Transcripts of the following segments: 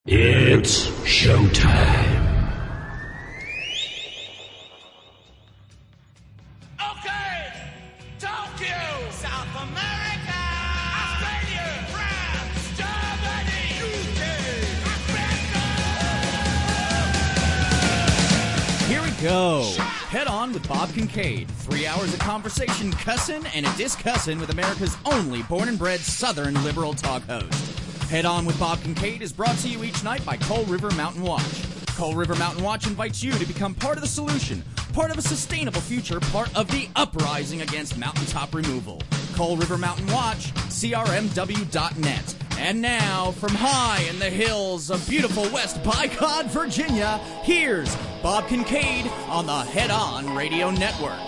It's showtime. Okay, Tokyo, South America, Australia, France, Germany, UK, Africa. Here we go. Head On with Bob Kincaid. 3 hours of conversation, cussin' and a discussin' with America's only born and bred Southern liberal talk host. Head On with Bob Kincaid is brought to you each night by Coal River Mountain Watch. Coal River Mountain Watch invites you to become part of the solution, part of a sustainable future, part of the uprising against mountaintop removal. Coal River Mountain Watch, crmw.net. And now, from high in the hills of beautiful West Bicod, Virginia, here's Bob Kincaid on the Head On Radio Network.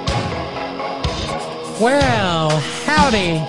Well, howdy.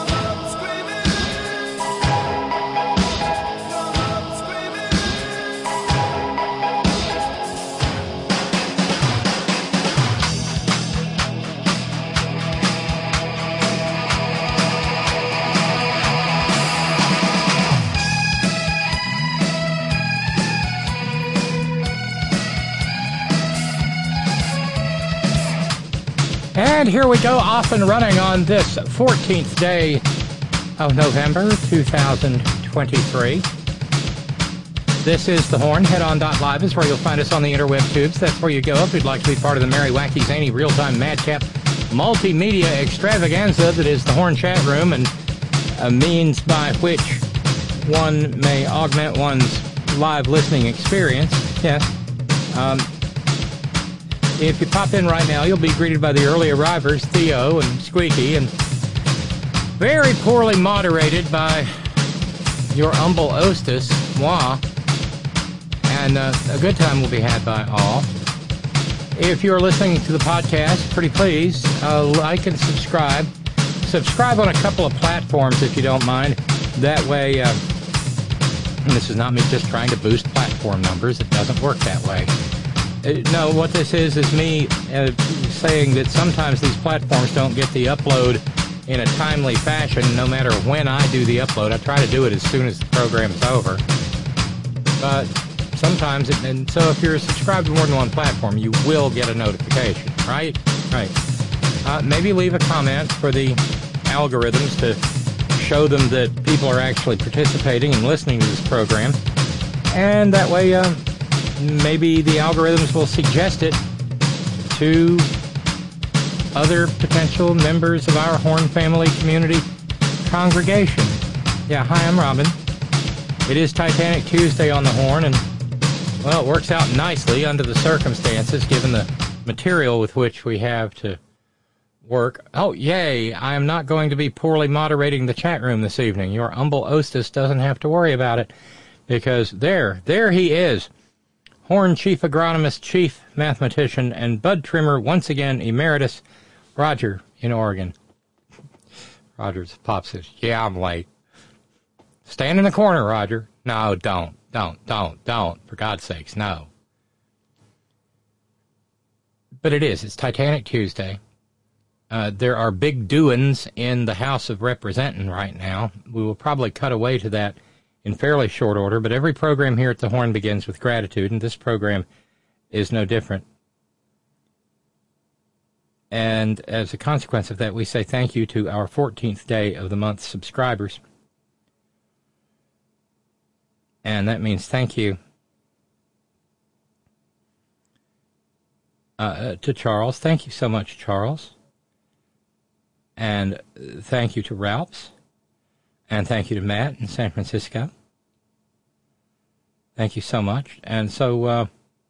And here we go, off and running on this 14th day of November 2023. This is The Horn. HeadOn.live is where you'll find us on the interweb tubes. That's where you go if you'd like to be part of the merry, wacky, zany, real-time, madcap, multimedia extravaganza that is The Horn chat room, and a means by which one may augment one's live listening experience. Yes. If you pop in right now, you'll be greeted by the early arrivers, Theo and Squeaky, and very poorly moderated by your humble hostess, moi. And a good time will be had by all. If you're listening to the podcast, pretty please, like and subscribe. Subscribe on a couple of platforms if you don't mind. That way, and this is not me just trying to boost platform numbers. It doesn't work that way. No, what this is me saying that sometimes these platforms don't get the upload in a timely fashion no matter when I do the upload. I try to do it as soon as the program's over. But sometimes, and so if you're subscribed to more than one platform, you will get a notification, right? Right. Maybe leave a comment for the algorithms to show them that people are actually participating and listening to this program. And that way, maybe the algorithms will suggest it to other potential members of our Horn Family Community congregation. Yeah, hi, I'm Robin. It is Titanic Tuesday on the Horn, and, well, it works out nicely under the circumstances, given the material with which we have to work. Oh, yay, I am not going to be poorly moderating the chat room this evening. Your humble hostess doesn't have to worry about it, because there he is. Horn Chief Agronomist, Chief Mathematician, and Bud Trimmer, once again, Emeritus, Roger in Oregon. Roger's pop says, yeah, I'm late. Stand in the corner, Roger. No, don't. For God's sakes, no. But it's Titanic Tuesday. There are big doings in the House of Representing right now. We will probably cut away to that in fairly short order, but every program here at the Horn begins with gratitude, and this program is no different. And as a consequence of that, we say thank you to our 14th day of the month subscribers. And that means thank you to Charles. Thank you so much, Charles. And thank you to Ralphs. And thank you to Matt in San Francisco. Thank you so much. And so,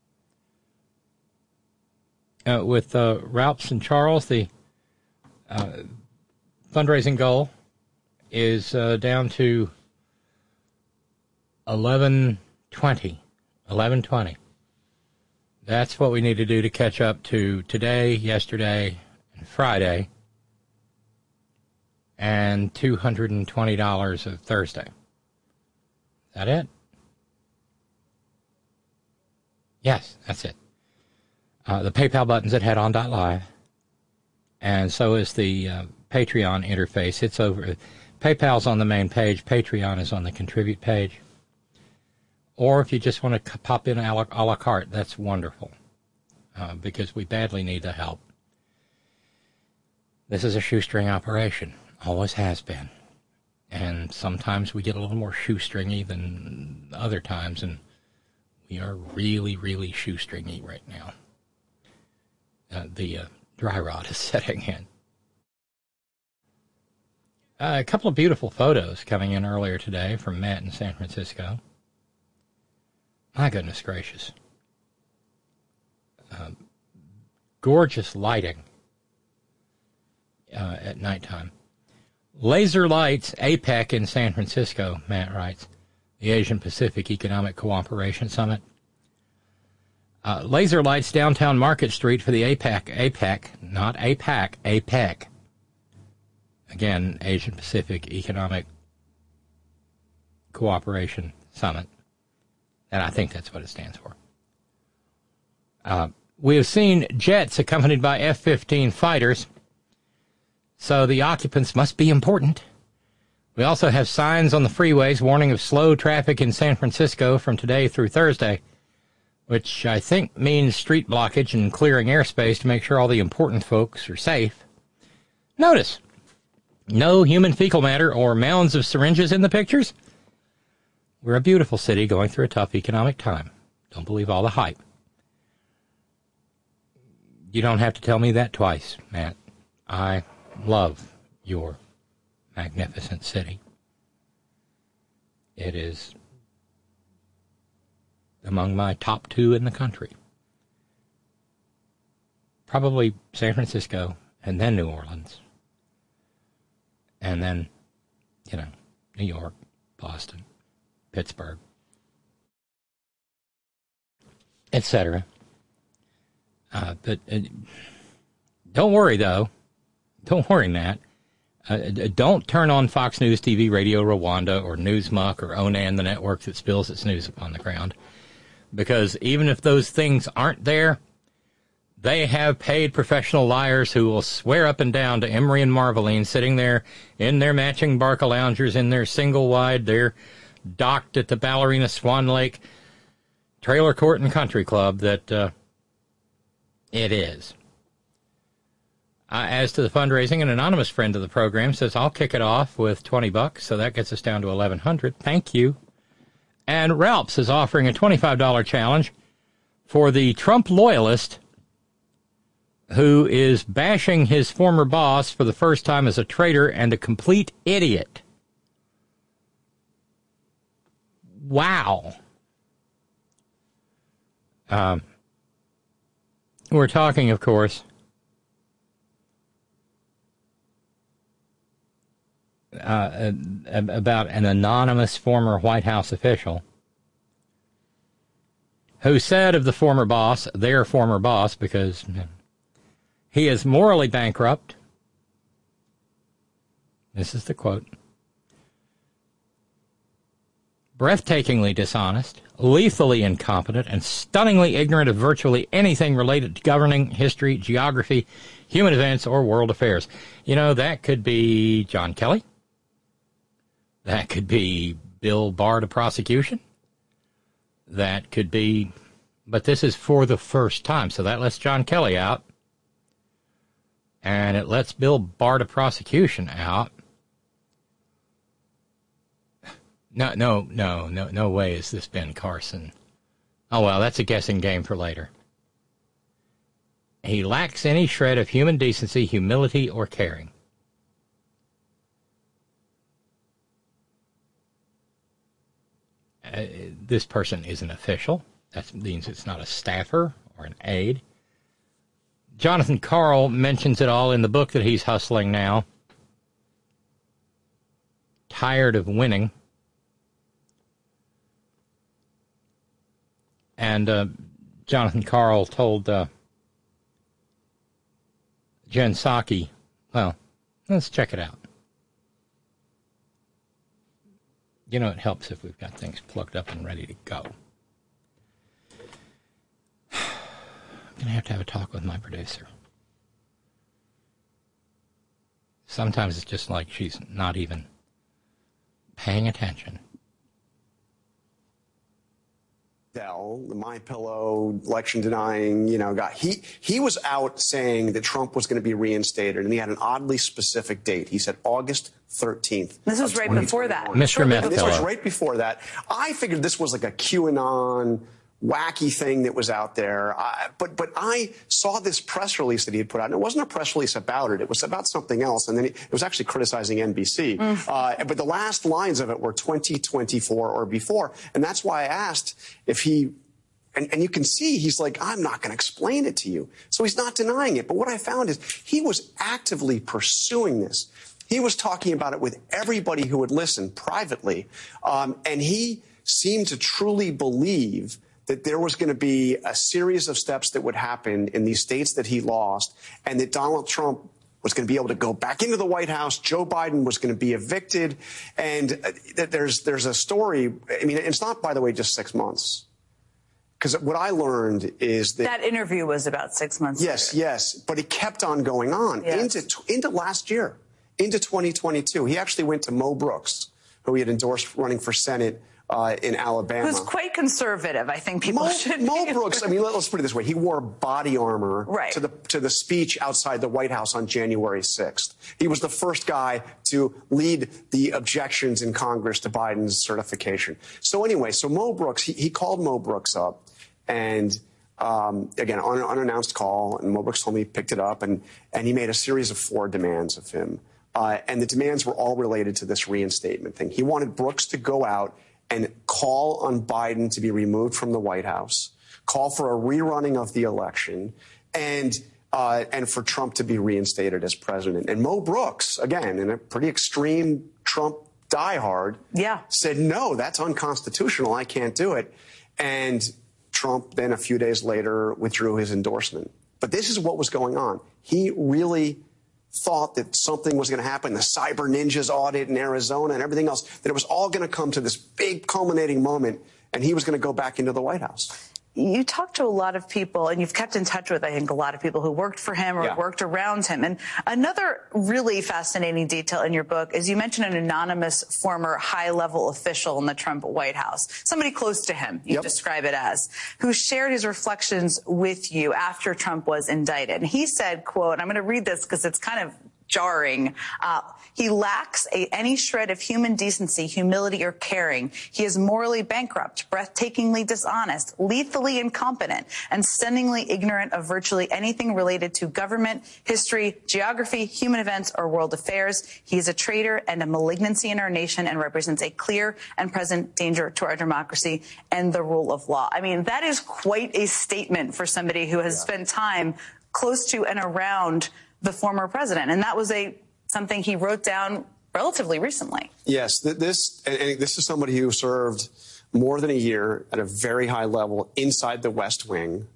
with Ralphs and Charles, the fundraising goal is down to $11.20. That's what we need to do to catch up to today, yesterday, and Friday, and $220 of Thursday. Is that it? Yes, that's it. The PayPal button's at headon.live, and so is the Patreon interface. It's over. PayPal's on the main page. Patreon is on the contribute page. Or if you just want to pop in a la carte, that's wonderful, because we badly need the help. This is a shoestring operation, always has been. And sometimes we get a little more shoestringy than other times, and we are really, really shoestringy right now. The dry rot is setting in. A couple of beautiful photos coming in earlier today from Matt in San Francisco. My goodness gracious. Gorgeous lighting at nighttime. Laser Lights APEC in San Francisco, Matt writes, the Asian Pacific Economic Cooperation Summit. Laser Lights downtown Market Street for the APEC, not APAC, APEC. Again, Asian Pacific Economic Cooperation Summit. And I think that's what it stands for. We have seen jets accompanied by F-15 fighters, so the occupants must be important. We also have signs on the freeways warning of slow traffic in San Francisco from today through Thursday, which I think means street blockage and clearing airspace to make sure all the important folks are safe. Notice, no human fecal matter or mounds of syringes in the pictures. We're a beautiful city going through a tough economic time. Don't believe all the hype. You don't have to tell me that twice, Matt. I love your magnificent city. It is among my top 2 in the country. Probably San Francisco, and then New Orleans. And then, New York, Boston, Pittsburgh, etc. But don't worry, though. Don't worry, Nat. Don't turn on Fox News TV, Radio Rwanda, or Newsmuck, or Onan, the network that spills its news upon the ground. Because even if those things aren't there, they have paid professional liars who will swear up and down to Emery and Marveline sitting there in their matching Barca loungers, in their single wide, they're docked at the Ballerina Swan Lake Trailer Court and Country Club, that it is. As to the fundraising, an anonymous friend of the program says, I'll kick it off with $20, so that gets us down to $1,100. Thank you. And Ralphs is offering a $25 challenge for the Trump loyalist who is bashing his former boss for the first time as a traitor and a complete idiot. Wow. We're talking, of course, about an anonymous former White House official who said of the former boss, their former boss, because he is morally bankrupt. This is the quote. Breathtakingly dishonest, lethally incompetent, and stunningly ignorant of virtually anything related to governing, history, geography, human events, or world affairs. That could be John Kelly. That could be Bill Barr to prosecution. That could be, but this is for the first time, so that lets John Kelly out. And it lets Bill Barr to prosecution out. No way is this Ben Carson. Oh, well, that's a guessing game for later. He lacks any shred of human decency, humility, or caring. This person is an official. That means it's not a staffer or an aide. Jonathan Karl mentions it all in the book that he's hustling now. Tired of winning. And Jonathan Karl told Jen Psaki, well, let's check it out. It helps if we've got things plugged up and ready to go. I'm going to have a talk with my producer. Sometimes it's just like she's not even paying attention. Dell, the MyPillow election denying, guy, he was out saying that Trump was going to be reinstated, and he had an oddly specific date. He said August 13th. This was right before that. Mr. Meth This was Pillow. right before that. I figured this was like a QAnon wacky thing that was out there. But I saw this press release that he had put out, and it wasn't a press release about it. It was about something else, and then it was actually criticizing NBC. But the last lines of it were 2024 or before, and that's why I asked if he, and you can see he's like, I'm not going to explain it to you. So he's not denying it. But what I found is he was actively pursuing this. He was talking about it with everybody who would listen privately, and he seemed to truly believe that there was going to be a series of steps that would happen in these states that he lost, and that Donald Trump was going to be able to go back into the White House. Joe Biden was going to be evicted. And there's a story. I mean, it's not, by the way, just 6 months. Because what I learned is that interview was about 6 months later. Yes. But it kept on going on into last year, into 2022. He actually went to Mo Brooks, who he had endorsed running for Senate in Alabama. Who's quite conservative, I think people should be. Mo Brooks, I mean, let's put it this way. He wore body armor to the speech outside the White House on January 6th. He was the first guy to lead the objections in Congress to Biden's certification. So anyway, Mo Brooks, he called Mo Brooks up, and again, on an unannounced call, and Mo Brooks told me he picked it up, and he made a series of 4 demands of him. And the demands were all related to this reinstatement thing. He wanted Brooks to go out and call on Biden to be removed from the White House, call for a rerunning of the election, and for Trump to be reinstated as president. And Mo Brooks, again, in a pretty extreme Trump diehard, said, no, that's unconstitutional. I can't do it. And Trump then a few days later withdrew his endorsement. But this is what was going on. He really thought that something was going to happen, the Cyber Ninjas audit in Arizona and everything else, that it was all going to come to this big culminating moment, and he was going to go back into the White House. You talked to a lot of people, and you've kept in touch with, I think, a lot of people who worked for him or worked around him. And another really fascinating detail in your book is you mention an anonymous former high-level official in the Trump White House, somebody close to him, you describe it as, who shared his reflections with you after Trump was indicted. And he said, quote, I'm going to read this because it's kind of jarring. He lacks any shred of human decency, humility, or caring. He is morally bankrupt, breathtakingly dishonest, lethally incompetent, and stunningly ignorant of virtually anything related to government, history, geography, human events, or world affairs. He is a traitor and a malignancy in our nation and represents a clear and present danger to our democracy and the rule of law. I mean, that is quite a statement for somebody who has spent time close to and around the former president. And that was something he wrote down relatively recently. Yes, this is somebody who served more than a year at a very high level inside the West Wing,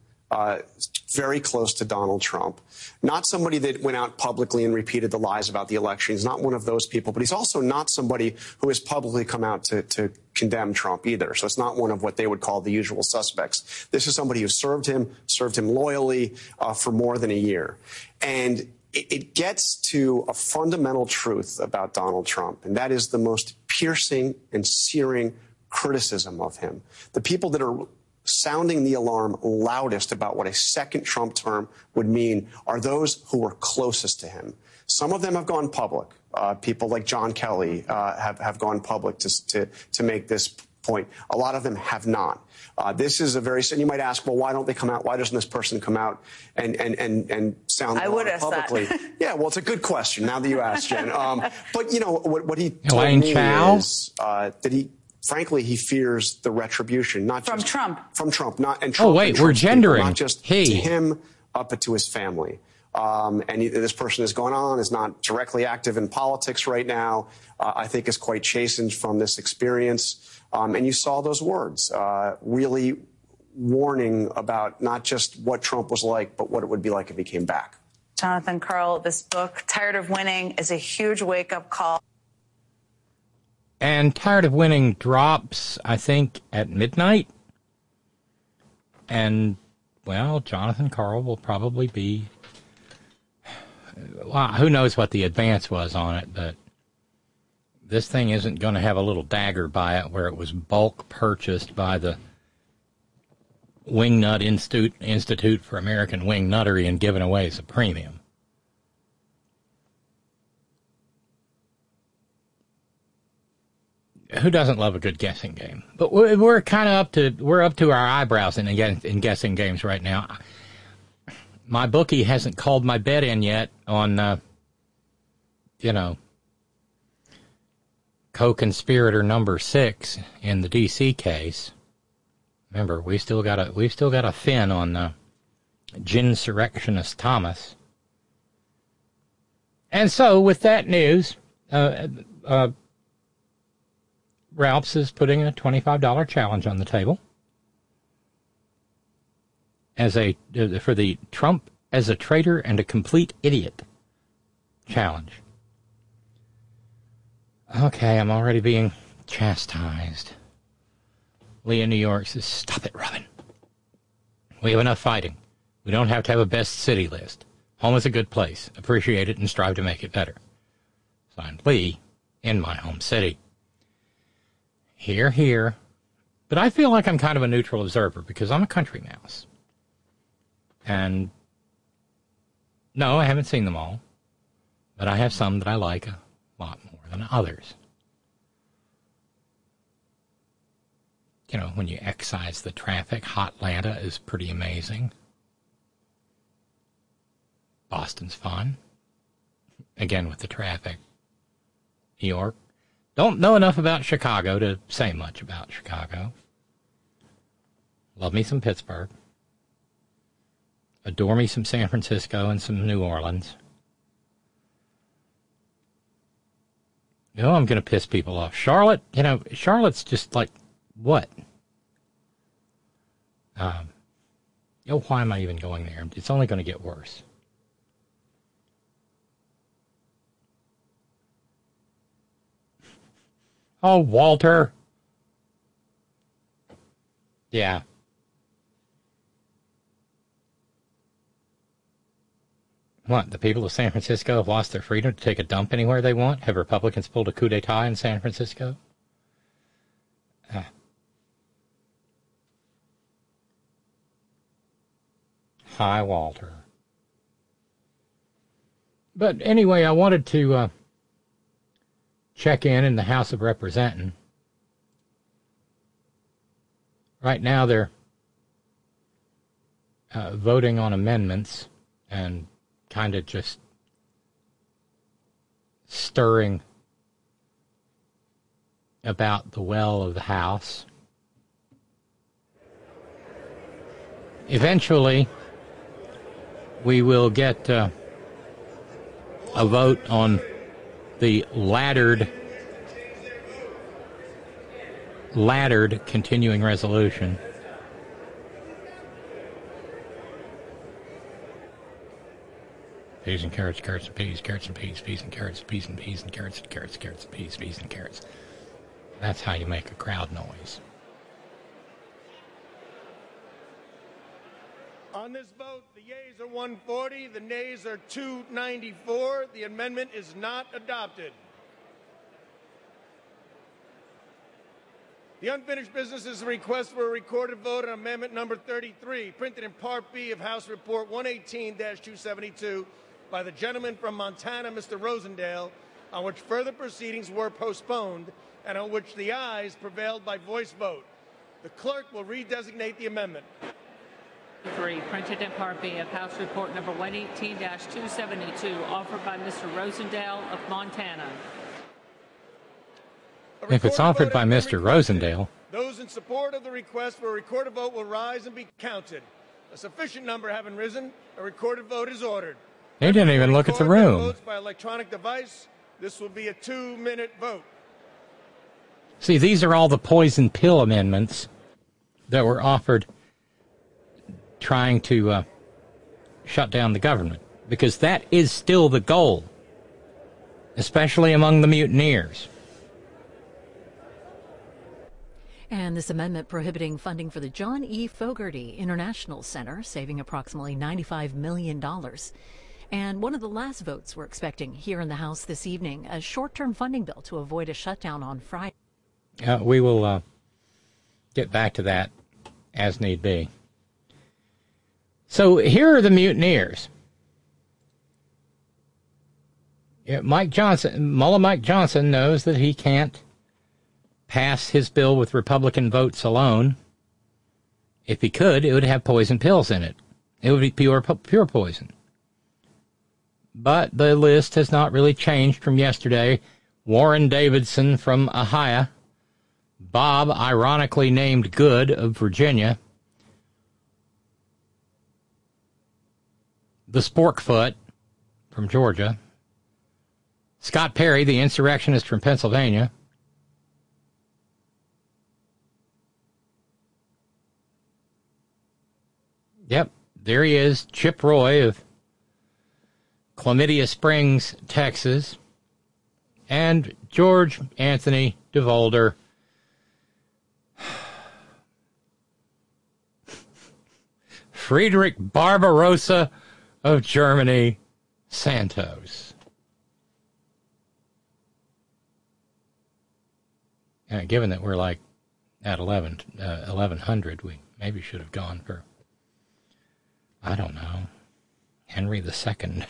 very close to Donald Trump. Not somebody that went out publicly and repeated the lies about the election. He's not one of those people, but he's also not somebody who has publicly come out to condemn Trump either. So it's not one of what they would call the usual suspects. This is somebody who served him loyally for more than a year. And it gets to a fundamental truth about Donald Trump, and that is the most piercing and searing criticism of him. The people that are sounding the alarm loudest about what a second Trump term would mean are those who were closest to him. Some of them have gone public. People like John Kelly have gone public to make this point. A lot of them have not. This is a very, and you might ask, well, why don't they come out? Why doesn't this person come out and sound the alarm publicly? Yeah, well, it's a good question now that you asked, Jen. But, you know, what he told me is that frankly, he fears the retribution, not from just Trump. From Trump, not and Trump. Oh, wait, and we're Trump's gendering. people, not just to him, but to his family. This person is going on, is not directly active in politics right now. I think is quite chastened from this experience. And you saw those words, really warning about not just what Trump was like, but what it would be like if he came back. Jonathan Karl, this book, Tired of Winning, is a huge wake-up call. And Tired of Winning drops, I think, at midnight. And, well, Jonathan Karl will probably be... Well, who knows what the advance was on it, but this thing isn't going to have a little dagger by it where it was bulk purchased by the Wingnut Institute for American Wing Nuttery and given away as a premium. Who doesn't love a good guessing game? But we're kind of up to our eyebrows in guessing games right now. My bookie hasn't called my bet in yet on, co-conspirator number 6 in the D.C. case. Remember, we've still got a fin on Ginsurrectionist Thomas. And so, with that news, Ralph's is putting a $25 challenge on the table for the Trump as a traitor and a complete idiot challenge. Okay, I'm already being chastised. Leah, New York says, "Stop it, Robin. We have enough fighting. We don't have to have a best city list. Home is a good place. Appreciate it and strive to make it better." Signed, Lee, in my home city. Here, here. But I feel like I'm kind of a neutral observer because I'm a country mouse. And no, I haven't seen them all. But I have some that I like a lot more than others. When you excise the traffic, Hotlanta is pretty amazing. Boston's fun. Again, with the traffic. New York. Don't know enough about Chicago to say much about Chicago. Love me some Pittsburgh. Adore me some San Francisco and some New Orleans. I'm going to piss people off. Charlotte, Charlotte's just like, what? Why am I even going there? It's only going to get worse. Oh, Walter. Yeah. What, the people of San Francisco have lost their freedom to take a dump anywhere they want? Have Republicans pulled a coup d'etat in San Francisco? Hi, Walter. But anyway, I wanted to check in the House of Representatives. Right now they're voting on amendments and kind of just stirring about the well of the House. Eventually, we will get a vote on the laddered continuing resolution. Peas and carrots, carrots and peas, carrots and peas, peas and carrots, peas and peas and carrots and carrots, carrots and peas, peas and carrots. That's how you make a crowd noise. On this vote, the yeas are 140, the nays are 294. The amendment is not adopted. The unfinished business is a request for a recorded vote on amendment number 33, printed in Part B of House Report 118-272 by the gentleman from Montana, Mr. Rosendale, on which further proceedings were postponed and on which the ayes prevailed by voice vote. The clerk will redesignate the amendment. 3, printed in Part B of House Report number 118-272, offered by Mr. Rosendale of Montana. If it's offered by Mr. Rosendale. Those in support of the request for a recorded vote will rise and be counted. A sufficient number having risen, a recorded vote is ordered. They didn't even look at the room. Votes by electronic device. This will be a 2-minute vote. See, these are all the poison pill amendments that were offered trying to shut down the government, because that is still the goal, especially among the mutineers. And this amendment prohibiting funding for the John E. Fogerty International Center, saving approximately $95 million. And one of the last votes we're expecting here in the House this evening, a short-term funding bill to avoid a shutdown on Friday. We will get back to that as need be. So here are the mutineers. Yeah, Mike Johnson knows that he can't pass his bill with Republican votes alone. If he could, it would have poison pills in it. It would be pure poison. But the list has not really changed from yesterday. Warren Davidson from Ohio, Bob, ironically named Good, of Virginia, the Sporkfoot from Georgia, Scott Perry, the insurrectionist from Pennsylvania, yep, there he is, Chip Roy of Chlamydia Springs, Texas, and George Anthony DeVolder, Friedrich Barbarossa of Germany, Santos. Given that we're like at 1100, we maybe should have gone for, I don't know, Henry II.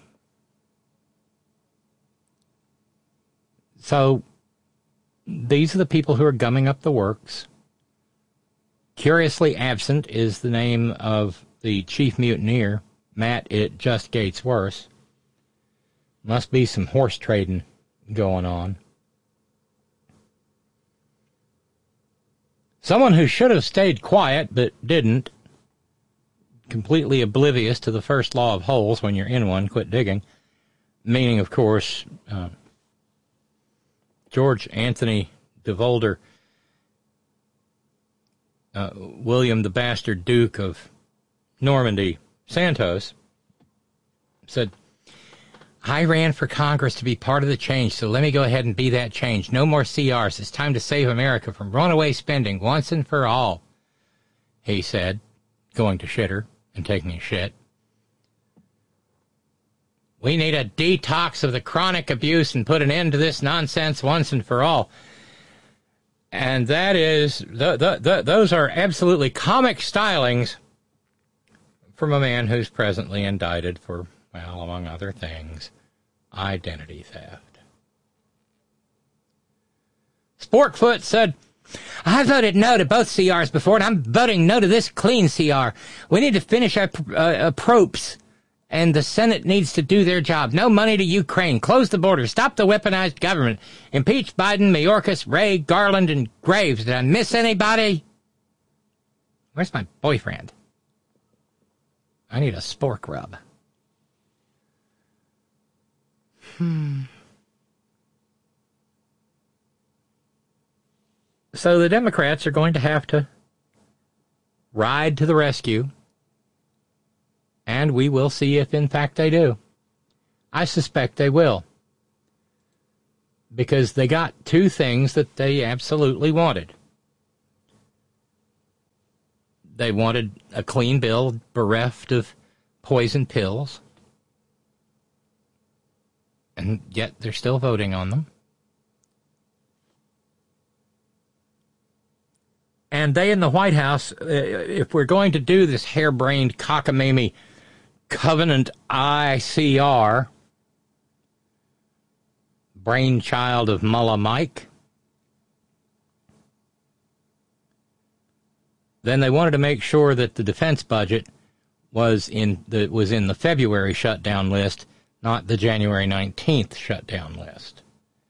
So these are the people who are gumming up the works. Curiously absent is the name of the chief mutineer, Matt It Just Gates Worse. Must be some horse trading going on. Someone who should have stayed quiet but didn't, completely oblivious to the first law of holes: when you're in one, quit digging. Meaning, of course, George Anthony DeVolder, William the Bastard Duke of Normandy, Santos, said, I ran for Congress to be part of the change, so let me go ahead and be that change. No more CRs. It's time to save America from runaway spending once and for all, he said, going to shitter and taking a shit. We need a detox of the chronic abuse and put an end to this nonsense once and for all. And that is, those are absolutely comic stylings from a man who's presently indicted for, well, among other things, identity theft. Sporkfoot said, I voted no to both CRs before, and I'm voting no to this clean CR. We need to finish our probes, and the Senate needs to do their job. No money to Ukraine. Close the border. Stop the weaponized government. Impeach Biden, Mayorkas, Ray, Garland, and Graves. Did I miss anybody? Where's my boyfriend? I need a spork rub. So the Democrats are going to have to ride to the rescue, and we will see if in fact they do. I suspect they will, because they got two things that they absolutely wanted. They wanted a clean bill bereft of poison pills, and yet they're still voting on them. And they in the White House, if we're going to do this harebrained cockamamie Covenant ICR, brainchild of Mullah Mike, then they wanted to make sure that the defense budget was in the February shutdown list, not the January 19th shutdown list.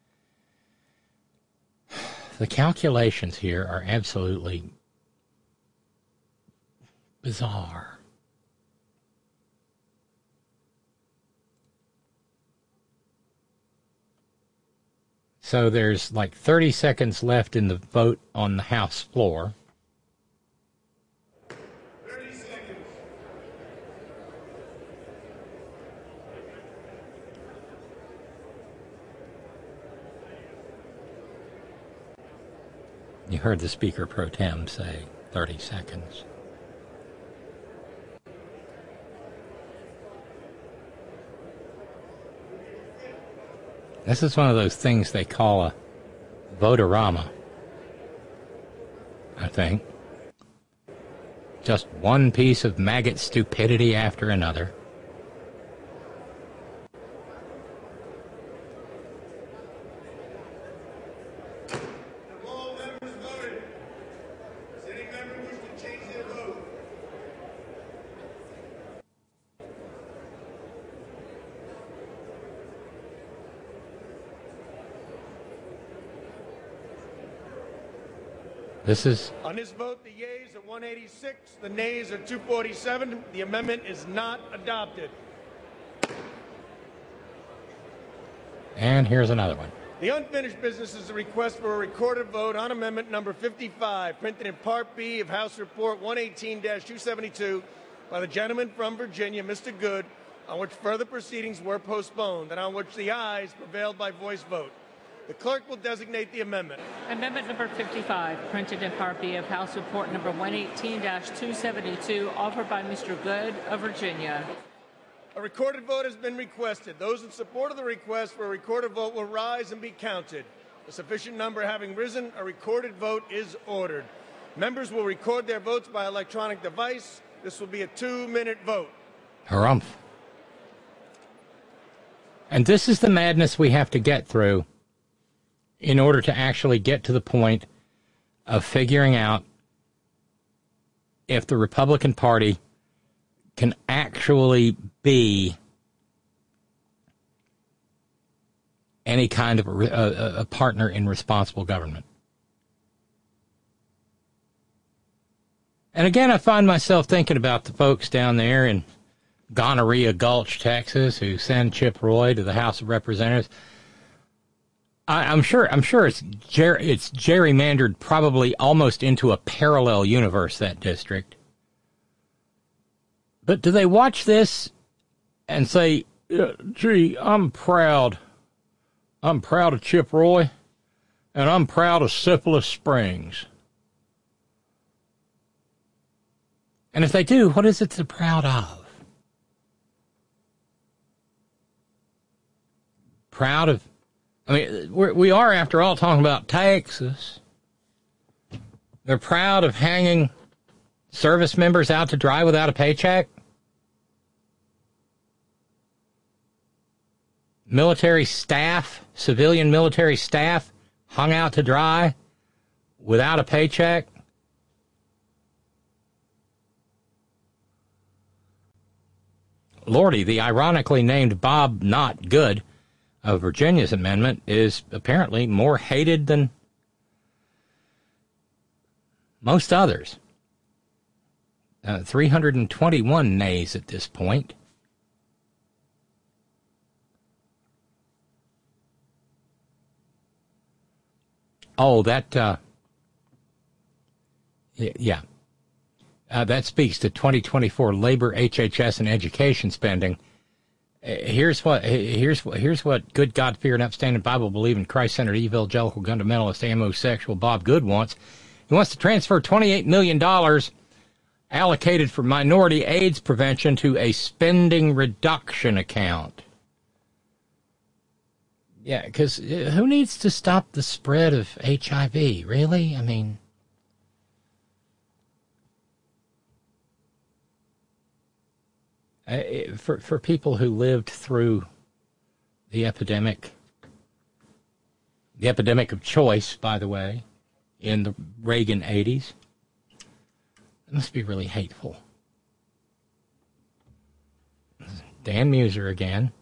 The calculations here are absolutely bizarre. So there's like 30 seconds left in the vote on the House floor. 30 seconds. You heard the Speaker Pro Tem say 30 seconds. This is one of those things they call a votorama, I think. Just one piece of maggot stupidity after another. All members voted. Does any member wish to change their vote? This is... On this vote, the yeas are 186, the nays are 247. The amendment is not adopted. And here's another one. The unfinished business is a request for a recorded vote on amendment number 55, printed in Part B of House Report 118-272 by the gentleman from Virginia, Mr. Good, on which further proceedings were postponed and on which the ayes prevailed by voice vote. The clerk will designate the amendment. Amendment number 55, printed in Part B of House Report number 118-272, offered by Mr. Good of Virginia. A recorded vote has been requested. Those in support of the request for a recorded vote will rise and be counted. A sufficient number having risen, a recorded vote is ordered. Members will record their votes by electronic device. This will be a 2-minute vote. Harumph. And this is the madness we have to get through in order to actually get to the point of figuring out if the Republican Party can actually be any kind of a partner in responsible government. And again, I find myself thinking about the folks down there in Gonorrhea Gulch, Texas, who send Chip Roy to the House of Representatives. I'm sure it's gerrymandered probably almost into a parallel universe, that district. But do they watch this and say, gee, I'm proud. I'm proud of Chip Roy, and I'm proud of Syphilis Springs. And if they do, what is it they're proud of? Proud of, I mean, we are, after all, talking about Texas. They're proud of hanging service members out to dry without a paycheck. Military staff, civilian military staff, hung out to dry without a paycheck. Lordy, the ironically named Bob Not Good of Virginia's amendment is apparently more hated than most others. 321 nays at this point. Oh, that, yeah. That speaks to 2024 labor, HHS, and education spending. Here's what good God-fearing, upstanding, Bible-believing, Christ-centered, evangelical, fundamentalist, homosexual Bob Good wants. He wants to transfer $28 million allocated for minority AIDS prevention to a spending reduction account. Yeah, because who needs to stop the spread of HIV, really? I mean, for people who lived through the epidemic of choice, by the way, in the Reagan 80s, it must be really hateful. Dan Muser again.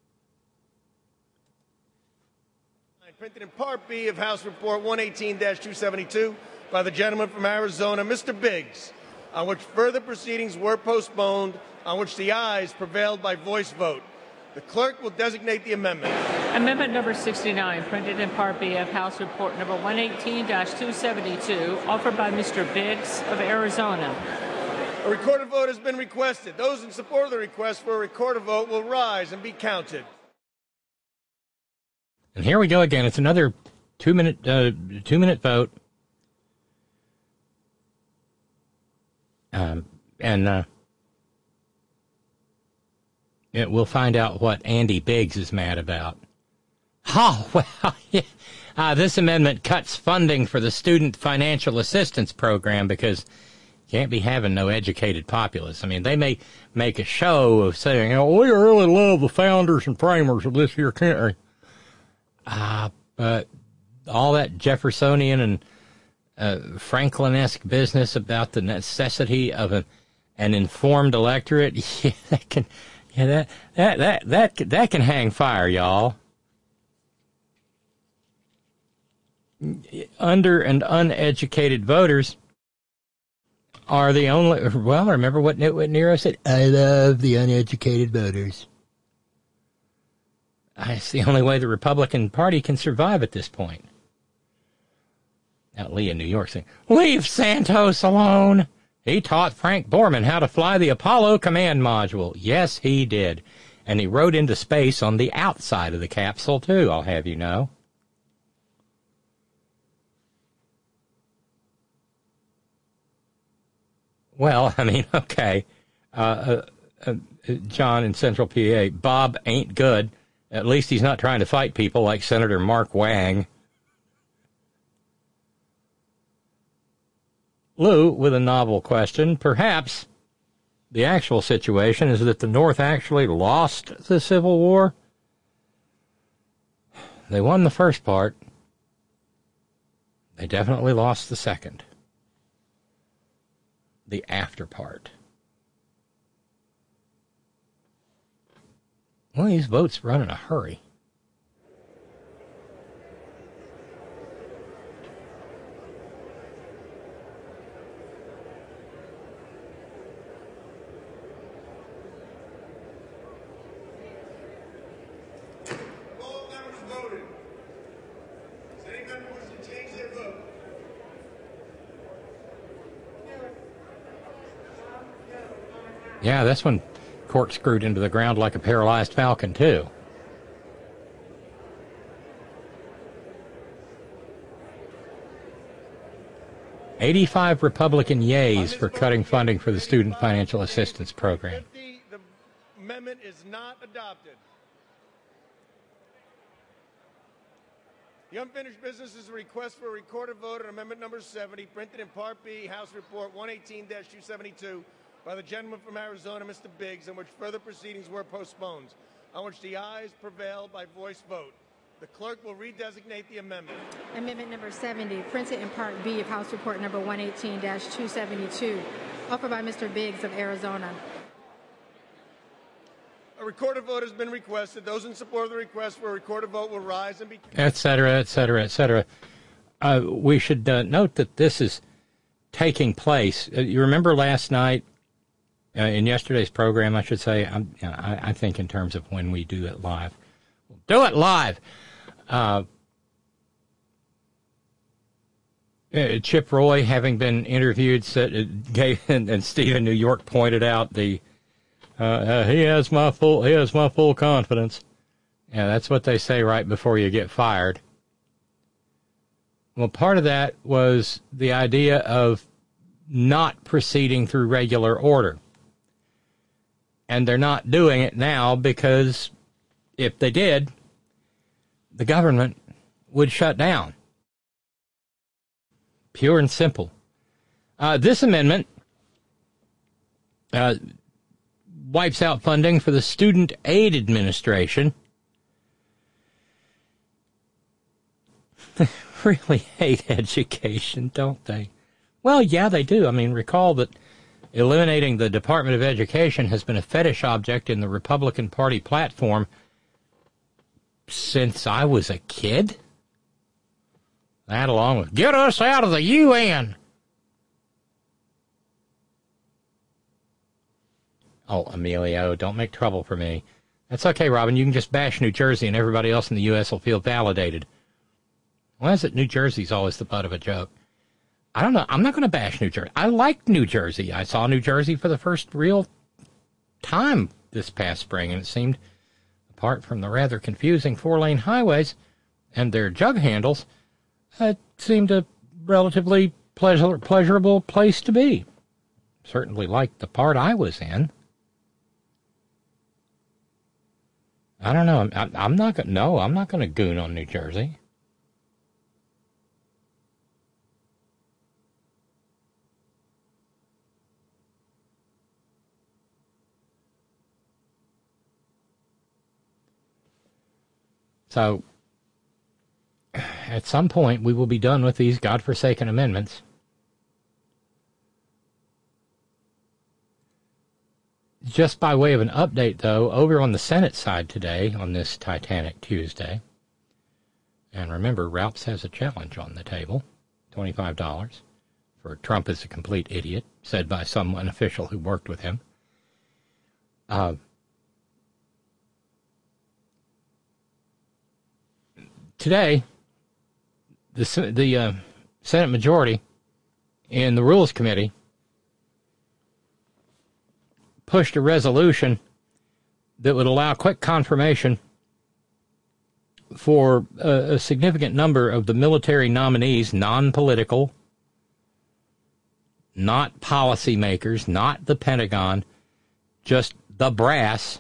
Printed in Part B of House Report 118-272 by the gentleman from Arizona, Mr. Biggs, on which further proceedings were postponed, on which the ayes prevailed by voice vote. The clerk will designate the amendment. Amendment number 69, printed in Part B of House Report number 118-272, offered by Mr. Biggs of Arizona. A recorded vote has been requested. Those in support of the request for a recorded vote will rise and be counted. And here we go again. It's another two-minute vote. We'll find out what Andy Biggs is mad about. Oh, well, yeah. This amendment cuts funding for the Student Financial Assistance Program because Can't be having no educated populace. I mean, they may make a show of saying, we really love the founders and framers of this here country. But all that Jeffersonian and Franklin-esque business about the necessity of an informed electorate, that can hang fire, y'all. Under and uneducated voters are the only, well, remember what Nero said? I love the uneducated voters. It's the only way the Republican Party can survive at this point. Now, Lee in New York saying, leave Santos alone. He taught Frank Borman how to fly the Apollo command module. Yes, he did. And he rode into space on the outside of the capsule, too, I'll have you know. Well, I mean, okay. John in Central PA, Bob ain't good. At least he's not trying to fight people like Senator Mark Wang. Lou, with a novel question, perhaps the actual situation is that the North actually lost the Civil War. They won the first part. They definitely lost the second. The after part. Well, these votes run in a hurry. All members voted. Does any member wish to change their vote? Yeah, this one corkscrewed into the ground like a paralyzed falcon, too. $85 Republican yays for cutting funding for the Student Financial Assistance Program. The amendment is not adopted. The unfinished business is a request for a recorded vote on amendment number 70, printed in Part B, House Report 118-272, by the gentleman from Arizona, Mr. Biggs, in which further proceedings were postponed, on which the ayes prevailed by voice vote. The clerk will redesignate the amendment. Amendment number 70, printed in Part B of House Report number 118-272, offered by Mr. Biggs of Arizona. A recorded vote has been requested. Those in support of the request for a recorded vote will rise and be... Et cetera, et cetera, et cetera. We should note that this is taking place. You remember last night, in yesterday's program, I should say, I think in terms of when we do it live. Do it live! Chip Roy, having been interviewed, and Steve in New York pointed out he has my full confidence. Yeah, that's what they say right before you get fired. Well, part of that was the idea of not proceeding through regular order. And they're not doing it now because if they did, the government would shut down. Pure and simple. This amendment wipes out funding for the Student Aid Administration. They really hate education, don't they? Well, yeah, they do. I mean, recall that eliminating the Department of Education has been a fetish object in the Republican Party platform since I was a kid. That along with, get us out of the UN. Oh, Emilio, don't make trouble for me. That's okay, Robin. You can just bash New Jersey and everybody else in the U.S. will feel validated. Why is it New Jersey's always the butt of a joke? I don't know. I'm not going to bash New Jersey. I like New Jersey. I saw New Jersey for the first real time this past spring, and it seemed, apart from the rather confusing four-lane highways and their jug handles, it seemed a relatively pleasurable place to be. Certainly liked the part I was in. I don't know. I'm not going to goon on New Jersey. So, at some point, we will be done with these godforsaken amendments. Just by way of an update, though, over on the Senate side today, on this Titanic Tuesday, and remember, Ralphs has a challenge on the table, $25, for Trump is a complete idiot, said by someone official who worked with him. Today, the Senate majority in the Rules Committee pushed a resolution that would allow quick confirmation for a significant number of the military nominees, non-political, not policymakers, not the Pentagon, just the brass,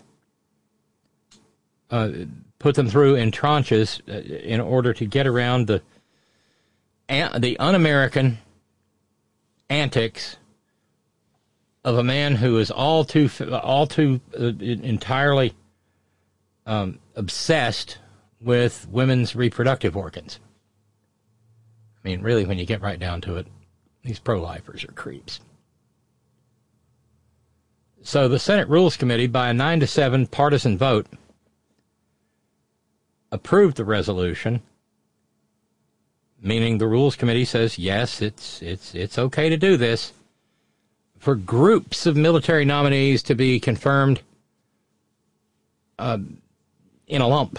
put them through in tranches in order to get around the un-American antics of a man who is all too entirely obsessed with women's reproductive organs. I mean, really, when you get right down to it, these pro-lifers are creeps. So the Senate Rules Committee, by a 9-7 partisan vote, approved the resolution, meaning the Rules Committee says, yes, it's okay to do this, for groups of military nominees to be confirmed in a lump.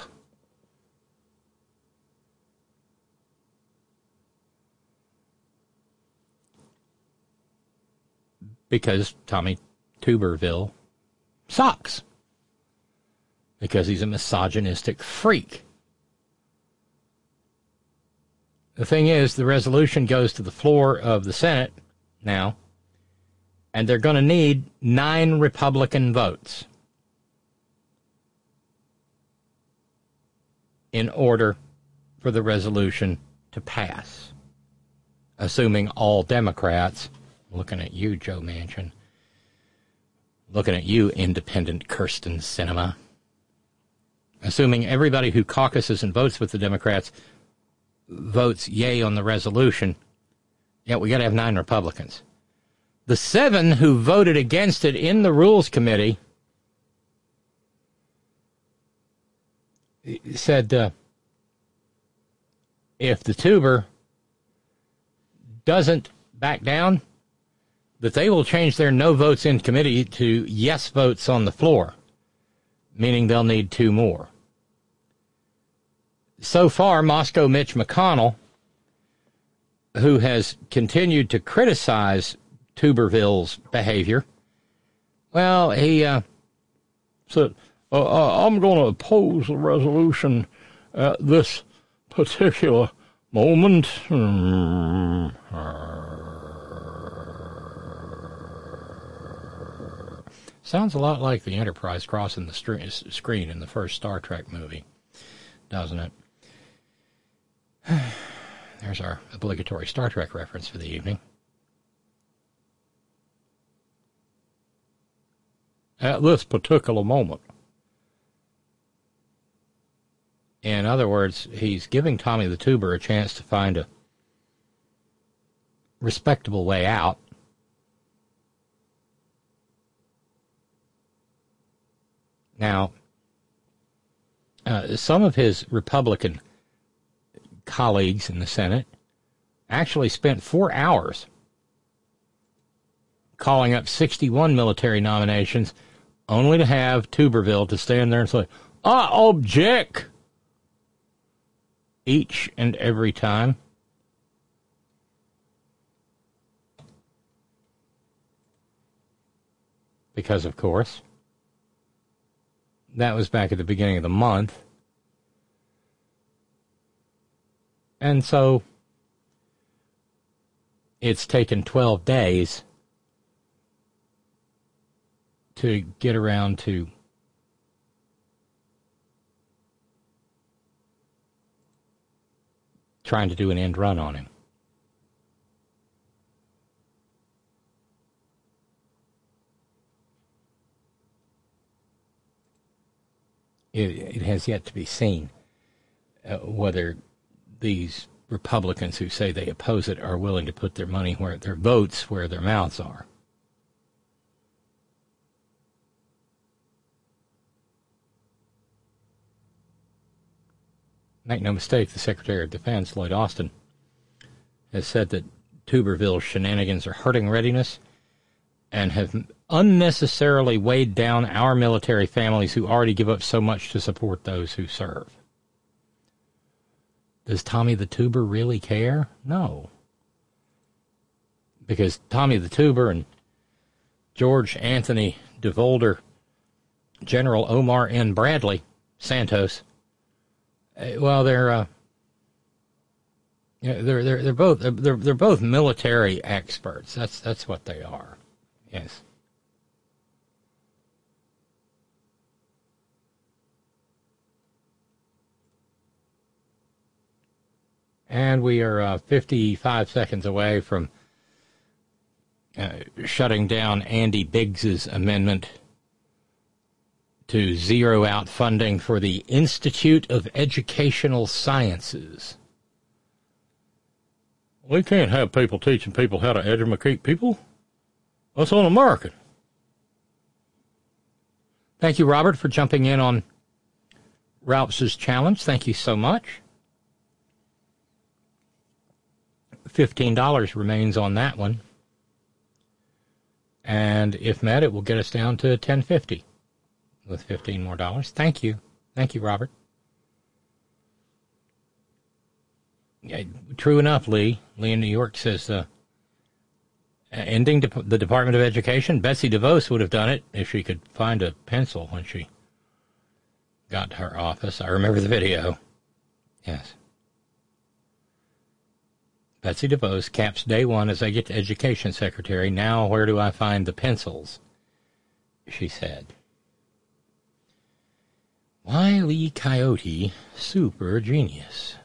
Because Tommy Tuberville sucks. Because he's a misogynistic freak. The thing is, the resolution goes to the floor of the Senate now, and they're going to need 9 Republican votes in order for the resolution to pass. Assuming all Democrats, looking at you, Joe Manchin, looking at you, independent Kirsten Sinema, assuming everybody who caucuses and votes with the Democrats votes yay on the resolution, yeah, we got to have 9 Republicans. The 7 who voted against it in the Rules Committee said if the tuber doesn't back down, that they will change their no votes in committee to yes votes on the floor, meaning they'll need 2 more. So far, Moscow Mitch McConnell, who has continued to criticize Tuberville's behavior, well, he said, I'm going to oppose the resolution at this particular moment. Sounds a lot like the Enterprise crossing the screen in the first Star Trek movie, doesn't it? There's our obligatory Star Trek reference for the evening. At this particular moment. In other words, he's giving Tommy the Tuber a chance to find a respectable way out. Now, some of his Republican colleagues in the Senate actually spent 4 hours calling up 61 military nominations, only to have Tuberville to stand there and say, I object, each and every time. Because, of course, that was back at the beginning of the month. And so it's taken 12 days to get around to trying to do an end run on him. It has yet to be seen whether these Republicans who say they oppose it are willing to put their money where their votes where their mouths are. Make no mistake, the Secretary of Defense, Lloyd Austin, has said that Tuberville's shenanigans are hurting readiness and have unnecessarily weighed down our military families who already give up so much to support those who serve. Does Tommy the Tuber really care? No. Because Tommy the Tuber and George Anthony DeVolder, General Omar N. Bradley Santos, well, they're both military experts. That's what they are. Yes. And we are 55 seconds away from shutting down Andy Biggs's amendment to zero out funding for the Institute of Educational Sciences. We can't have people teaching people how to educate people. That's un-American. Thank you, Robert, for jumping in on Ralph's challenge. Thank you so much. $15 remains on that one. And if met, it will get us down to $10.50 with $15 more. Thank you. Thank you, Robert. Yeah, true enough, Lee. Lee in New York says, ending the Department of Education, Betsy DeVos would have done it if she could find a pencil when she got to her office. I remember the video. Yes. Betsy DeVos caps day one as I get to Education Secretary. Now where do I find the pencils? She said. Wile E. Coyote, super genius.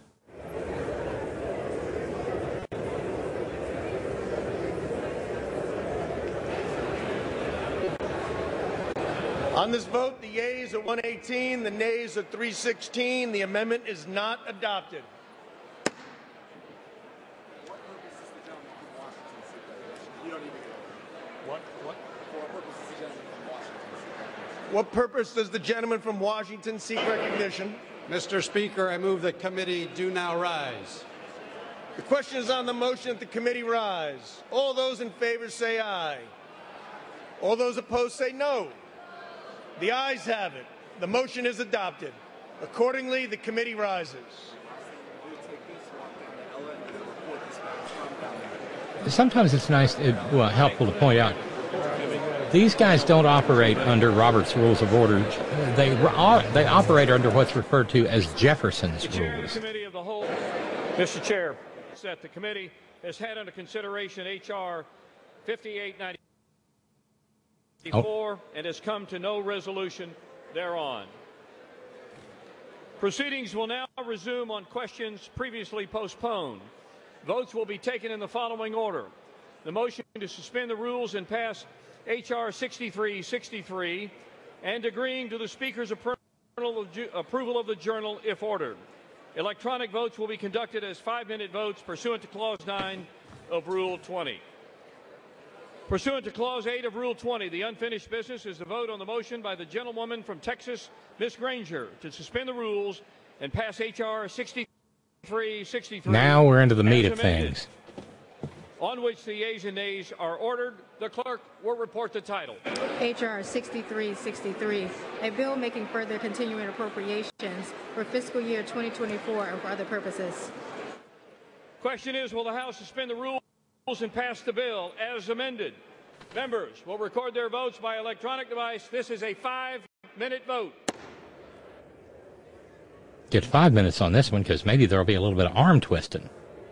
On this vote, the yeas are 118, the nays are 316. The amendment is not adopted. What purpose does the gentleman from Washington seek recognition? Mr. Speaker, I move the committee do now rise. The question is on the motion that the committee rise. All those in favor say aye. All those opposed say no. The ayes have it. The motion is adopted. Accordingly, the committee rises. Sometimes it's helpful to point out, these guys don't operate under Robert's Rules of Order. They operate under what's referred to as Jefferson's Rules. Committee of the Whole, Mr. Chair, that the committee has had under consideration H.R. 5894 and has come to no resolution thereon. Proceedings will now resume on questions previously postponed. Votes will be taken in the following order. The motion to suspend the rules and pass H.R. 6363 and agreeing to the Speaker's approval of the journal if ordered. Electronic votes will be conducted as 5-minute votes pursuant to Clause 9 of Rule 20. Pursuant to Clause 8 of Rule 20, the unfinished business is the vote on the motion by the gentlewoman from Texas, Ms. Granger, to suspend the rules and pass H.R. 6363. Now we're into the meat of things. On which the yeas and nays are ordered. The clerk will report the title. H.R. 6363, a bill making further continuing appropriations for fiscal year 2024 and for other purposes. Question is, will the House suspend the rules and pass the bill as amended? Members will record their votes by electronic device. This is a 5-minute vote. Get 5 minutes on this one because maybe there'll be a little bit of arm twisting.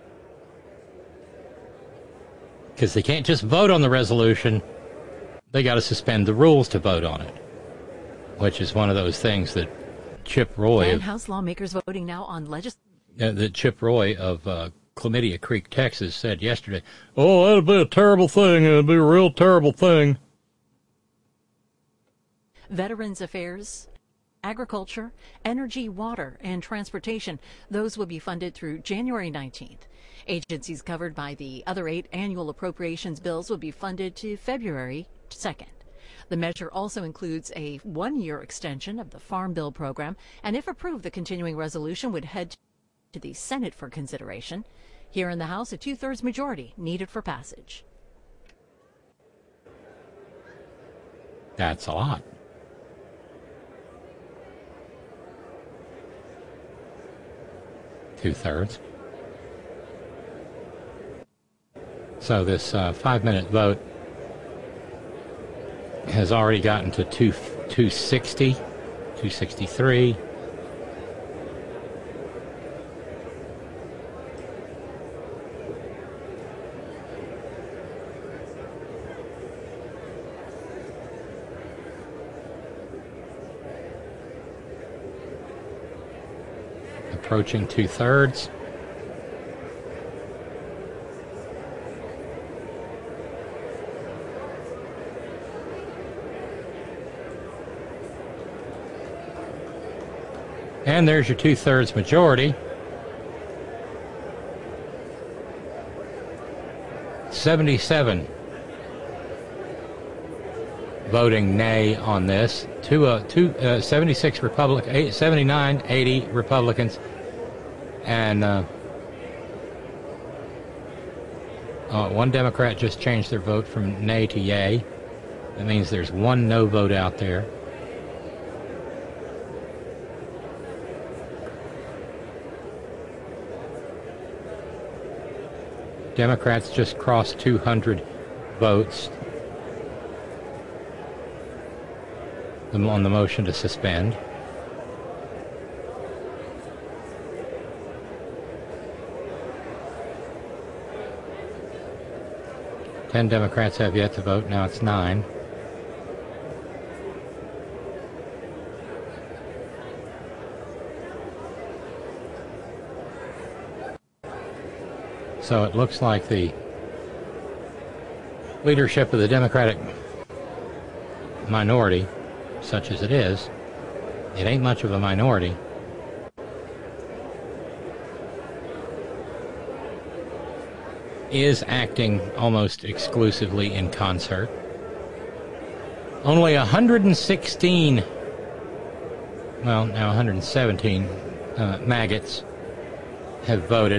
Because they can't just vote on the resolution. They got to suspend the rules to vote on it, which is one of those things that Chip Roy... And House lawmakers voting now on that Chip Roy of Chlamydia Creek, Texas, said yesterday, oh, that'd be a terrible thing. It'd be a real terrible thing. Veterans Affairs agriculture, energy, water, and transportation. Those will be funded through January 19th. Agencies covered by the other 8 annual appropriations bills will be funded to February 2nd. The measure also includes a 1-year extension of the Farm Bill program, and if approved, the continuing resolution would head to the Senate for consideration. Here in the House, a 2/3 majority needed for passage. That's a lot. Two-thirds. So this 5-minute vote has already gotten to 260, 263. Approaching 2/3. And there's your 2/3 majority. 77 voting nay on this. 76 Republicans, 79, 80 Republicans, and one Democrat just changed their vote from nay to yay. That means there's one no vote out there. Democrats just crossed 200 votes on the motion to suspend. Ten Democrats have yet to vote. Now it's 9. So it looks like the leadership of the Democratic minority, such as it is, it ain't much of a minority, is acting almost exclusively in concert. Only 116, well, now 117 maggots have voted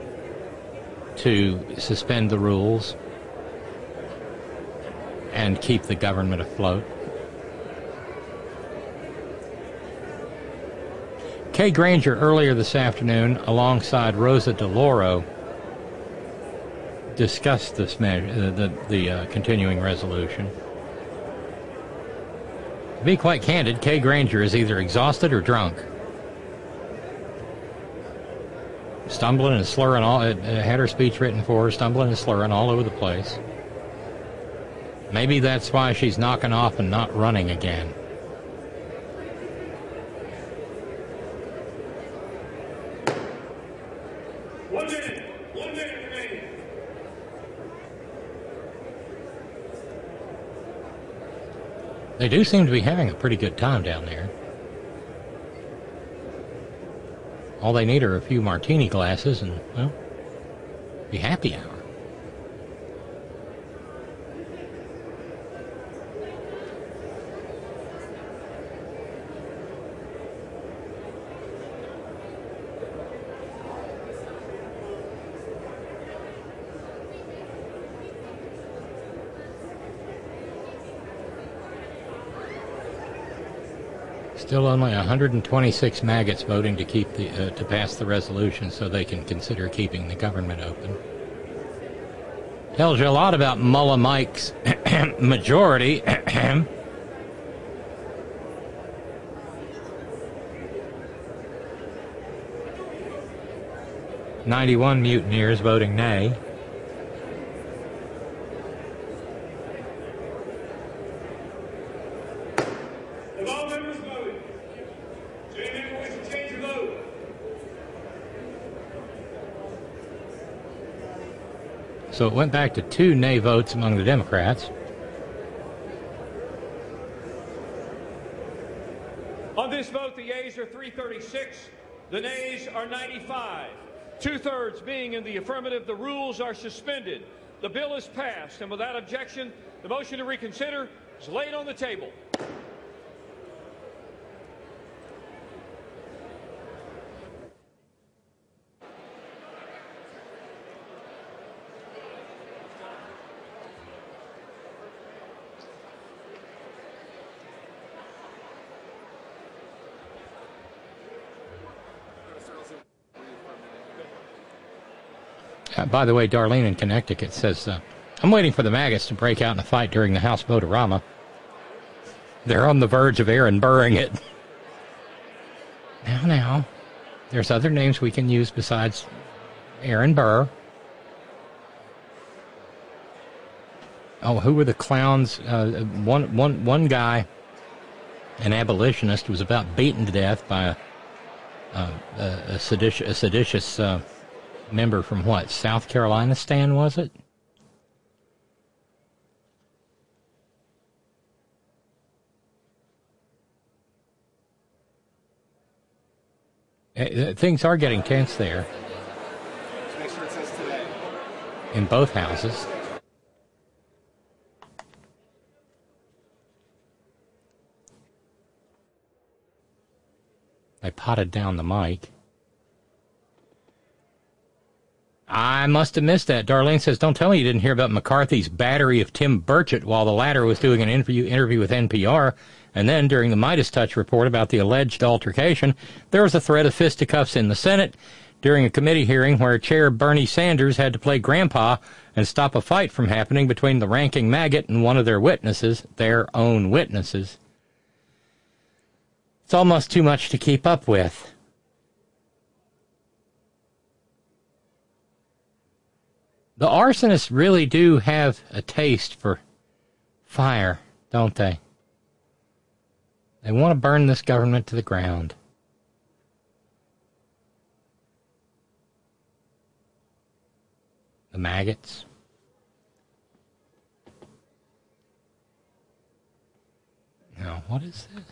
to suspend the rules and keep the government afloat. Kay Granger earlier this afternoon, alongside Rosa DeLauro, discussed this measure, the continuing resolution. To be quite candid, Kay Granger is either exhausted or drunk. Stumbling and slurring, had her speech written for her, stumbling and slurring all over the place. Maybe that's why she's knocking off and not running again. One minute remaining. They do seem to be having a pretty good time down there. All they need are a few martini glasses and, well, be happy hour. Still only 126 maggots voting to keep to pass the resolution so they can consider keeping the government open. Tells you a lot about Mullah Mike's majority. 91 mutineers voting nay. So it went back to 2 nay votes among the Democrats. On this vote, The yeas are 336. The nays are 95. 2/3 being in the affirmative, the rules are suspended. The bill is passed, and without objection, the motion to reconsider is laid on the table. By the way, Darlene in Connecticut says, I'm waiting for the maggots to break out in a fight during the House vote-a-rama. They're on the verge of Aaron Burring it. Now, there's other names we can use besides Aaron Burr. Oh, who were the clowns? One guy, an abolitionist, was about beaten to death by a seditious member from what, South Carolina, Stan, was it? Things are getting tense there. Make sure it says today. In both houses. They potted down the mic. I must have missed that. Darlene says, don't tell me you didn't hear about McCarthy's battery of Tim Burchett while the latter was doing an interview with NPR. And then, during the Midas Touch report about the alleged altercation, there was a threat of fisticuffs in the Senate during a committee hearing where Chair Bernie Sanders had to play grandpa and stop a fight from happening between the ranking maggot and one of their witnesses, their own witnesses. It's almost too much to keep up with. The arsonists really do have a taste for fire, don't they? They want to burn this government to the ground. The maggots. Now, what is this?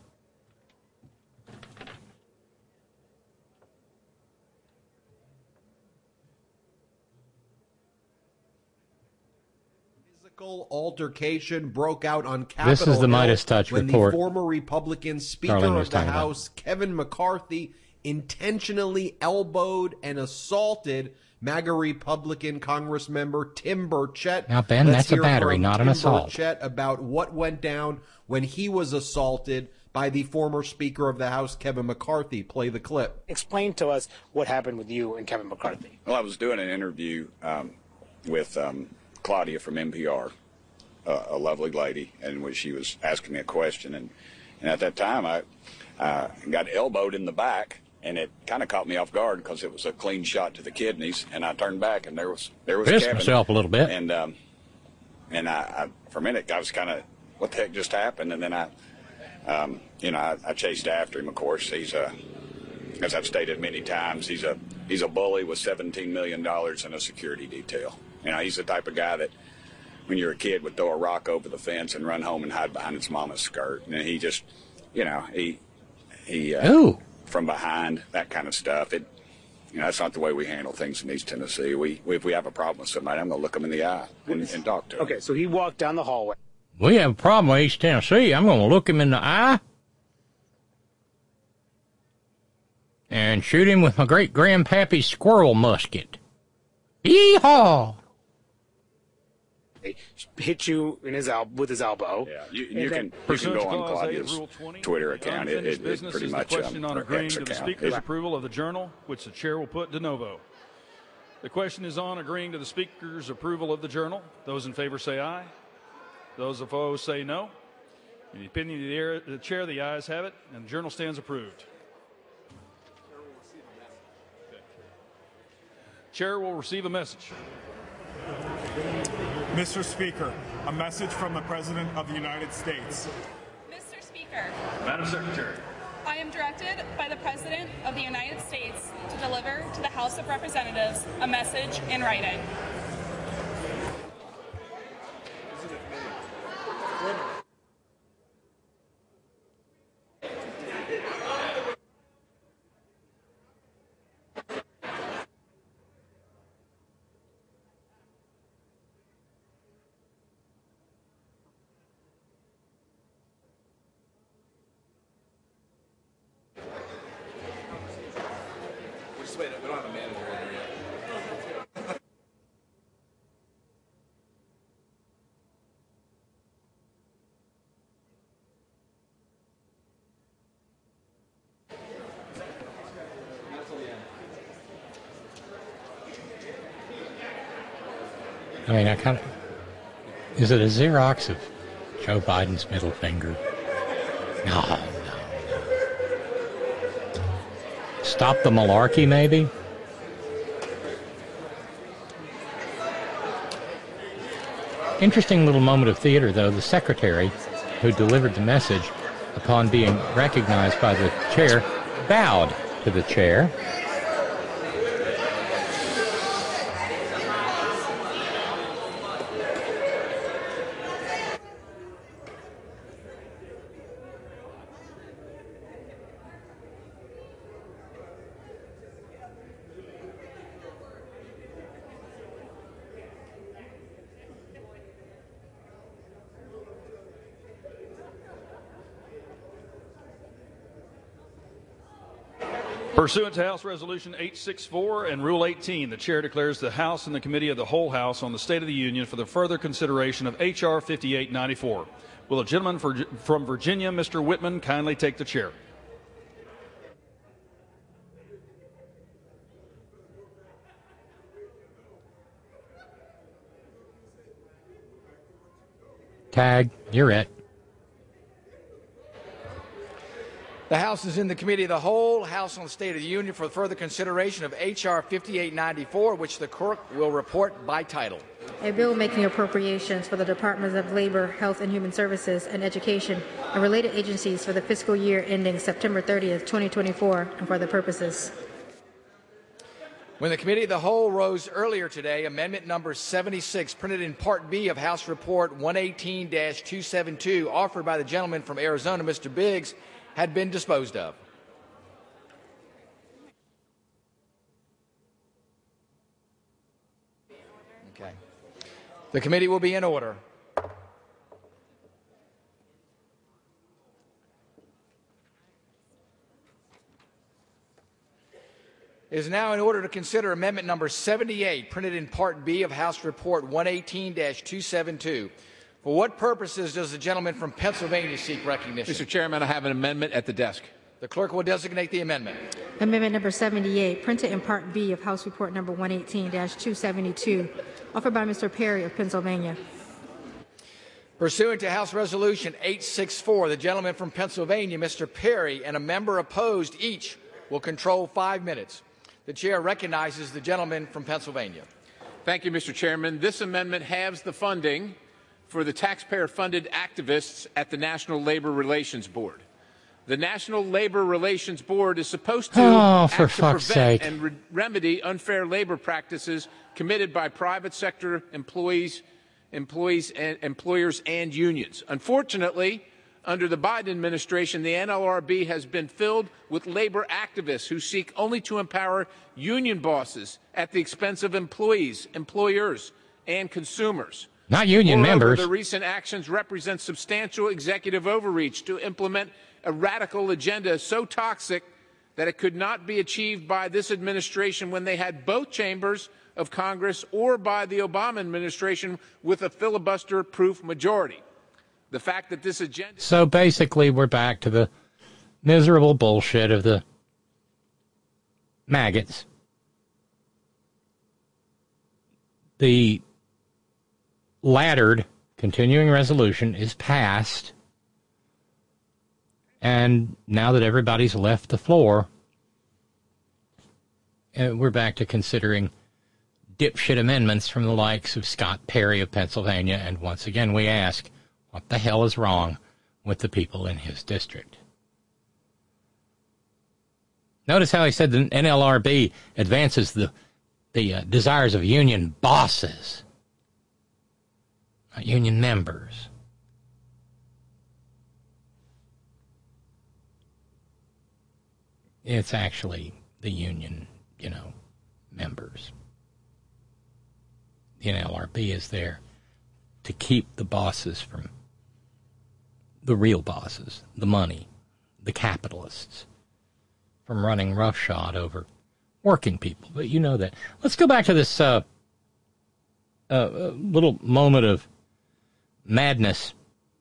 Altercation broke out on Capitol This is the Midas Touch when report. The former Republican Speaker of the House, Kevin McCarthy, intentionally elbowed and assaulted MAGA Republican Congress member Tim Burchett. Now, Ben, that's a battery, not an assault. Burchett about what went down when he was assaulted by the former Speaker of the House, Kevin McCarthy. Play the clip. Explain to us what happened with you and Kevin McCarthy. Well, I was doing an interview with Claudia from NPR, a lovely lady, and when she was asking me a question, and at that time I got elbowed in the back, and it kind of caught me off guard because it was a clean shot to the kidneys, and I turned back, and there was Pissed Kevin. myself a little bit, and I for a minute I was kind of, what the heck just happened, and then I chased after him. Of course, he's as I've stated many times, he's a bully with $17 million in a security detail. You know, he's the type of guy that when you're a kid would throw a rock over the fence and run home and hide behind his mama's skirt. And he just, he from behind, that kind of stuff. That's not the way we handle things in East Tennessee. If we have a problem with somebody, I'm going to look them in the eye and talk to them. Okay, so he walked down the hallway. We have a problem with East Tennessee. I'm going to look him in the eye and shoot him with my great-grandpappy's squirrel musket. Yee-haw! Hit you in with his elbow. Yeah, you can go on Claudia's Twitter account. It's pretty much question on her agreeing X to the account. Speaker's approval of the Journal, which the chair will put de novo. The question is on agreeing to the Speaker's approval of the Journal. Those in favor say aye. Those opposed say no. In the opinion of the chair, the ayes have it, and the Journal stands approved. Chair will receive a message. Mr. Speaker, a message from the President of the United States. Mr. Speaker. Madam Secretary. I am directed by the President of the United States to deliver to the House of Representatives a message in writing. I mean, is it a Xerox of Joe Biden's middle finger? No. Stop the malarkey, maybe? Interesting little moment of theater, though. The secretary who delivered the message, upon being recognized by the chair, bowed to the chair. Pursuant to House Resolution 864 and Rule 18, the Chair declares the House and the Committee of the Whole House on the State of the Union for the further consideration of H.R. 5894. Will a gentleman from Virginia, Mr. Whitman, kindly take the chair? Tag, you're it. The House is in the Committee of the Whole, House on the State of the Union, for further consideration of H.R. 5894, which the clerk will report by title. A bill making appropriations for the Departments of Labor, Health and Human Services, and Education and related agencies for the fiscal year ending September 30th, 2024, and for other purposes. When the Committee of the Whole rose earlier today, Amendment number 76, printed in Part B of House Report 118-272, offered by the gentleman from Arizona, Mr. Biggs, had been disposed of. Okay. The committee will be in order. It is now in order to consider Amendment number 78, printed in Part B of House Report 118-272. For what purposes does the gentleman from Pennsylvania seek recognition? Mr. Chairman, I have an amendment at the desk. The clerk will designate the amendment. Amendment number 78, printed in Part B of House Report number 118-272, offered by Mr. Perry of Pennsylvania. Pursuant to House Resolution 864, the gentleman from Pennsylvania, Mr. Perry, and a member opposed each will control 5 minutes. The chair recognizes the gentleman from Pennsylvania. Thank you, Mr. Chairman. This amendment halves the funding for the taxpayer-funded activists at the National Labor Relations Board. The National Labor Relations Board is supposed to act to prevent and remedy unfair labor practices committed by private sector employees, employers, and unions. Unfortunately, under the Biden administration, the NLRB has been filled with labor activists who seek only to empower union bosses at the expense of employees, employers, and consumers. Not union members. The recent actions represent substantial executive overreach to implement a radical agenda so toxic that it could not be achieved by this administration when they had both chambers of Congress, or by the Obama administration with a filibuster-proof majority. The fact that this agenda... So basically, we're back to the miserable bullshit of the maggots. The laddered continuing resolution is passed, and now that everybody's left the floor, we're back to considering dipshit amendments from the likes of Scott Perry of Pennsylvania, and once again we ask, what the hell is wrong with the people in his district? Notice how he said the NLRB advances the desires of union bosses, not union members. It's actually the union, members. The NLRB is there to keep the bosses from the real bosses, the money, the capitalists, from running roughshod over working people. But you know that. Let's go back to this little moment of madness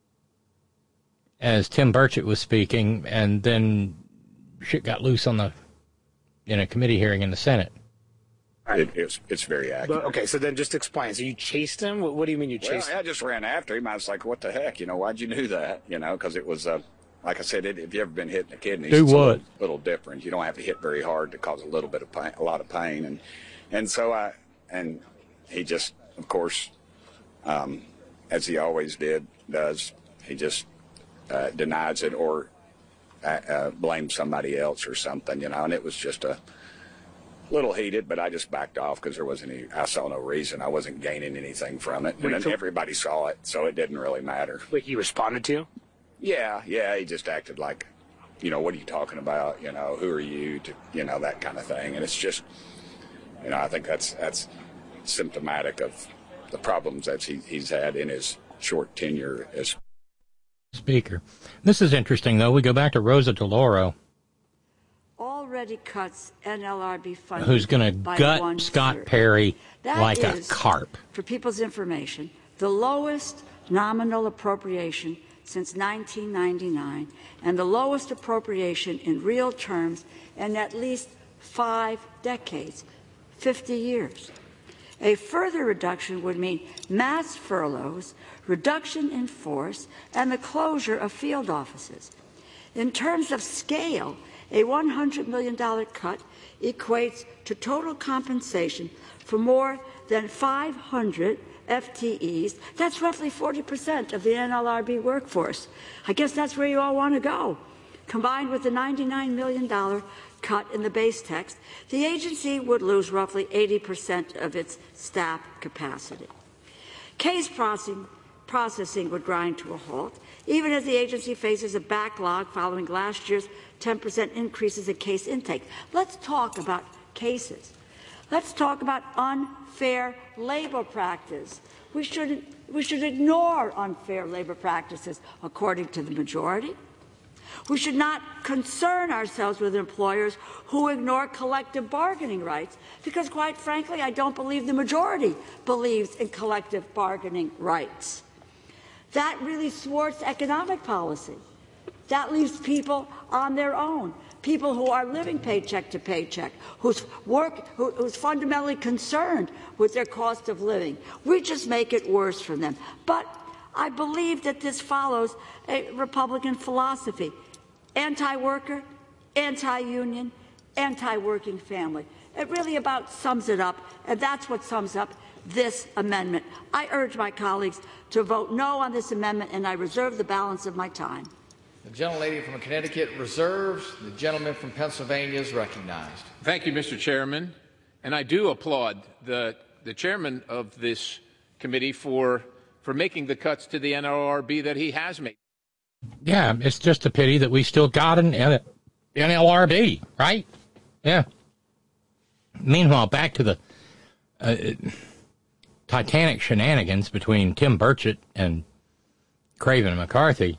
as Tim Burchett was speaking, and then shit got loose in a committee hearing in the Senate. It's very accurate. But, okay, so then just explain. So you chased him? What do you mean you chased him? I just ran after him. I was like, what the heck? Why'd you do that? Because it was, like I said, if you've ever been hit in the kidneys, it's a little different. You don't have to hit very hard to cause a little bit of pain, a lot of pain. And so he just, of course, as he always does, he just denies it or blames somebody else or something, and it was just a little heated, but I just backed off because I saw no reason. I wasn't gaining anything from it. And then everybody saw it, so it didn't really matter. Wait, he responded to you? Yeah, he just acted like, what are you talking about? Who are you to, that kind of thing. And it's just, I think that's symptomatic of the problems that he's had in his short tenure as Speaker. This is interesting, though. We go back to Rosa DeLauro, already cuts NLRB funding, who's going to gut Scott Perry like a carp. For people's information, the lowest nominal appropriation since 1999 and the lowest appropriation in real terms in at least 5 decades, 50 years. A further reduction would mean mass furloughs, reduction in force, and the closure of field offices. In terms of scale, a $100 million cut equates to total compensation for more than 500 FTEs. That's roughly 40% of the NLRB workforce. I guess that's where you all want to go. Combined with the $99 million cut in the base text, the agency would lose roughly 80% of its staff capacity. Case processing would grind to a halt, even as the agency faces a backlog following last year's 10% increases in case intake. Let's talk about cases. Let's talk about unfair labor practice. We should ignore unfair labor practices, according to the majority. We should not concern ourselves with employers who ignore collective bargaining rights, because, quite frankly, I don't believe the majority believes in collective bargaining rights. That really thwarts economic policy. That leaves people on their own, people who are living paycheck to paycheck, who's fundamentally concerned with their cost of living. We just make it worse for them. But I believe that this follows a Republican philosophy: anti-worker, anti-union, anti-working family. It really about sums it up, and that's what sums up this amendment. I urge my colleagues to vote no on this amendment, and I reserve the balance of my time. The gentlelady from Connecticut reserves. The gentleman from Pennsylvania is recognized. Thank you, Mr. Chairman. And I do applaud the chairman of this committee for making the cuts to the NLRB that he has made. Yeah, it's just a pity that we still got an NLRB, right? Yeah. Meanwhile, back to the Titanic shenanigans between Tim Burchett and Craven McCarthy.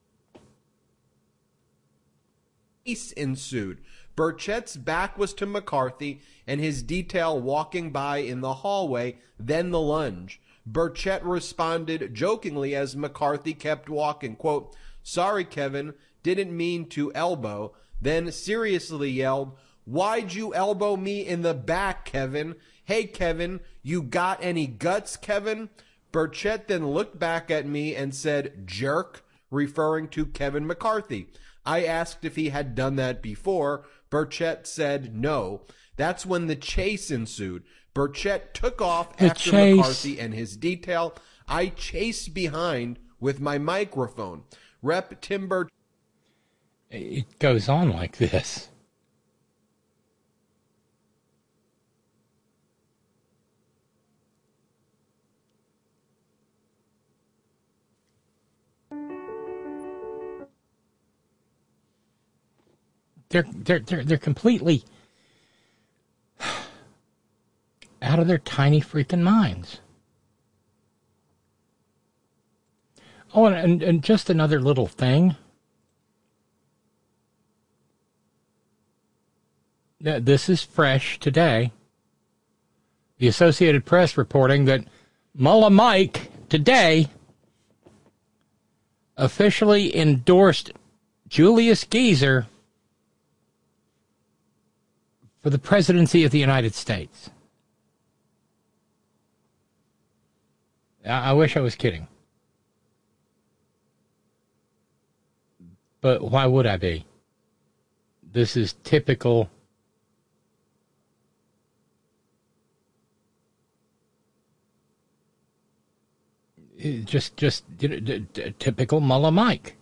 Peace ensued. Burchett's back was to McCarthy and his detail walking by in the hallway, then the lunge. Burchett responded jokingly as McCarthy kept walking, quote, "Sorry, Kevin, didn't mean to elbow," then seriously yelled, "Why'd you elbow me in the back, Kevin? Hey, Kevin, you got any guts, Kevin?" Burchett then looked back at me and said, "Jerk," referring to Kevin McCarthy. I asked if he had done that before. Burchett said no. That's when the chase ensued. Burchett took off after McCarthy and his detail. I chased behind with my microphone. Rep. Tim Burchett. It goes on like this. They're completely out of their tiny freaking minds. Oh, and just another little thing. This is fresh today. The Associated Press reporting that Mullah Mike today officially endorsed Julius Geezer for the presidency of the United States. I wish I was kidding. But why would I be? This is typical just typical Mullah Mike.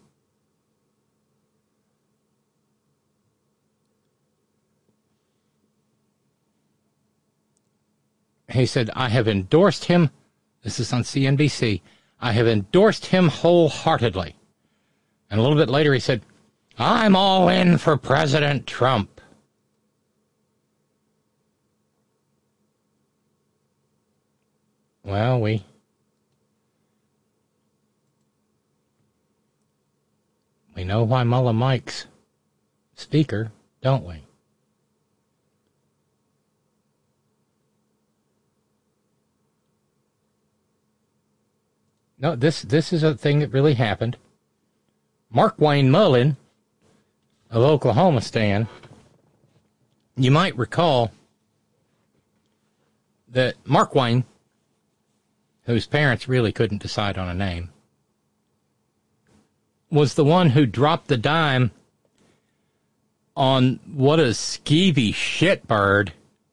He said, I have endorsed him. This is on CNBC. I have endorsed him wholeheartedly. And a little bit later he said, I'm all in for President Trump. Well, we know why Mullah Mike's speaker, don't we? No, this is a thing that really happened. Markwayne Mullin of Oklahoma Stan, you might recall that Markwayne, whose parents really couldn't decide on a name, was the one who dropped the dime on what a skeevy shitbird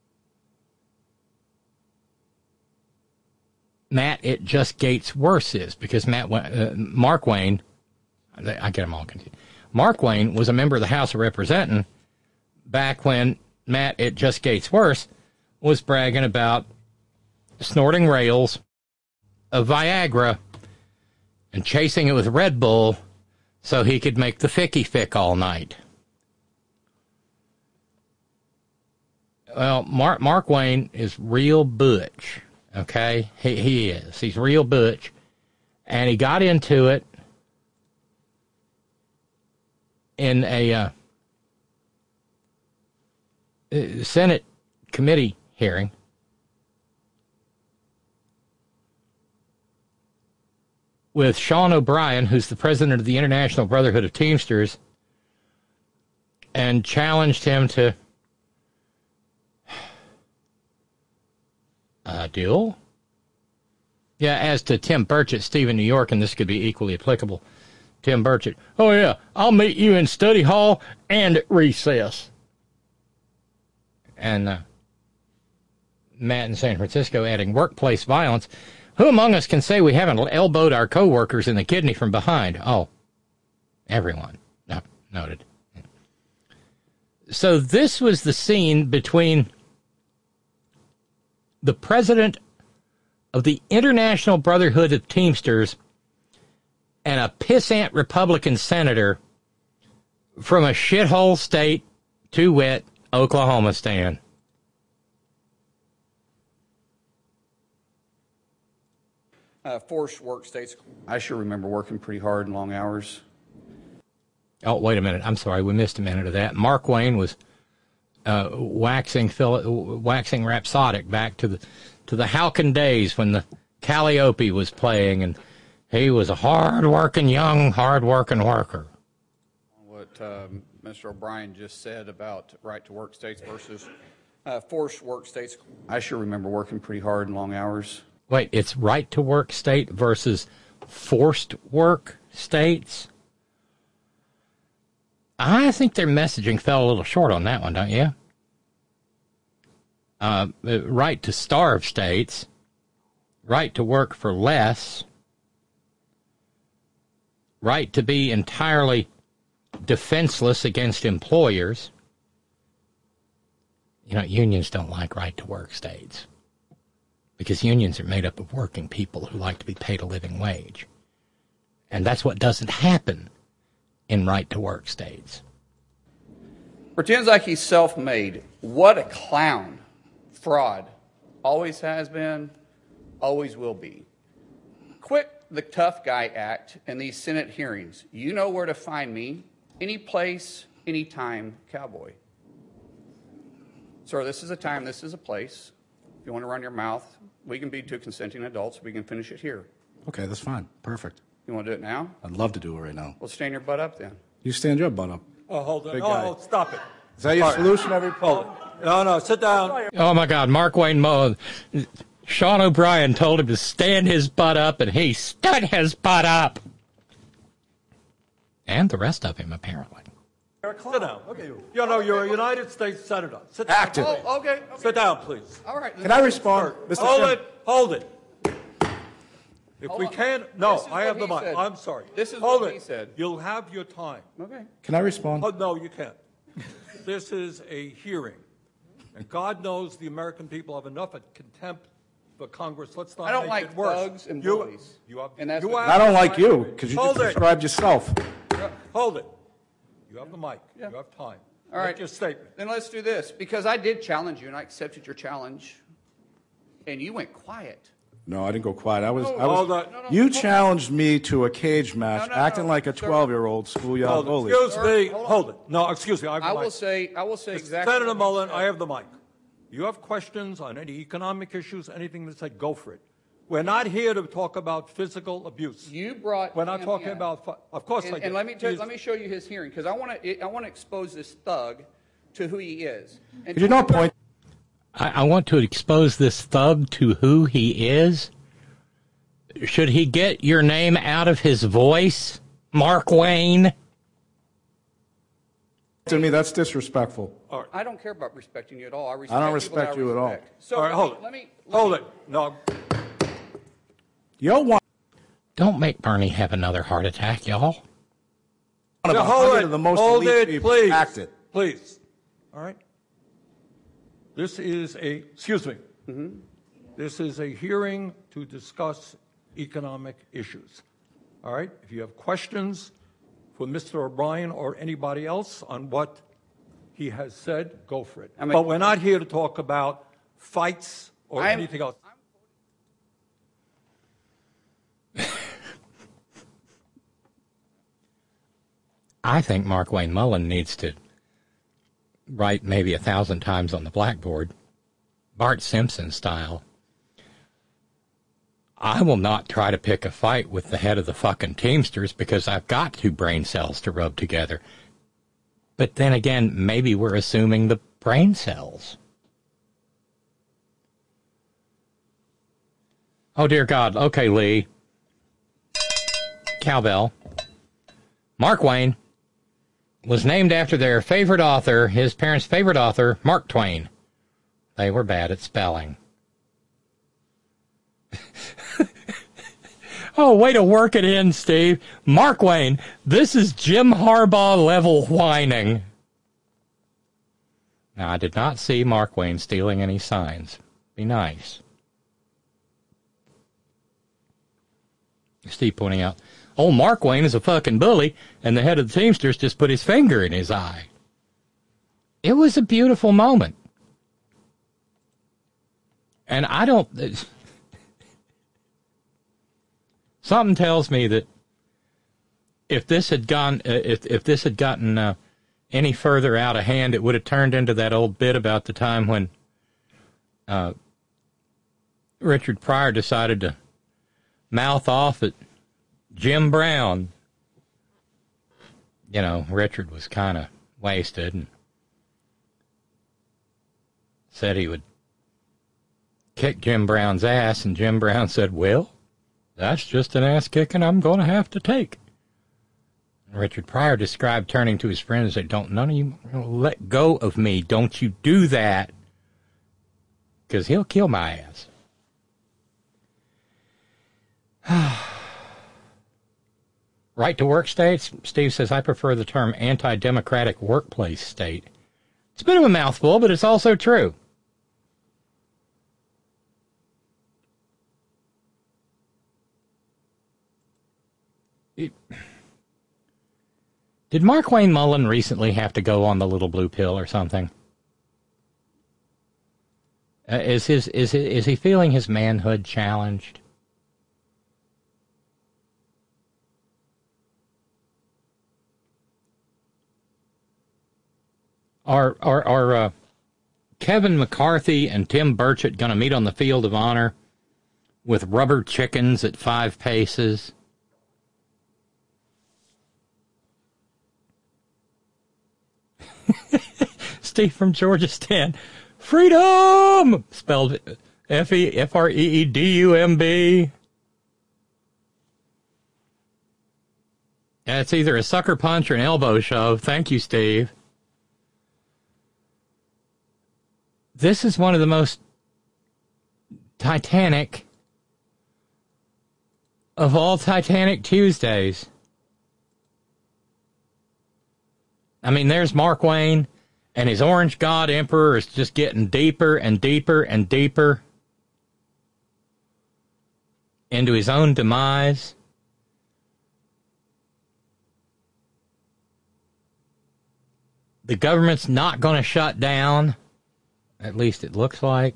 Matt It Just Gates Worse is, because Markwayne, I get them all confused. Markwayne was a member of the House of Representatives back when Matt It Just Gates Worse was bragging about snorting rails of Viagra and chasing it with Red Bull so he could make the ficky-fick all night. Well, Markwayne is real butch, okay? He is. He's real butch. And he got into it in a Senate committee hearing. With Sean O'Brien, who's the president of the International Brotherhood of Teamsters, and challenged him to duel? Yeah, as to Tim Burchett, Steve in New York, and this could be equally applicable. Tim Burchett, oh yeah, I'll meet you in study hall and at recess. And Matt in San Francisco adding workplace violence. Who among us can say we haven't elbowed our coworkers in the kidney from behind? Oh, everyone. No, noted. So this was the scene between the president of the International Brotherhood of Teamsters and a pissant Republican senator from a shithole state, to wit, Oklahoma Stan. Forced work states. I sure remember working pretty hard and long hours. Oh, wait a minute. I'm sorry. We missed a minute of that. Markwayne was waxing rhapsodic back to the Halcyon days when the Calliope was playing, and he was a hard-working worker. What Mr. O'Brien just said about right-to-work states versus forced work states. I sure remember working pretty hard and long hours. Wait, it's right-to-work state versus forced work states? I think their messaging fell a little short on that one, don't you? Right to starve states, right to work for less, right to be entirely defenseless against employers. You know, unions don't like right-to-work states because unions are made up of working people who like to be paid a living wage. And that's what doesn't happen in right-to-work states. Pretends like he's self-made. What a clown. Fraud. Always has been, always will be. Quit the tough guy act in these Senate hearings. You know where to find me. Any place, any time, cowboy. Sir, this is a time, this is a place. If you want to run your mouth, we can be two consenting adults. We can finish it here. Okay, that's fine. Perfect. You want to do it now? I'd love to do it right now. Well, stand your butt up then. You stand your butt up. Oh, hold on. Big guy. Oh, stop it. Is that your solution every poll? No, sit down. Oh, my God. Markwayne Mullin. Sean O'Brien told him to stand his butt up, and he stood his butt up. And the rest of him, apparently. Sit down. Okay. You know, you're a United States Senator. Sit down. Active. Oh, okay. Sit down, please. All right. Can I respond? Mr. Hold Chairman? it. Hold it. If Hold we on. can, no, This is I have what the he mic. said. I'm sorry. This is Hold what it. he said. You'll have your time. Okay. Can I respond? Oh, no, you can't. This is a hearing. And God knows the American people have enough contempt for Congress. Let's not I don't make like it worse. thugs and bullies. You have, And that's you what- have I don't the like mic. you because you just Hold it. described yourself. Hold it. You have the mic. Yeah. You have time. All right. Make your statement. Then let's do this, because I did challenge you, and I accepted your challenge, and you went quiet. No, I didn't go quiet. I was. hold on. You challenged me to a cage match, No, acting like a sir. 12-year-old schoolyard Hold it. bully. Excuse me. Hold it. No, excuse me. I have the I mic. will say exactly. Senator what Mullen, you I said. have the mic. You have questions on any economic issues, anything that said, go for it. We're not here to talk about physical abuse. You brought. We're not him talking in. about. Of course, I And, did. and let me show you his hearing, because I want to expose this thug to who he is. And Could you not point? I want to expose this thug to who he is. Should he get your name out of his voice, Mark Wayne? To me, that's disrespectful. I don't care about respecting you at all. I don't people that respect you at all. respect. So All right, hold it. let me Hold it. No. Yo, want Don't make Bernie have another heart attack, y'all. about hold 100 it. of the most Hold elite it, people please. acted. Please. All right. This is a. Excuse me. Mm-hmm. This is a hearing to discuss economic issues. All right. If you have questions for Mr. O'Brien or anybody else on what he has said, go for it. But we're not here to talk about fights or anything else. I think Mark Wayne Mullen needs to write maybe 1,000 times on the blackboard, Bart Simpson style. I will not try to pick a fight with the head of the fucking Teamsters because I've got 2 brain cells to rub together. But then again, maybe we're assuming the brain cells. Oh, dear God. Okay, Lee. Cowbell. Mark Wayne was named after their favorite author, his parents' favorite author, Mark Twain. They were bad at spelling. Oh, way to work it in, Steve. Mark Wayne, this is Jim Harbaugh level whining. Now, I did not see Mark Wayne stealing any signs. Be nice. Steve pointing out, oh, Mark Wayne is a fucking bully, and the head of the Teamsters just put his finger in his eye. It was a beautiful moment. And I don't... Something tells me that if this had gone, if this had gotten any further out of hand, it would have turned into that old bit about the time when Richard Pryor decided to mouth off at Jim Brown. You know, Richard was kind of wasted and said he would kick Jim Brown's ass, and Jim Brown said, well, that's just an ass kicking I'm going to have to take. Richard Pryor described turning to his friend and said, none of you let go of me. Don't you do that, because he'll kill my ass. Right to work states? Steve says, I prefer the term anti-democratic workplace state. It's a bit of a mouthful, but it's also true. Did Mark Wayne Mullen recently have to go on the little blue pill or something? Is he feeling his manhood challenged? Are Kevin McCarthy and Tim Burchett going to meet on the field of honor with rubber chickens at 5 paces? Steve from Georgia Stan. Freedom! Spelled Freedumb. Yeah, it's either a sucker punch or an elbow shove. Thank you, Steve. This is one of the most Titanic of all Titanic Tuesdays. I mean, there's Mark Wayne, and his Orange God Emperor is just getting deeper and deeper and deeper into his own demise. The government's not going to shut down, at least it looks like.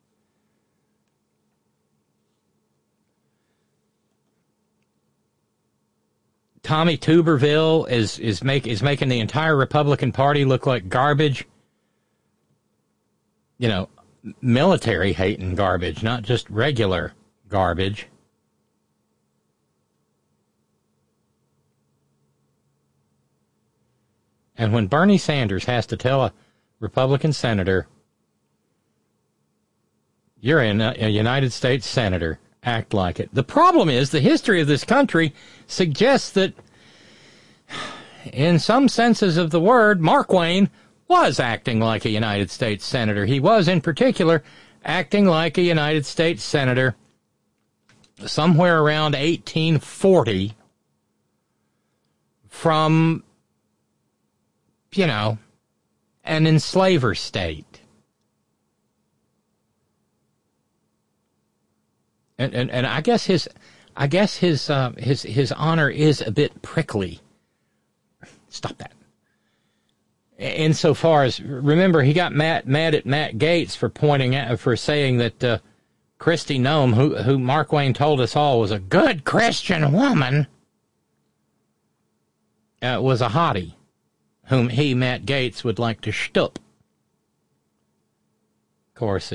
Tommy Tuberville is making the entire Republican Party look like garbage. You know, military-hating garbage, not just regular garbage. And when Bernie Sanders has to tell a Republican senator, you're a United States senator, act like it. The problem is the history of this country suggests that, in some senses of the word, Mark Wayne was acting like a United States senator. He was, in particular, acting like a United States senator somewhere around 1840 from, you know, an enslaver state. And I guess his honor is a bit prickly. Stop that. Insofar as, remember, he got mad at Matt Gaetz for saying that Kristi Noem, who Mark Wayne told us all was a good Christian woman, was a hottie, whom he, Matt Gaetz, would like to shtup. Of course,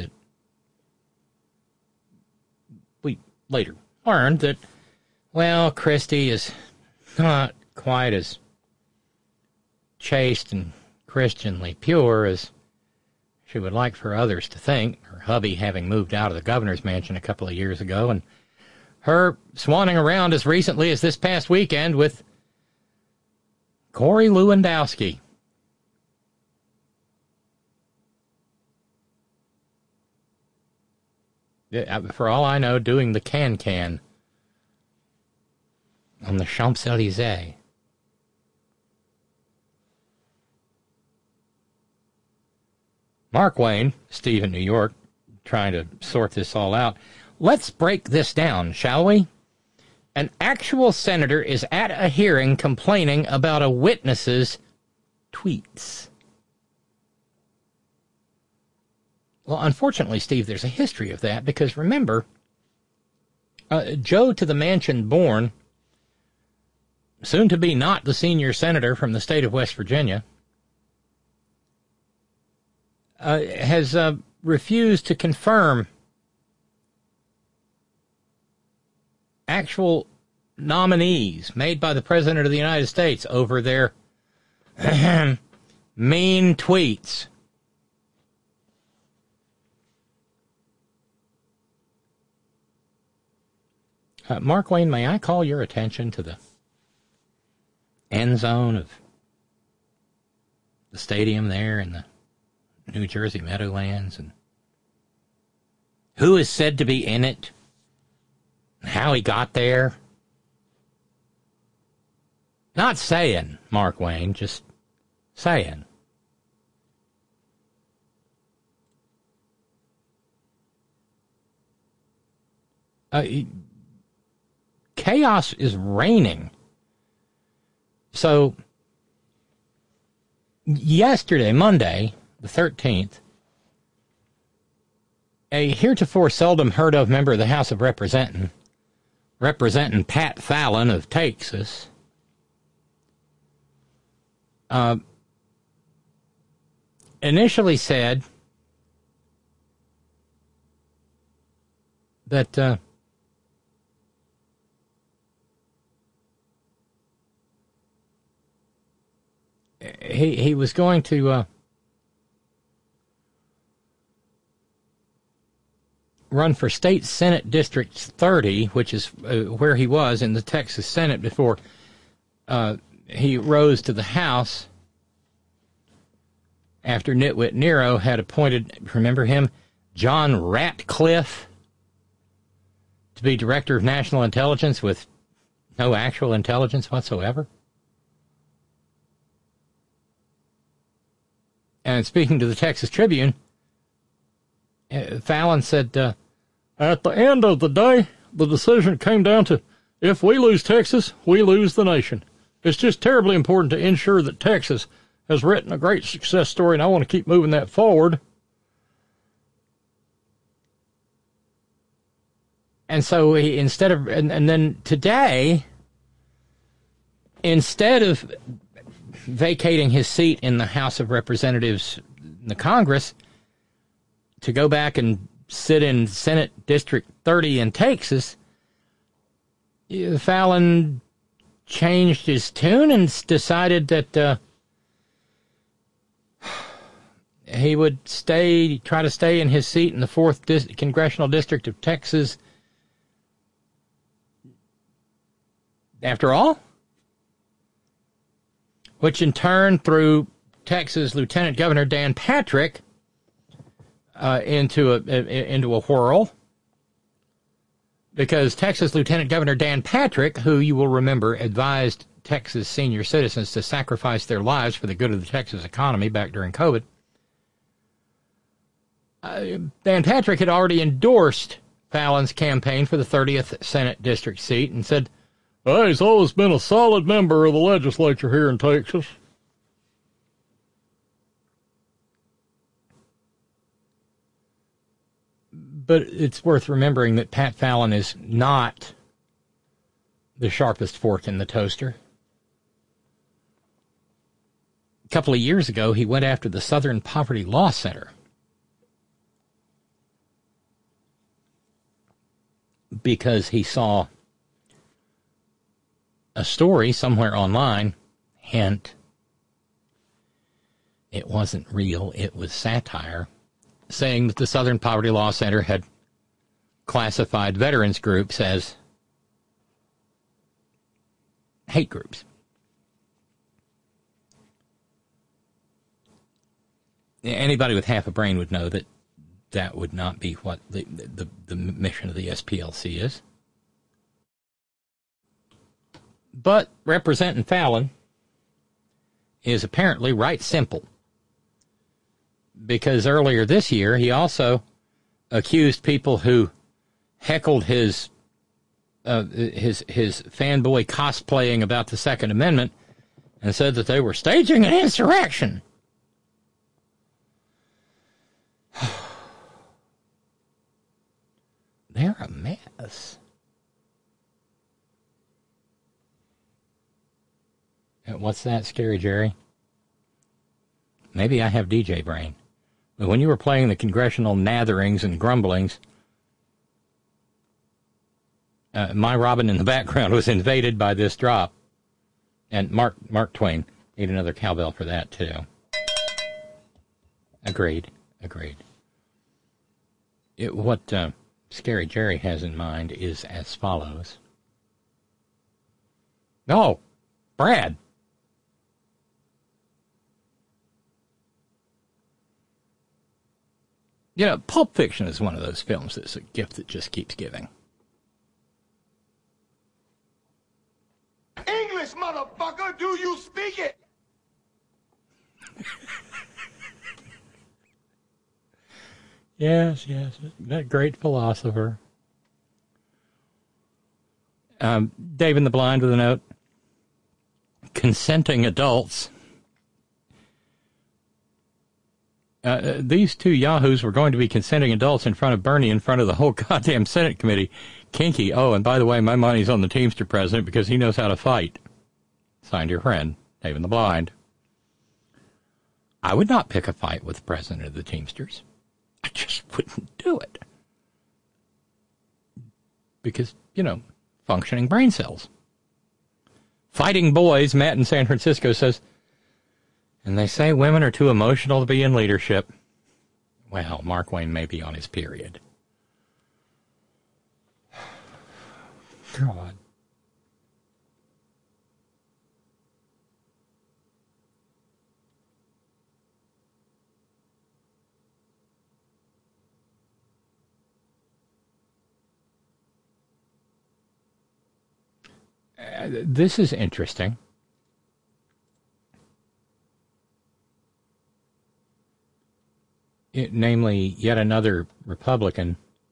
we later learned that, well, Kristi is not quite as chaste and Christianly pure as she would like for others to think, her hubby having moved out of the governor's mansion a couple of years ago, and her swanning around as recently as this past weekend with Corey Lewandowski. For all I know, doing the can-can on the Champs-Élysées. Mark Wayne, Steve in New York, trying to sort this all out. Let's break this down, shall we? An actual senator is at a hearing complaining about a witness's tweets. Well, unfortunately, Steve, there's a history of that because, remember, Joe to the mansion born, soon to be not the senior senator from the state of West Virginia, has refused to confirm actual nominees made by the President of the United States over their mean tweets. Mark Wayne, may I call your attention to the end zone of the stadium there in the New Jersey Meadowlands, and who is said to be in it, and how he got there? Not saying, Mark Wayne, just saying. Chaos is reigning. So, yesterday, Monday, the 13th, a heretofore seldom heard of member of the House of Representing Pat Fallon of Texas, initially said that he was going to run for State Senate District 30, which is where he was in the Texas Senate before he rose to the House after Nitwit Nero had appointed, remember him, John Ratcliffe, to be Director of National Intelligence with no actual intelligence whatsoever. And speaking to the Texas Tribune, Fallon said, at the end of the day, the decision came down to, if we lose Texas, we lose the nation. It's just terribly important to ensure that Texas has written a great success story, and I want to keep moving that forward. And so he, instead of, and then today, instead of vacating his seat in the House of Representatives in the Congress to go back and sit in Senate District 30 in Texas, Fallon changed his tune and decided that he would try to stay in his seat in the 4th Congressional District of Texas. After all, which in turn threw Texas Lieutenant Governor Dan Patrick into a whirl, because Texas Lieutenant Governor Dan Patrick, who you will remember advised Texas senior citizens to sacrifice their lives for the good of the Texas economy back during COVID, Dan Patrick had already endorsed Fallon's campaign for the 30th Senate District seat and said, he's always been a solid member of the legislature here in Texas. But it's worth remembering that Pat Fallon is not the sharpest fork in the toaster. A couple of years ago, he went after the Southern Poverty Law Center because he saw a story somewhere online, hint, it wasn't real, it was satire, saying that the Southern Poverty Law Center had classified veterans groups as hate groups. Anybody with half a brain would know that that would not be what the mission of the SPLC is. But Representative Fallon is apparently right simple, because earlier this year he also accused people who heckled his fanboy cosplaying about the Second Amendment and said that they were staging an insurrection. They're a mess. What's that, Scary Jerry? Maybe I have DJ brain. But when you were playing the congressional natherings and grumblings, my Robin in the background was invaded by this drop. And Mark Twain. Need another cowbell for that, too. Agreed. What Scary Jerry has in mind is as follows. No, Brad. You know, Pulp Fiction is one of those films that's a gift that just keeps giving. English, motherfucker, do you speak it? Yes, that great philosopher. Dave in the Blind with a note. Consenting adults. These two yahoos were going to be consenting adults in front of Bernie, in front of the whole goddamn Senate committee. Kinky. Oh, and by the way, my money's on the Teamster president because he knows how to fight. Signed, your friend, Dave in the Blind. I would not pick a fight with the president of the Teamsters. I just wouldn't do it. Because, functioning brain cells. Fighting Boys, Matt in San Francisco says, and they say women are too emotional to be in leadership. Well, Mark Wayne may be on his period. God. This is interesting. Namely, yet another Republican,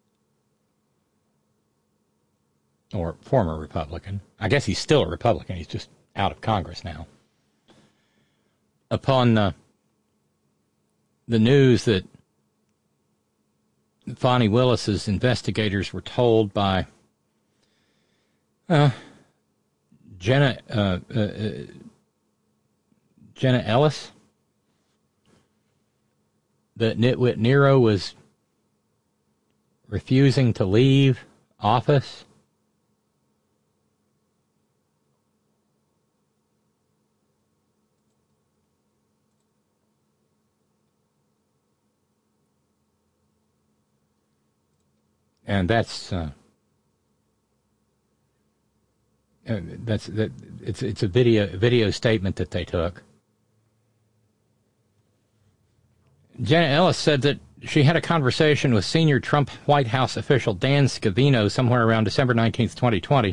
or former Republican. I guess he's still a Republican. He's just out of Congress now. Upon the news that Fani Willis's investigators were told by Jenna Ellis that Nitwit Nero was refusing to leave office. And it's a video statement that they took. Jenna Ellis said that she had a conversation with senior Trump White House official Dan Scavino somewhere around December 19th, 2020.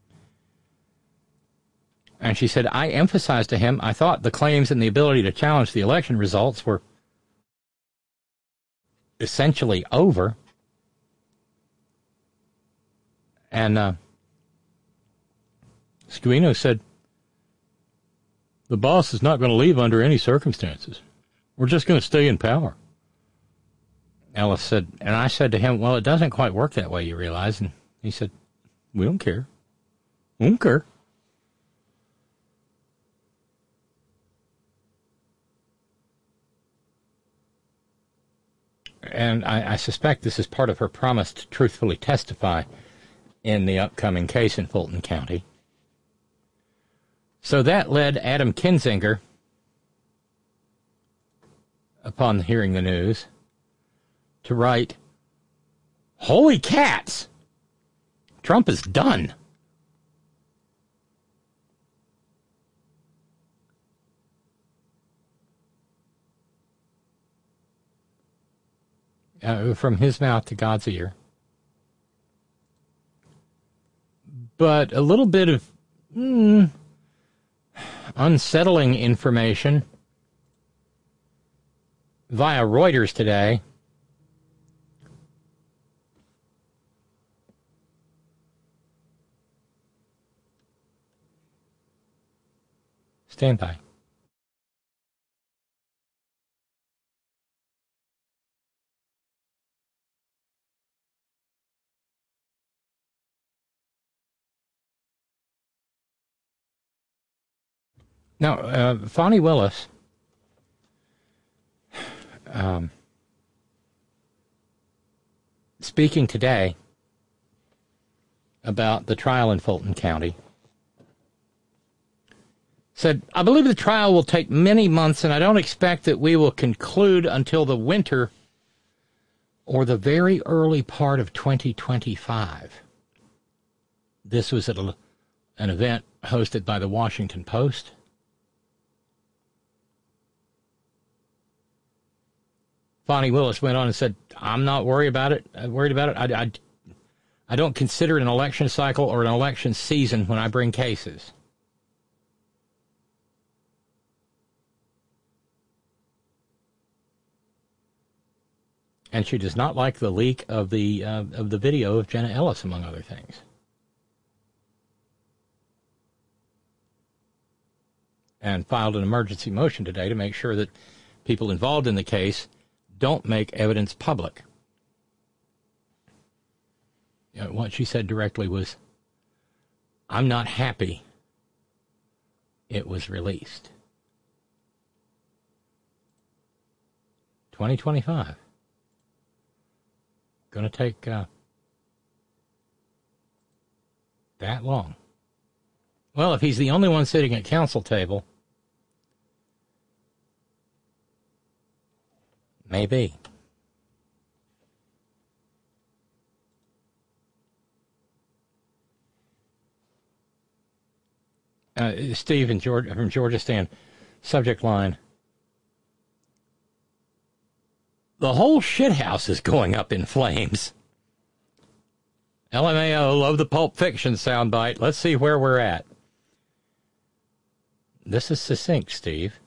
And she said, I emphasized to him, I thought the claims and the ability to challenge the election results were essentially over. And Scavino said, the boss is not going to leave under any circumstances. We're just going to stay in power. Ellis said, and I said to him, well, it doesn't quite work that way, you realize. And he said, we don't care. We don't care. And I suspect this is part of her promise to truthfully testify in the upcoming case in Fulton County. So that led Adam Kinzinger, upon hearing the news, to write, holy cats! Trump is done. From his mouth to God's ear. But a little bit of unsettling information via Reuters today. Stand by. Now, Fani Willis speaking today about the trial in Fulton County, said, I believe the trial will take many months, and I don't expect that we will conclude until the winter or the very early part of 2025. This was at an event hosted by the Washington Post. Fani Willis went on and said, I'm not worried about it. I don't consider it an election cycle or an election season when I bring cases. And she does not like the leak of the video of Jenna Ellis, among other things. And filed an emergency motion today to make sure that people involved in the case don't make evidence public. What she said directly was, I'm not happy it was released. 2025. Going to take that long. Well, if he's the only one sitting at council table, maybe. Steve from Georgia Stan, subject line. The whole shithouse is going up in flames. LMAO, love the Pulp Fiction soundbite. Let's see where we're at. This is succinct, Steve.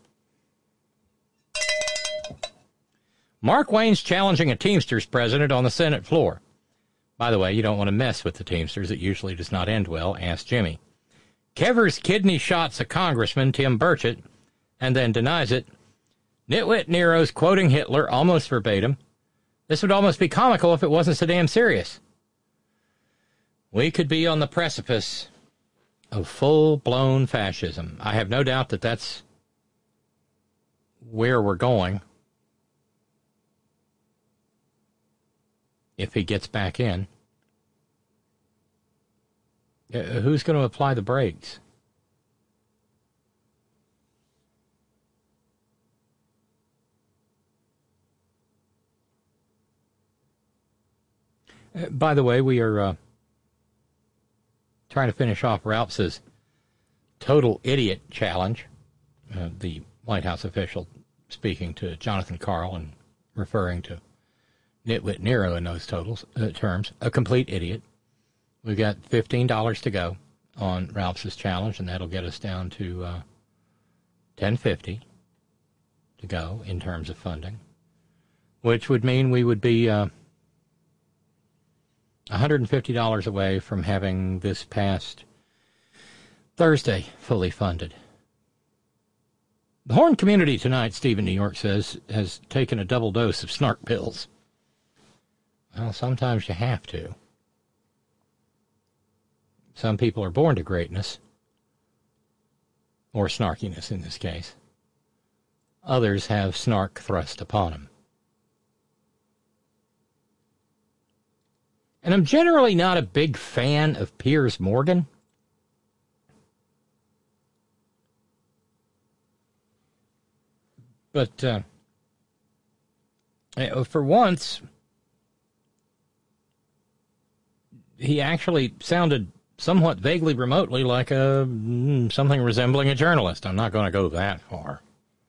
Mark Wayne's challenging a Teamsters president on the Senate floor. By the way, you don't want to mess with the Teamsters. It usually does not end well. Ask Jimmy. Kevers kidney shots a congressman, Tim Burchett, and then denies it. Nitwit Nero's quoting Hitler almost verbatim. This would almost be comical if it wasn't so damn serious. We could be on the precipice of full-blown fascism. I have no doubt that that's where we're going if he gets back in. Who's going to apply the brakes? By the way, we are trying to finish off Ralph's total idiot challenge. The White House official speaking to Jonathan Karl and referring to Nitwit Nero in those terms. A complete idiot. We've got $15 to go on Ralph's challenge, and that'll get us down to $10.50 to go in terms of funding, which would mean we would be $150 away from having this past Thursday fully funded. The Horn community tonight, Steve in New York says, has taken a double dose of snark pills. Well, sometimes you have to. Some people are born to greatness, or snarkiness in this case. Others have snark thrust upon them. And I'm generally not a big fan of Piers Morgan. But for once, he actually sounded somewhat vaguely remotely like something resembling a journalist. I'm not going to go that far.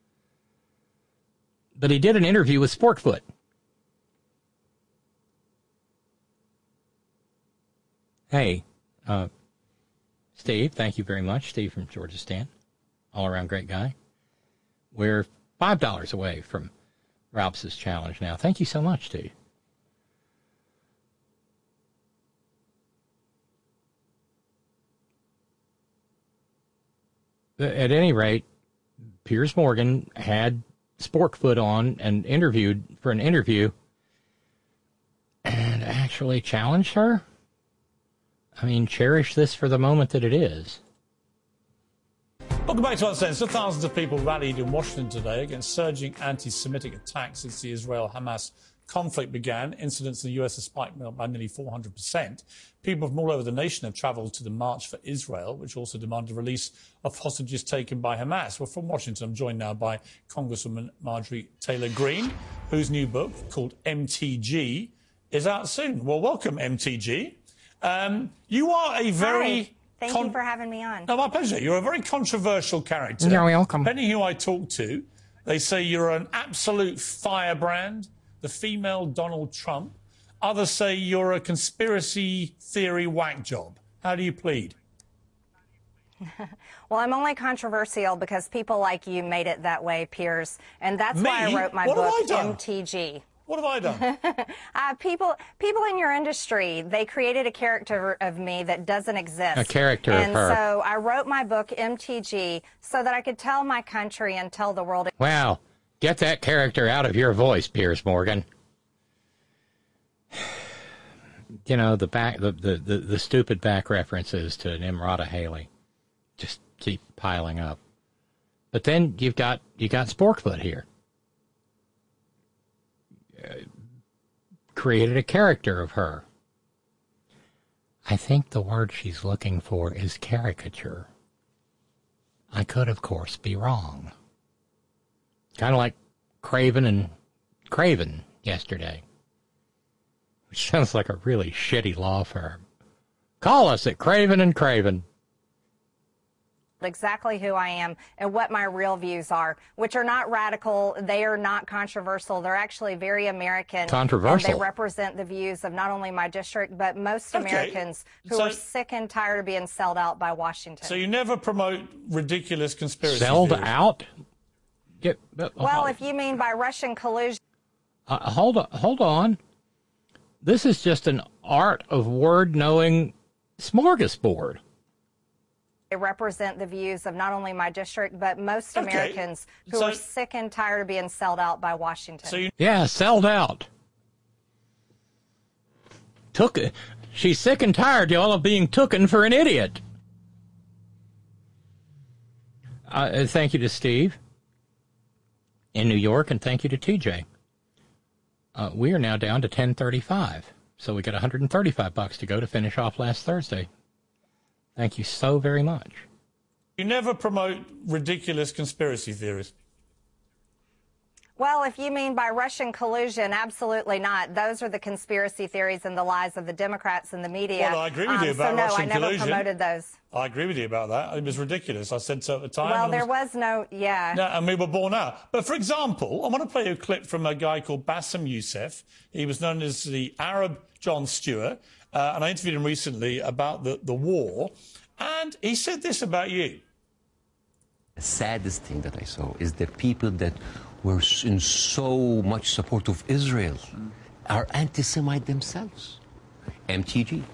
But he did an interview with Sporkfoot. Hey, Steve, thank you very much. Steve from Georgia Stan, all-around great guy. We're $5 away from Ralph's challenge now. Thank you so much, Steve. At any rate, Piers Morgan had Sporkfoot on and interviewed for an interview and actually challenged her. I mean, cherish this for the moment that it is. Welcome back to Uncensored. Thousands of people rallied in Washington today against surging anti-Semitic attacks since the Israel-Hamas conflict began. Incidents in the U.S. have spiked by nearly 400%. People from all over the nation have travelled to the March for Israel, which also demanded the release of hostages taken by Hamas. Well, from Washington, I'm joined now by Congresswoman Marjorie Taylor Greene, whose new book, called MTG, is out soon. Well, welcome, MTG. You are a very... Hi. Thank you for having me on. No, my pleasure. You're a very controversial character. You're welcome. Depending who I talk to, they say you're an absolute firebrand, the female Donald Trump. Others say you're a conspiracy theory whack job. How do you plead? Well, I'm only controversial because people like you made it that way, Piers. And that's why I wrote my book, MTG. What have I done? People in your industry, they created a character of me that doesn't exist. A character of her. And so I wrote my book, MTG, so that I could tell my country and tell the world. Wow. Get that character out of your voice, Piers Morgan. You know, the stupid back references to Nimrata Haley just keep piling up. But then you got Sporkfoot here. Created a character of her. I think the word she's looking for is caricature. I could, of course, be wrong. Kind of like Craven and Craven yesterday. Which sounds like a really shitty law firm. Call us at Craven and Craven. exactly who I am and what my real views are, which are not radical. They are not controversial. They're actually very American. Controversial. And they represent the views of not only my district, but most Americans who are sick and tired of being sold out by Washington. So you never promote ridiculous conspiracy Sold theories. out? Well, if you mean by Russian collusion. Hold on. This is just an art of word-knowing smorgasbord. They represent the views of not only my district, but most Americans who are sick and tired of being sold out by Washington. Yeah, sold out. She's sick and tired, y'all, of being tooken for an idiot. Thank you to Steve in New York, and thank you to TJ. We are now down to 10:35, so we got $135 to go to finish off last Thursday. Thank you so very much. You never promote ridiculous conspiracy theories. Well, if you mean by Russian collusion, absolutely not. Those are the conspiracy theories and the lies of the Democrats and the media. Well, I agree with you about Russian collusion. No, I never collusion. promoted those. I agree with you about that. It was ridiculous. I said so at the time. Well, there was no, yeah. No, and we were born out. But, for example, I want to play you a clip from a guy called Bassem Youssef. He was known as the Arab Jon Stewart, and I interviewed him recently about the war, and he said this about you. The saddest thing that I saw is the people that were in so much support of Israel are anti-Semite themselves. MTG,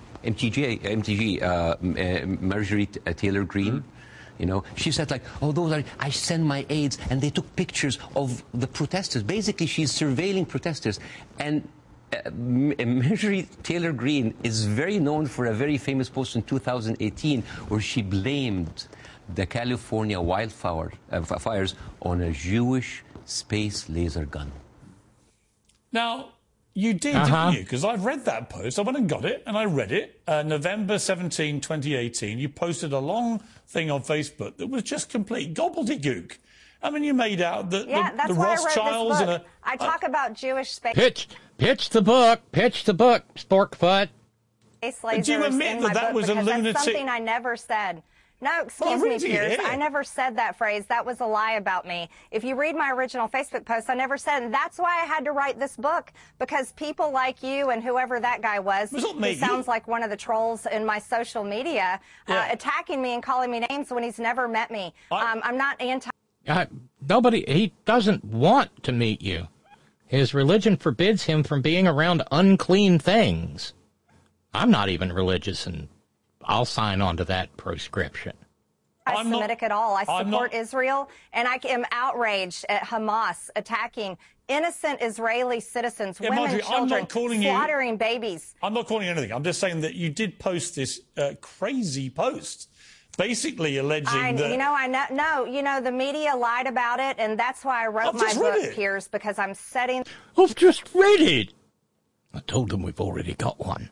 Marjorie Taylor Greene, you know, she said like, oh, those are, I send my aides, and they took pictures of the protesters. Basically, she's surveilling protesters. And Marjorie Taylor Greene is very known for a very famous post in 2018 where she blamed the California fires on a Jewish space laser gun. Now, you did, didn't you? Because I've read that post. I went and got it, and I read it. November 17, 2018, you posted a long thing on Facebook that was just complete gobbledygook. I mean, you made out that that's the why Rothschilds I wrote this and book. I talk about Jewish space. Pitch the book, Sporkfoot. Space lasers Do you admit in that my that book was a because lunatic? That's something I never said. No, excuse Well, me, Piers. yeah. I never said that phrase. That was a lie about me. If you read my original Facebook post, I never said it. And that's why I had to write this book, because people like you and whoever that guy was, who sounds like one of the trolls in my social media, attacking me and calling me names when he's never met me. I'm not anti. He doesn't want to meet you. His religion forbids him from being around unclean things. I'm not even religious, and I'll sign on to that proscription. Anti-Semitic at all. I support Israel, and I am outraged at Hamas attacking innocent Israeli citizens, women, Marjorie, children, slaughtering babies. I'm not calling you anything. I'm just saying that you did post this crazy post, basically alleging that... the media lied about it, and that's why I wrote my book, Piers, because I'm setting... I've just read it. I told them we've already got one.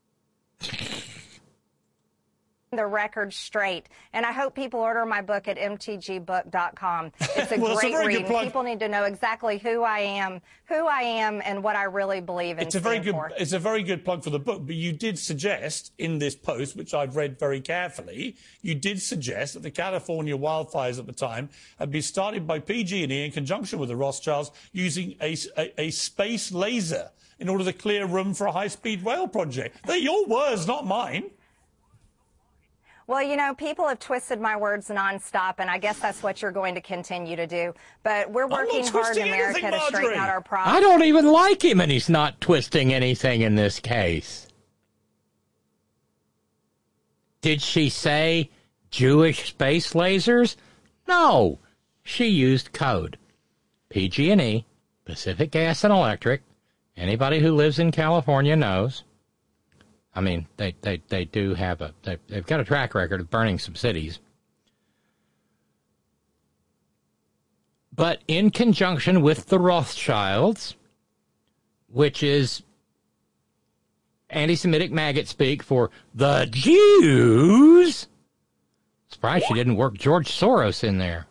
The record straight, and I hope people order my book at mtgbook.com. It's a great read. People need to know exactly who I am, and what I really believe in. It's a very good plug for the book. But you did suggest in this post, which I've read very carefully, you did suggest that the California wildfires at the time had been started by PG&E in conjunction with the Rothschilds using a space laser in order to clear room for a high-speed rail project. They're your words, not mine. Well, people have twisted my words nonstop, and I guess that's what you're going to continue to do. But we're working hard in America to straighten out our problems. I don't even like him, and he's not twisting anything in this case. Did she say Jewish space lasers? No. She used code. PG&E, Pacific Gas and Electric, anybody who lives in California knows. I mean, they do have they've got a track record of burning some cities. But in conjunction with the Rothschilds, which is anti-Semitic maggot speak for the Jews. Surprised she didn't work George Soros in there.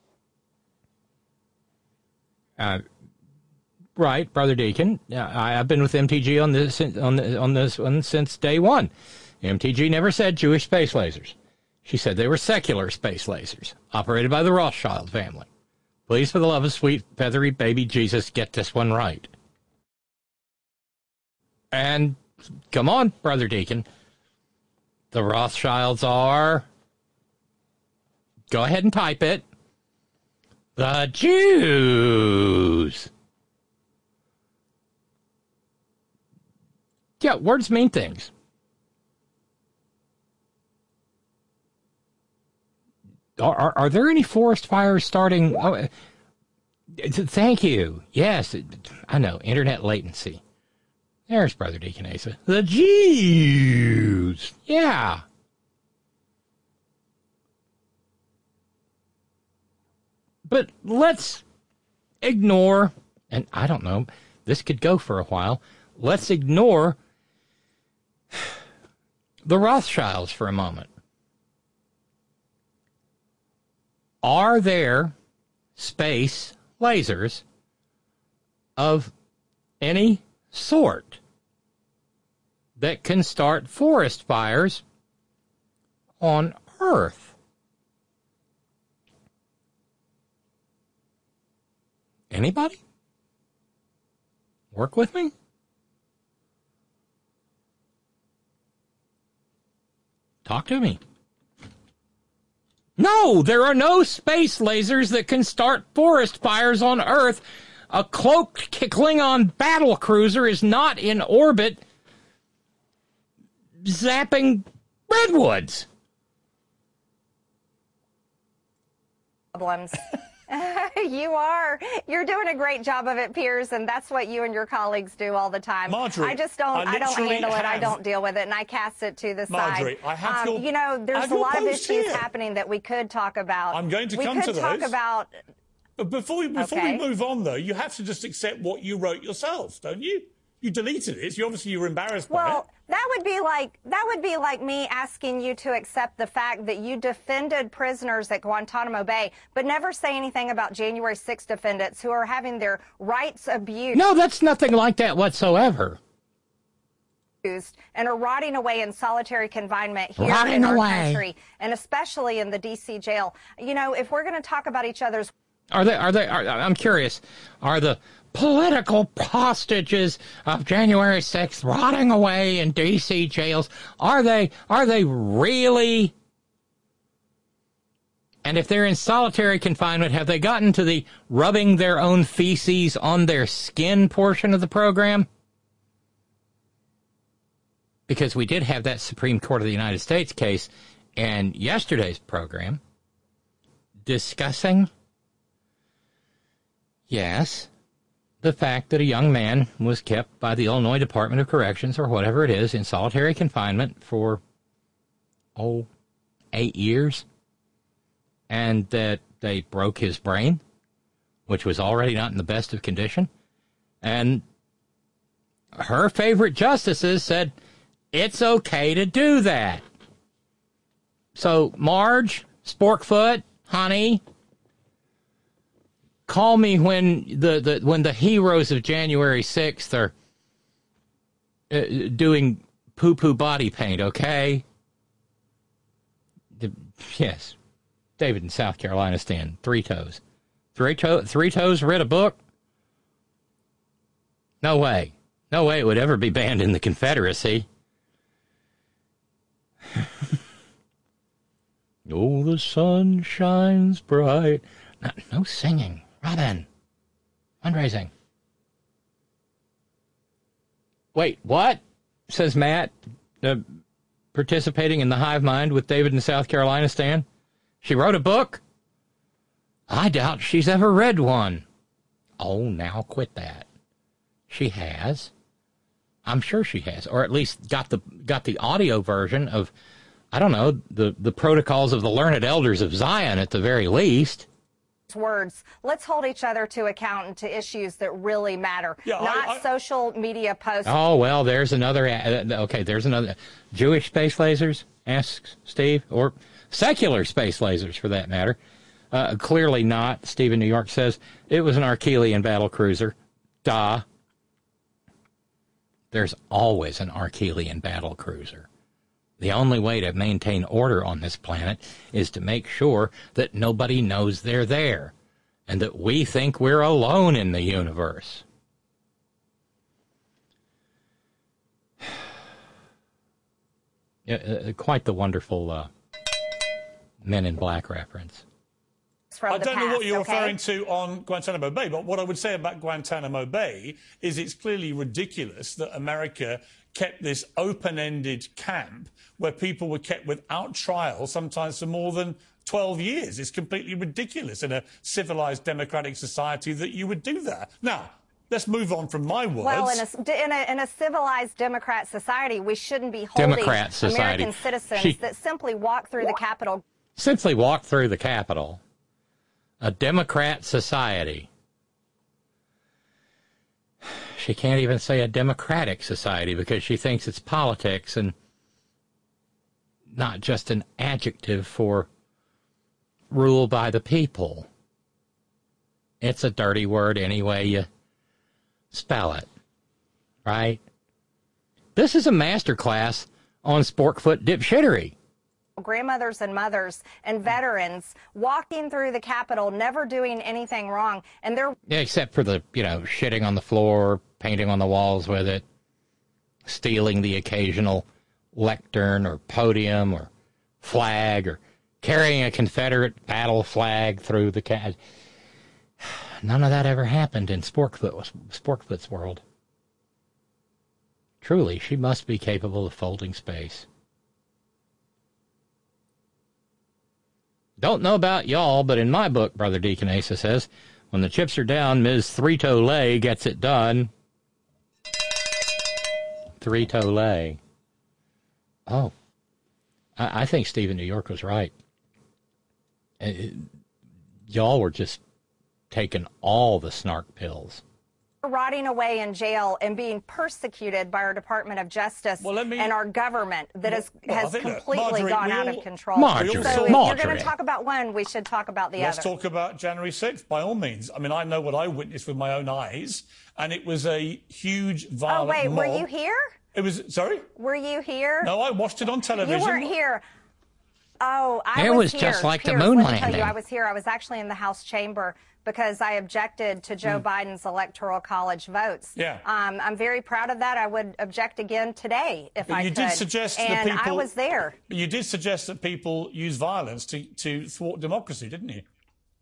Right, Brother Deacon. I've been with MTG on this one since day one. MTG never said Jewish space lasers. She said they were secular space lasers, operated by the Rothschild family. Please, for the love of sweet, feathery baby Jesus, get this one right. And, come on, Brother Deacon, the Rothschilds are, go ahead and type it, the Jews. Yeah, words mean things. Are there any forest fires starting? Oh, thank you. Yes, I know. Internet latency. There's Brother Deacon Asa. The Jews. Yeah. But let's ignore, and I don't know, this could go for a while. Let's ignore the Rothschilds for a moment. Are there space lasers of any sort that can start forest fires on Earth? Anybody? Work with me? Talk to me. No, there are no space lasers that can start forest fires on Earth. A cloaked Klingon battle cruiser is not in orbit zapping redwoods. Problems. You are. You're doing a great job of it, Piers, and that's what you and your colleagues do all the time. Marjorie, I just don't. I don't handle it. I don't deal with it, and I cast it to the Marjorie, side. I have your, you know, there's a lot of issues happening that we could talk about. I'm going to come to those. We could talk about. But before we move on, though, you have to just accept what you wrote yourself, don't you? You deleted it. You obviously you were embarrassed by it. Well, that would be like me asking you to accept the fact that you defended prisoners at Guantanamo Bay, but never say anything about January 6th defendants who are having their rights abused. No, that's nothing like that whatsoever. And are rotting away in solitary confinement here in our country, and especially in the D.C. jail. You know, if we're going to talk about each other's... I'm curious, are the political hostages of January 6th rotting away in D.C. jails, are they really? And if they're in solitary confinement, have they gotten to the rubbing their own feces on their skin portion of the program? Because we did have that Supreme Court of the United States case in yesterday's program discussing, yes, the fact that a young man was kept by the Illinois Department of Corrections, or whatever it is, in solitary confinement for, 8 years, and that they broke his brain, which was already not in the best of condition. And her favorite justices said, it's okay to do that. So, Marge, Sporkfoot, honey, call me when the heroes of January 6th are doing poo-poo body paint, okay? Yes. David in South Carolina stand. 3 toes. 3 toes read a book? No way. No way it would ever be banned in the Confederacy. Oh, the sun shines bright. No singing. Robin. Fundraising. Wait, what? Says Matt, participating in the Hive Mind with David in South Carolina stand. She wrote a book? I doubt she's ever read one. Oh, now quit that. She has. I'm sure she has. Or at least got the audio version of, I don't know, the protocols of the learned elders of Zion at the very least. Words. Let's hold each other to account and to issues that really matter, not social media posts. Oh, well, there's another. Okay, there's another. Jewish space lasers, asks Steve, or secular space lasers for that matter. Clearly not. Steve in New York says it was an Archelian battle cruiser. Duh. There's always an Archelian battle cruiser. The only way to maintain order on this planet is to make sure that nobody knows they're there and that we think we're alone in the universe. Quite the wonderful Men in Black reference. I don't know what you're referring to on Guantanamo Bay, but what I would say about Guantanamo Bay is it's clearly ridiculous that America kept this open-ended camp where people were kept without trial, sometimes for more than 12 years. It's completely ridiculous in a civilized democratic society that you would do that. Now, let's move on from my words. Well, in a civilized Democrat society, we shouldn't be holding American citizens that simply walk through the Capitol. Simply walk through the Capitol. A Democrat society. She can't even say a democratic society because she thinks it's politics and not just an adjective for rule by the people. It's a dirty word any way you spell it, right? This is a masterclass on Sporkfoot dipshittery. Grandmothers and mothers and veterans walking through the Capitol, never doing anything wrong. And they're... Yeah, except for the, shitting on the floor, painting on the walls with it, stealing the occasional lectern or podium or flag or carrying a Confederate battle flag through the... None of that ever happened in Sporkfoot's world. Truly, she must be capable of folding space. Don't know about y'all, but in my book, Brother Deacon Asa says, when the chips are down, Ms. Three-Toe Lay gets it done. Three-Toe Lay. Oh. I think Stephen New York was right. Y'all were just taking all the snark pills. Rotting away in jail and being persecuted by our Department of Justice and our government that has completely gone out of control. So if you're going to talk about one, we should talk about the other. Let's talk about January 6th, by all means. I mean, I know what I witnessed with my own eyes, and it was a huge violent mob. Oh, wait, were you here? It was, sorry? Were you here? No, I watched it on television. You weren't here. Oh, I was here. just like the Pierce, moon let me tell landing. you, I was here. I was actually in the House chamber because I objected to Joe Biden's Electoral College votes. Yeah. I'm very proud of that. I would object again today if I could. You did suggest that and people... I was there. You did suggest that people use violence to thwart democracy, didn't you?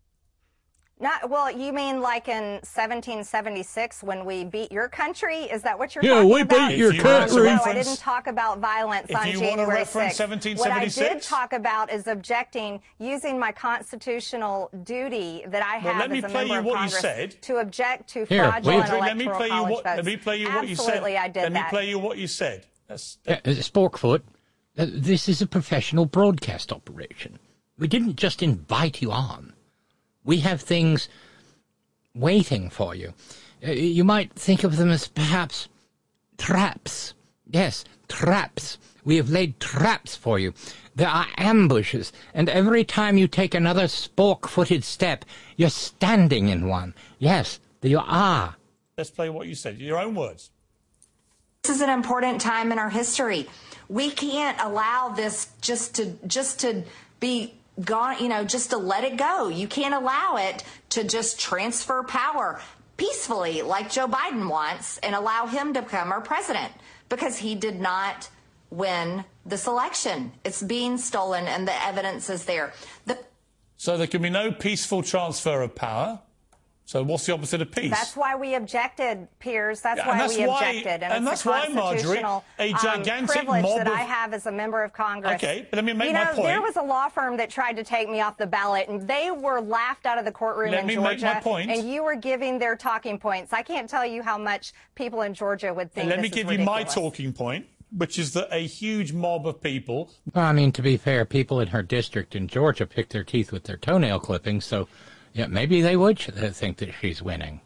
Not, well, you mean like in 1776 when we beat your country? Is that what you're talking about? Yeah, we beat your country. No, I didn't talk about violence on January 6th. 1776? What I did talk about is objecting, using my constitutional duty that I have as a member of Congress to object to fraudulent electoral college votes. Let me play you what you said. Absolutely, I did that. Let me play you what you said. Sporkfoot, this is a professional broadcast operation. We didn't just invite you on. We have things waiting for you. You might think of them as perhaps traps. Yes, traps. We have laid traps for you. There are ambushes, and every time you take another spork-footed step, you're standing in one. Yes, you are. Let's play what you said. Your own words. This is an important time in our history. We can't allow this just to be gone, just to let it go. You can't allow it to just transfer power peacefully like Joe Biden wants and allow him to become our president because he did not win this election. It's being stolen and the evidence is there. So there can be no peaceful transfer of power. So what's the opposite of peace? That's why we objected, Piers. That's why we objected. And that's why, Marjorie, a gigantic privilege mob that I have as a member of Congress. Okay, but let me make my point. There was a law firm that tried to take me off the ballot, and they were laughed out of the courtroom in Georgia. Let me make my point. And you were giving their talking points. I can't tell you how much people in Georgia would think this is ridiculous. Let me give you my talking point, which is that a huge mob of people... Well, I mean, to be fair, people in her district in Georgia pick their teeth with their toenail clippings, so... Yeah, maybe they would think that she's winning.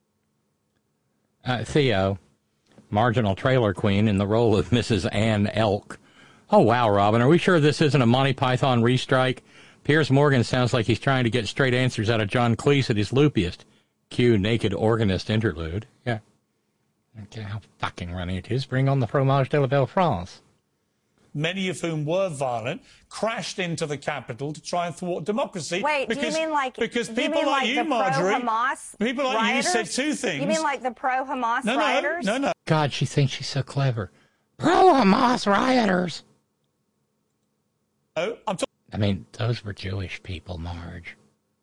Theo, marginal trailer queen in the role of Mrs. Ann Elk. Oh, wow, Robin, are we sure this isn't a Monty Python restrike? Piers Morgan sounds like he's trying to get straight answers out of John Cleese at his loopiest. Cue naked organist interlude. Yeah. Okay, how fucking runny it is. Bring on the fromage de la Belle France. many of whom were violent, crashed into the Capitol to try and thwart democracy. Wait, because, do you mean like because do people you mean like you, Marjorie, pro-Hamas people like rioters? you said two things. You mean like the pro-Hamas No, rioters? no. God, she thinks she's so clever. Pro-Hamas rioters. Oh, I mean, those were Jewish people, Marge.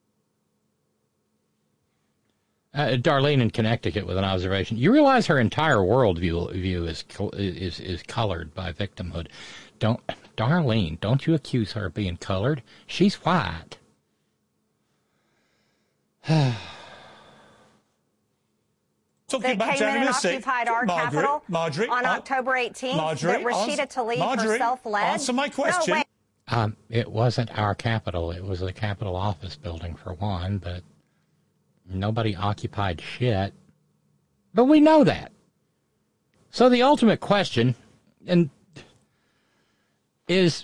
Darlene in Connecticut with an observation. You realize her entire worldview is colored by victimhood. Darlene, don't you accuse her of being colored. She's white. That came in and occupied our capital on October 18th. That Rashida Tlaib herself led. Answer my question. No, wait. It wasn't our capital. It was the Capitol office building, for one, but nobody occupied shit. But we know that. So the ultimate question is,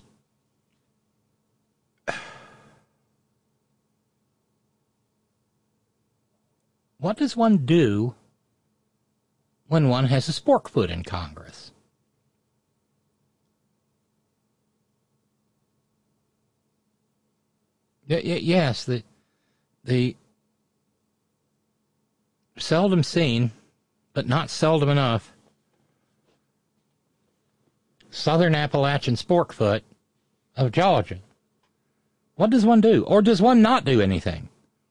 what does one do when one has a spork foot in Congress? Yes, the seldom seen, but not seldom enough, Southern Appalachian sporkfoot of Georgia. What does one do? Or does one not do anything?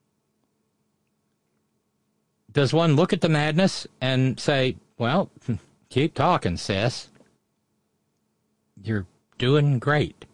Does one look at the madness and say, well, keep talking, sis. You're doing great.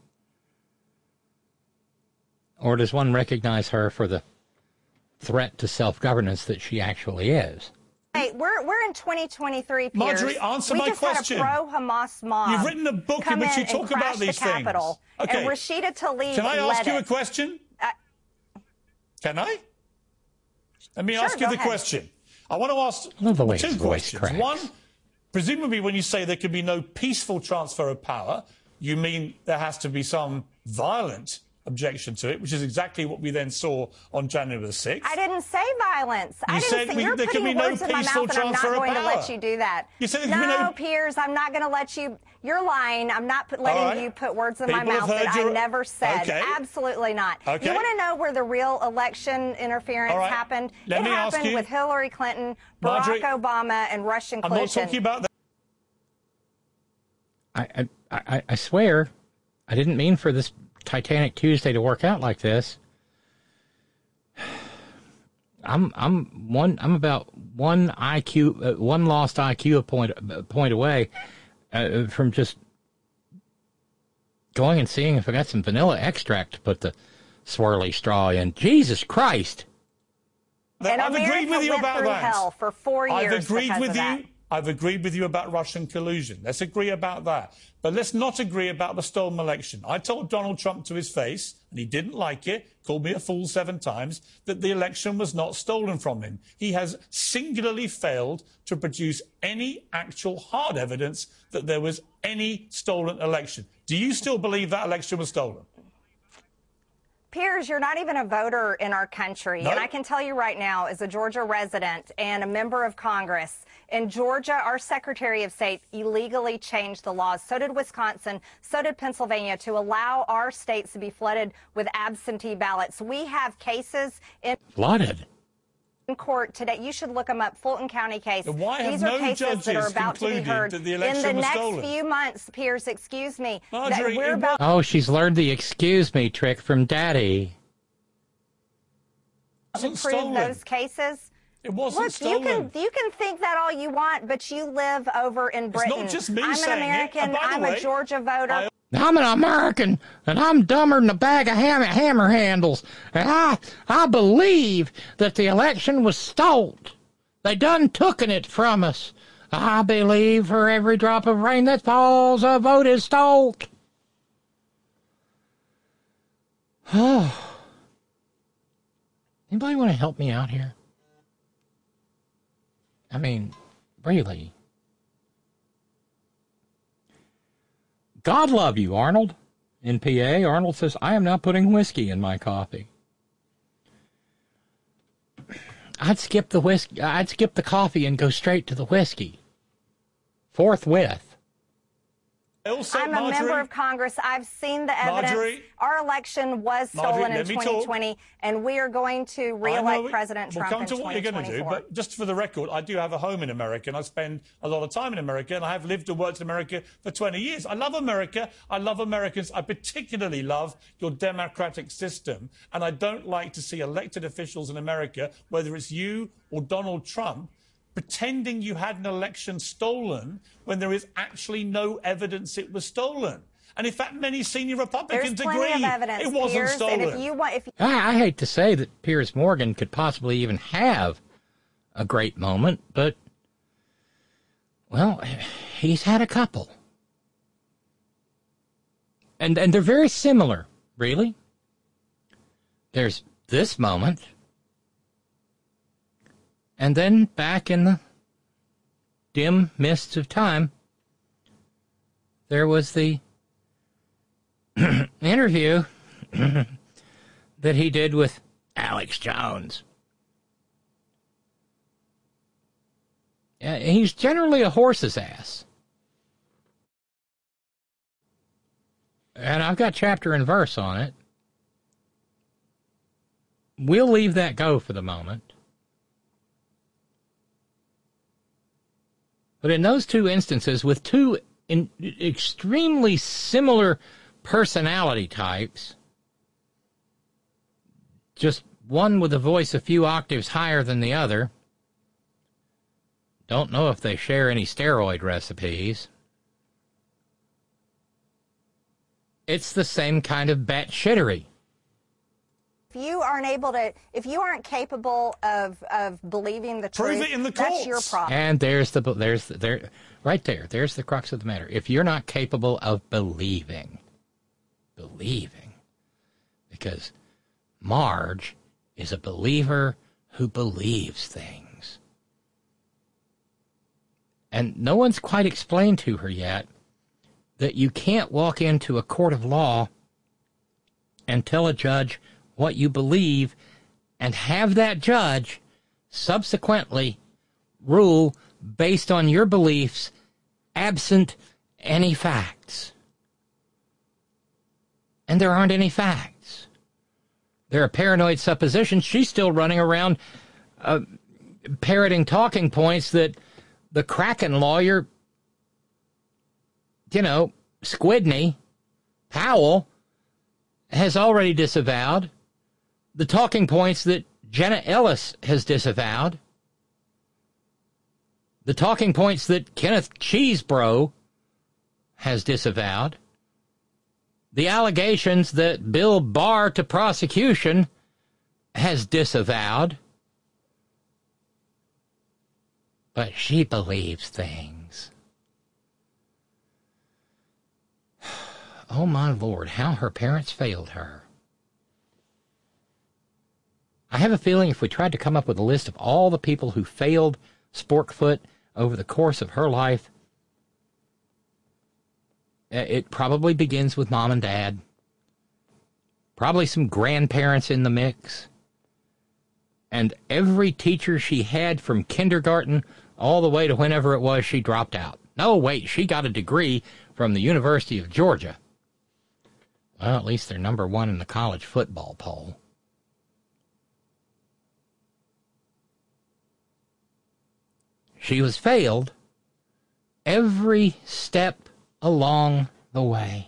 Or does one recognize her for the threat to self-governance that she actually is? Hey, we're in 2023, Piers. Marjorie, answer my question. We just had a pro-Hamas mob. You've written a book in which you talk about these things. Okay. And Rashida Tlaib Can I ask you led a question? Can I? Let me Sure, ask you go the ahead. question. I want to ask love the way two his voice questions. cracks. One, presumably when you say there can be no peaceful transfer of power, you mean there has to be some violent objection to it, which is exactly what we then saw on January the 6th. I didn't say violence. You said You're there can putting be no words in my peaceful mouth, and I'm not transfer of going to power. let you do that. You said there can be no... Piers, I'm not going to let you. You're lying. I'm not letting you put words in my People have mouth that heard I never said. Okay. Absolutely not. Okay. You want to know where the real election interference All right. happened? Let It me ask happened you- with Hillary Clinton, Marjorie, Barack Obama, and Russian collusion. I'm not talking about that. I swear, I didn't mean for this Titanic Tuesday to work out like this. I'm about one lost IQ point away from just going and seeing if I got some vanilla extract to put the swirly straw in. Jesus Christ! And I've agreed America with you went about through that. hell for 4 years I've agreed because with of you. that. I've agreed with you about Russian collusion. Let's agree about that. But let's not agree about the stolen election. I told Donald Trump to his face, and he didn't like it, called me a fool 7 times, that the election was not stolen from him. He has singularly failed to produce any actual hard evidence that there was any stolen election. Do you still believe that election was stolen? Piers, you're not even a voter in our country. No. And I can tell you right now, as a Georgia resident and a member of Congress, in Georgia, our Secretary of State illegally changed the laws. So did Wisconsin. So did Pennsylvania, to allow our states to be flooded with absentee ballots. We have cases in Flooded. court today. You should look them up. Fulton County case. Why have These are no cases that are judges about to be concluded heard that the in election the was next stolen? few months. Piers, excuse me. Marjorie, that we're it about Oh, she's learned the excuse me trick from Daddy. to wasn't prove stolen. those cases. It wasn't Look, stolen. you can think that all you want, but you live over in Britain. not just me I'm saying an it. American. And by the I'm way, a Georgia voter. I'm an American, and I'm dumber than a bag of hammer handles. And I believe that the election was stole. They done tooken it from us. I believe for every drop of rain that falls, a vote is stole. Anybody want to help me out here? I mean, really. God love you, Arnold. In PA, Arnold says, I am not putting whiskey in my coffee. I'd skip the whiskey. I'd skip the coffee and go straight to the whiskey. Forthwith. I'm a member of Congress. I've seen the evidence. Marjorie, our election was stolen in 2020, and we are going to re-elect President Trump in 2024. We'll come to what you're going to do, but just for the record, I do have a home in America, and I spend a lot of time in America, and I have lived and worked in America for 20 years. I love America. I love Americans. I particularly love your democratic system, and I don't like to see elected officials in America, whether it's you or Donald Trump, pretending you had an election stolen when there is actually no evidence it was stolen. And in fact, many senior Republicans agree it wasn't stolen. And I hate to say that Piers Morgan could possibly even have a great moment, but, well, he's had a couple. And they're very similar, really. There's this moment, and then back in the dim mists of time, there was the interview that he did with Alex Jones. Yeah, he's generally a horse's ass. And I've got chapter and verse on it. We'll leave that go for the moment. But in those two instances, with two extremely similar personality types, just one with a voice a few octaves higher than the other, don't know if they share any steroid recipes. It's the same kind of batshittery. If you aren't capable of believing the truth, prove it in the courts. That's your problem. And there's the crux of the matter. If you're not capable of believing, because Marge is a believer who believes things. And no one's quite explained to her yet that you can't walk into a court of law and tell a judge what you believe and have that judge subsequently rule based on your beliefs absent any facts. And there aren't any facts. There are paranoid suppositions. She's still running around parroting talking points that the Kraken lawyer, Squidney, Powell, has already disavowed. The talking points that Jenna Ellis has disavowed. The talking points that Kenneth Cheesebro has disavowed. The allegations that Bill Barr to prosecution has disavowed. But she believes things. Oh, my Lord, how her parents failed her. I have a feeling if we tried to come up with a list of all the people who failed Sporkfoot over the course of her life, it probably begins with Mom and Dad. Probably some grandparents in the mix. And every teacher she had from kindergarten all the way to whenever it was she dropped out. No, wait, she got a degree from the University of Georgia. Well, at least they're number one in the college football poll. She was failed every step along the way.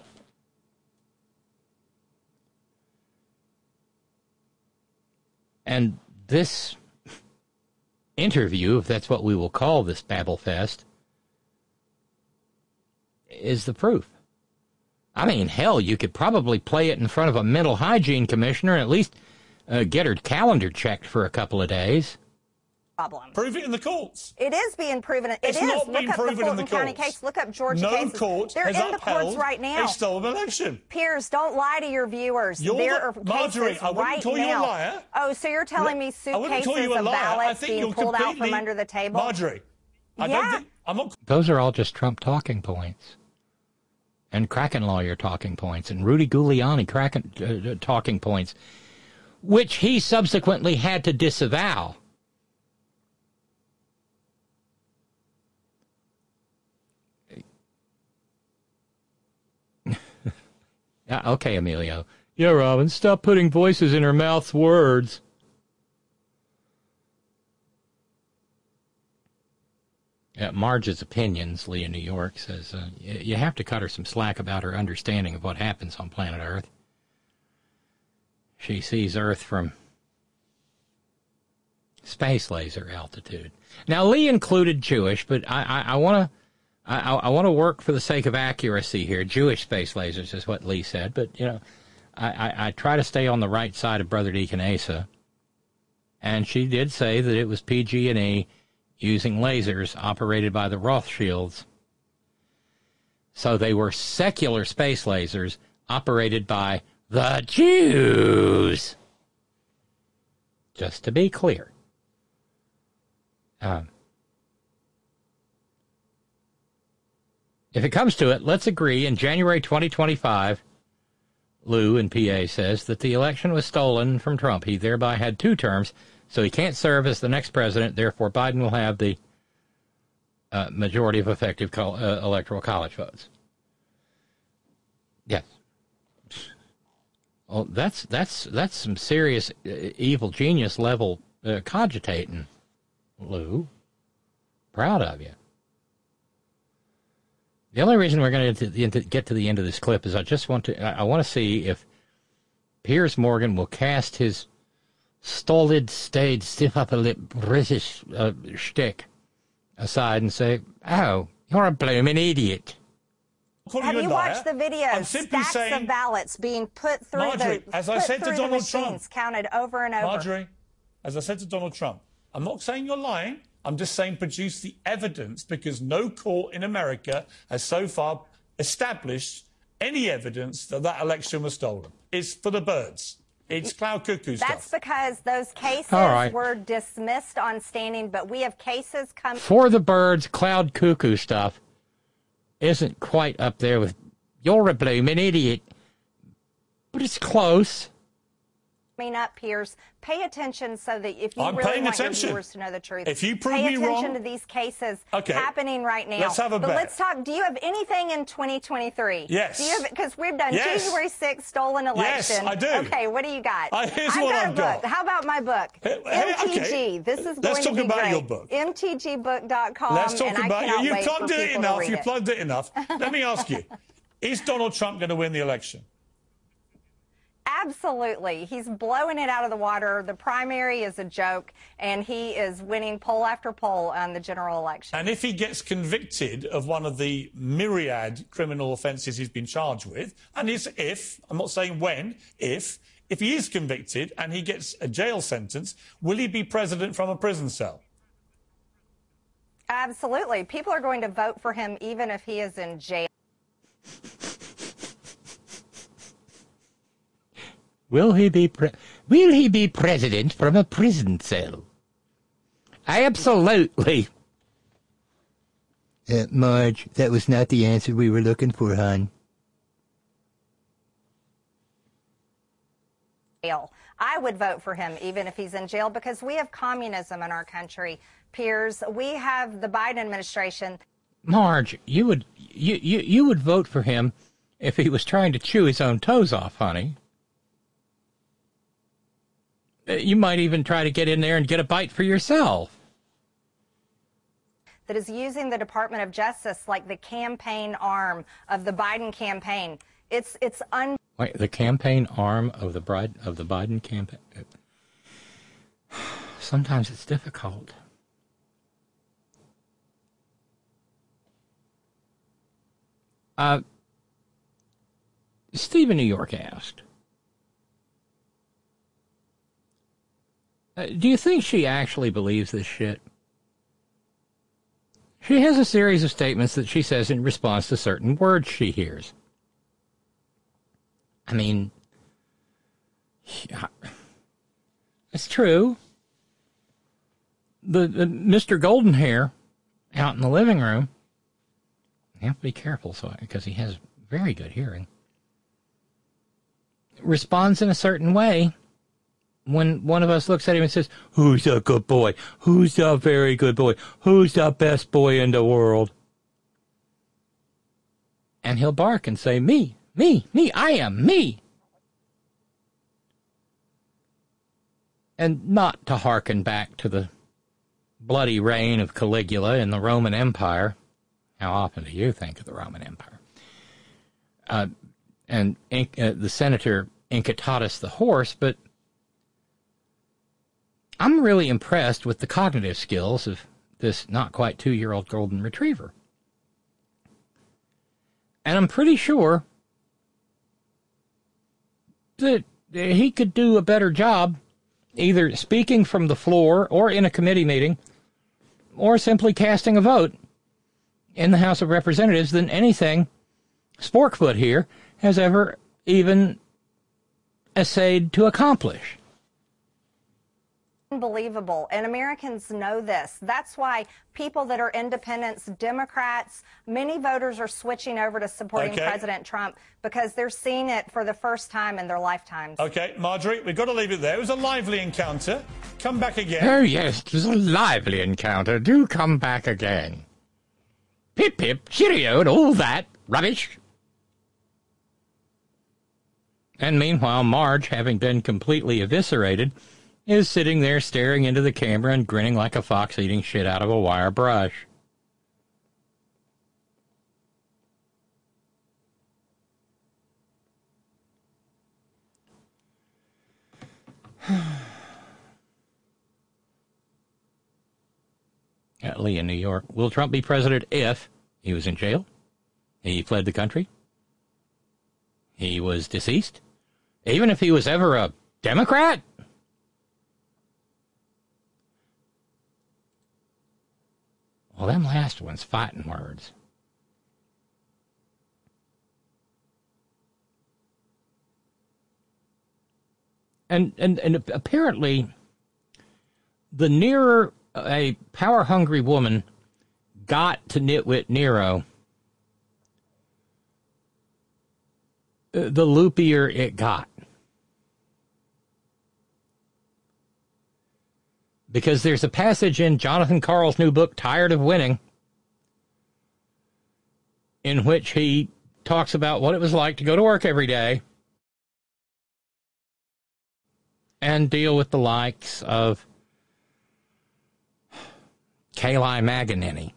And this interview, if that's what we will call this Babelfest, is the proof. I mean, hell, you could probably play it in front of a mental hygiene commissioner and at least get her calendar checked for a couple of days. Problem. Prove it in the courts. It is being proven. It's not being proven in the County courts. case. Look up Georgia no cases. Court They're has in the courts right now. A stolen election. Piers, don't lie to your viewers. There are Marjorie, cases I wouldn't right call you now. a liar. Oh, so you're telling me suitcases of ballots being pulled out from under the table? Marjorie, I don't think, I'm not. Those are all just Trump talking points. And Kraken lawyer talking points. And Rudy Giuliani Kraken talking points. Which he subsequently had to disavow. Okay, Emilio. Yeah, Robin, stop putting voices in her mouth's words. Marge's Opinions, Lee in New York, says, you have to cut her some slack about her understanding of what happens on planet Earth. She sees Earth from space laser altitude. Now, Lee included Jewish, but I want to work for the sake of accuracy here. Jewish space lasers is what Lee said, but, you know, I try to stay on the right side of Brother Deacon Asa. And she did say that it was PG&E using lasers operated by the Rothschilds. So they were secular space lasers operated by the Jews. Just to be clear. If it comes to it, let's agree in January 2025, Lou in PA says that the election was stolen from Trump. He thereby had 2 terms, so he can't serve as the next president. Therefore, Biden will have the majority of effective electoral college votes. Yes. Well, that's some serious evil genius level cogitating, Lou. Proud of you. The only reason we're going to get to the end of this clip is I want to see if Piers Morgan will cast his stolid, staid, stiff upper lip British shtick aside and say, "Oh, you're a blooming idiot." Have you watched the videos? Stacks of ballots being put through Marjorie, as I said to Donald Trump, counted over and over. Marjorie, as I said to Donald Trump, I'm not saying you're lying. I'm just saying produce the evidence, because no court in America has so far established any evidence that that election was stolen. It's for the birds. It's cloud cuckoo stuff. That's because those cases were dismissed on standing, but we have cases come... For the birds, cloud cuckoo stuff isn't quite up there with, you're a blooming idiot. But it's close. Up, Piers, pay attention so that if you really want your viewers to know the truth, if you prove pay me wrong, attention to these cases happening right now. Let's have a bet. But let's talk. Do you have anything in 2023? Yes. Because we've done January 6th stolen election. Yes, I do. Okay, what do you got? Here's what I've got. How about my book? MTG. Okay. This is going Let's to talk be about great. your book. MTGbook.com. Let's talk about it. You plugged it enough. You it. plugged it enough. Let me ask you: is Donald Trump going to win the election? Absolutely. He's blowing it out of the water. The primary is a joke, and he is winning poll after poll on the general election. And if he gets convicted of one of the myriad criminal offences he's been charged with, and I'm not saying when, if he is convicted and he gets a jail sentence, will he be president from a prison cell? Absolutely. People are going to vote for him even if he is in jail. Will he be president from a prison cell? Absolutely. Marge, that was not the answer we were looking for, hon. I would vote for him even if he's in jail, because we have communism in our country. Piers, we have the Biden administration. Marge, you would vote for him if he was trying to chew his own toes off, honey. You might even try to get in there and get a bite for yourself. That is using the Department of Justice like the campaign arm of the Biden campaign. It's Wait, the campaign arm of the Biden campaign. Sometimes it's difficult. Steve in New York asked, do you think she actually believes this shit? She has a series of statements that she says in response to certain words she hears. I mean, it's true. The Mr. Goldenhair out in the living room, you have to be careful because he has very good hearing, responds in a certain way when one of us looks at him and says, "Who's a good boy? Who's a very good boy? Who's the best boy in the world?" And he'll bark and say, "Me, I am me. And not to hearken back to the bloody reign of Caligula in the Roman Empire. How often do you think of the Roman Empire? And the senator Incitatus the horse, but I'm really impressed with the cognitive skills of this not quite 2-year-old golden retriever. And I'm pretty sure that he could do a better job either speaking from the floor or in a committee meeting or simply casting a vote in the House of Representatives than anything Sporkfoot here has ever even essayed to accomplish. Unbelievable. And Americans know this. That's why people that are independents, Democrats, many voters are switching over to supporting President Trump because they're seeing it for the first time in their lifetimes. Okay, Marjorie, we've got to leave it there. It was a lively encounter. Come back again. Oh, yes, it was a lively encounter. Do come back again. Pip, pip, cheerio, and all that rubbish. And meanwhile, Marge, having been completely eviscerated, is sitting there staring into the camera and grinning like a fox eating shit out of a wire brush. Lee in New York. Will Trump be president if he was in jail? He fled the country? He was deceased? Even if he was ever a Democrat? Well, them last ones fighting words. And apparently, the nearer a power-hungry woman got to Nitwit Nero, the loopier it got. Because there's a passage in Jonathan Karl's new book, Tired of Winning, in which he talks about what it was like to go to work every day and deal with the likes of Kayleigh McEnany.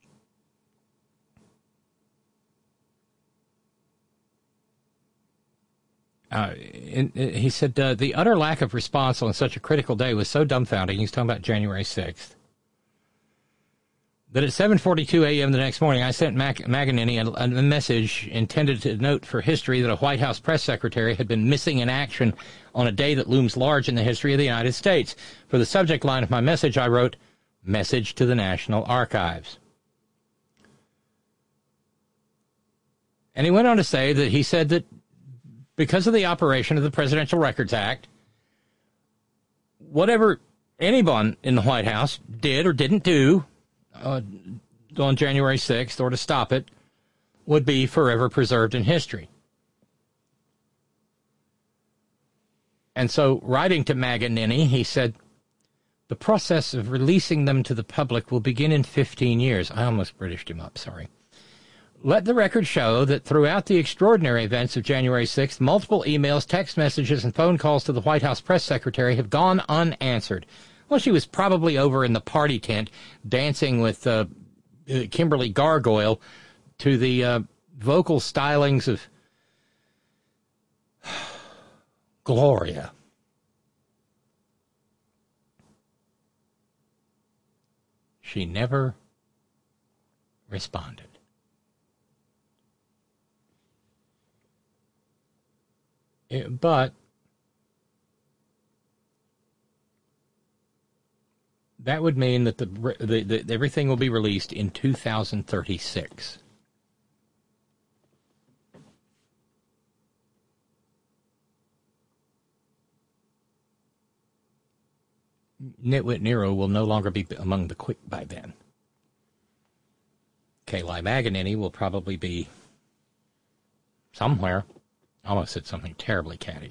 He said, the utter lack of response on such a critical day was so dumbfounding, he's talking about January 6th, that at 7:42 a.m. the next morning, I sent McEnany a message intended to note for history that a White House press secretary had been missing in action on a day that looms large in the history of the United States. For the subject line of my message, I wrote, "Message to the National Archives." And he went on to say that he said that because of the operation of the Presidential Records Act, whatever anyone in the White House did or didn't do on January 6th or to stop it would be forever preserved in history. And so, writing to McEnany, he said, the process of releasing them to the public will begin in 15 years. I almost Britished him up, sorry. Let the record show that throughout the extraordinary events of January 6th, multiple emails, text messages, and phone calls to the White House press secretary have gone unanswered. Well, she was probably over in the party tent dancing with Kimberly Gargoyle to the vocal stylings of Gloria. She never responded. But that would mean that the everything will be released in 2036. Nitwit Nero will no longer be among the quick by then. Kayleigh McEnany will probably be somewhere. I almost said something terribly catty.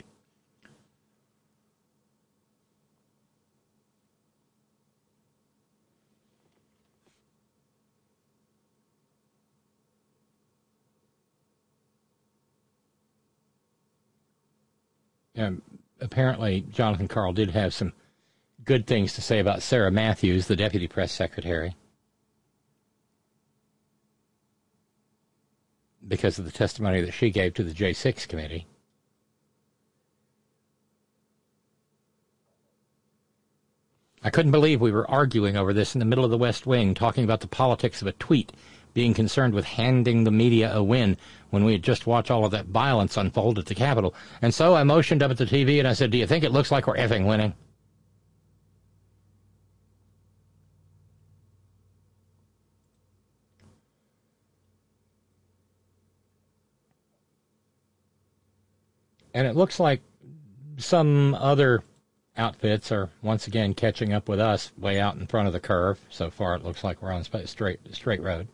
apparently Jonathan Karl did have some good things to say about Sarah Matthews, the deputy press secretary, because of the testimony that she gave to the J6 committee. I couldn't believe we were arguing over this in the middle of the West Wing, talking about the politics of a tweet, being concerned with handing the media a win when we had just watched all of that violence unfold at the Capitol. And so I motioned up at the TV and I said, do you think it looks like we're effing winning? And it looks like some other outfits are once again catching up with us way out in front of the curve. So far, it looks like we're on a straight road.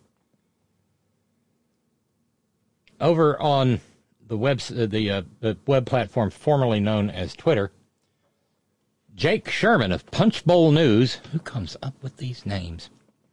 Over on the web platform formerly known as Twitter, Jake Sherman of Punchbowl News, who comes up with these names,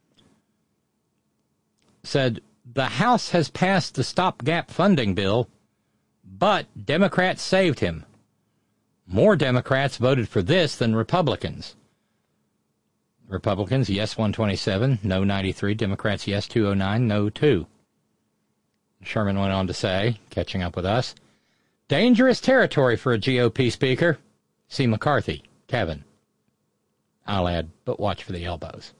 said the House has passed the stopgap funding bill, but Democrats saved him. More Democrats voted for this than Republicans. Republicans, yes 127, no 93. Democrats, yes 209, no 2. Sherman went on to say, catching up with us, dangerous territory for a GOP speaker. See McCarthy, Kevin. I'll add, but watch for the elbows.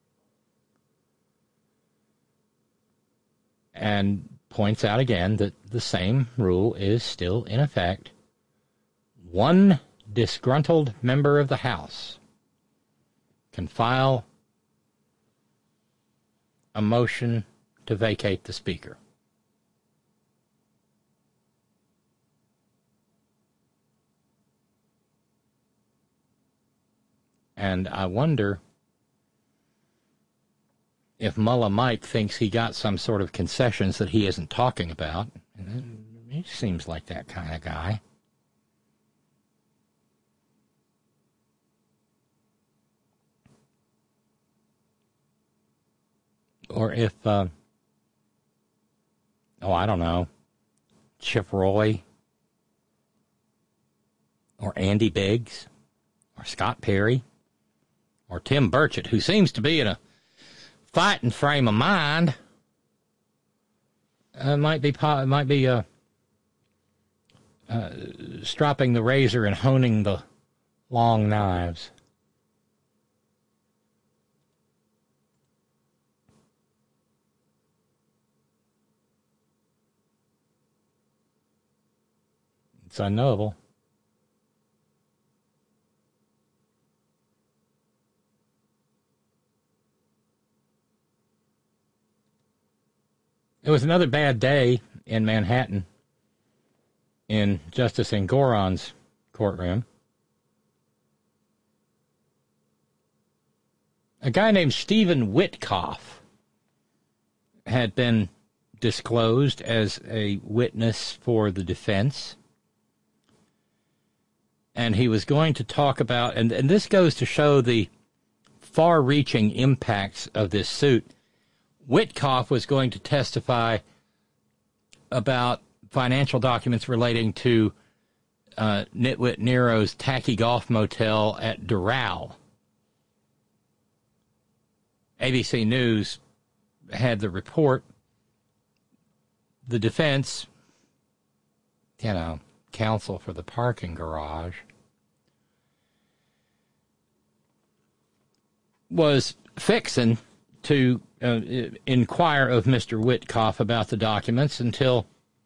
And points out again that the same rule is still in effect. One disgruntled member of the House can file a motion to vacate the Speaker. And I wonder if Mullah Mike thinks he got some sort of concessions that he isn't talking about. He seems like that kind of guy. Or if, I don't know, Chip Roy or Andy Biggs or Scott Perry or Tim Burchett, who seems to be in a fighting frame of mind, might be stropping the razor and honing the long knives. It's unknowable. It was another bad day in Manhattan in Justice Engoron's courtroom. A guy named Stephen Witkoff had been disclosed as a witness for the defense. And he was going to talk about, and this goes to show the far-reaching impacts of this suit. Witkoff was going to testify about financial documents relating to Nitwit Nero's tacky golf motel at Doral. ABC News had the report. The defense, counsel for the parking garage, was fixing to inquire of Mr. Witkoff about the documents until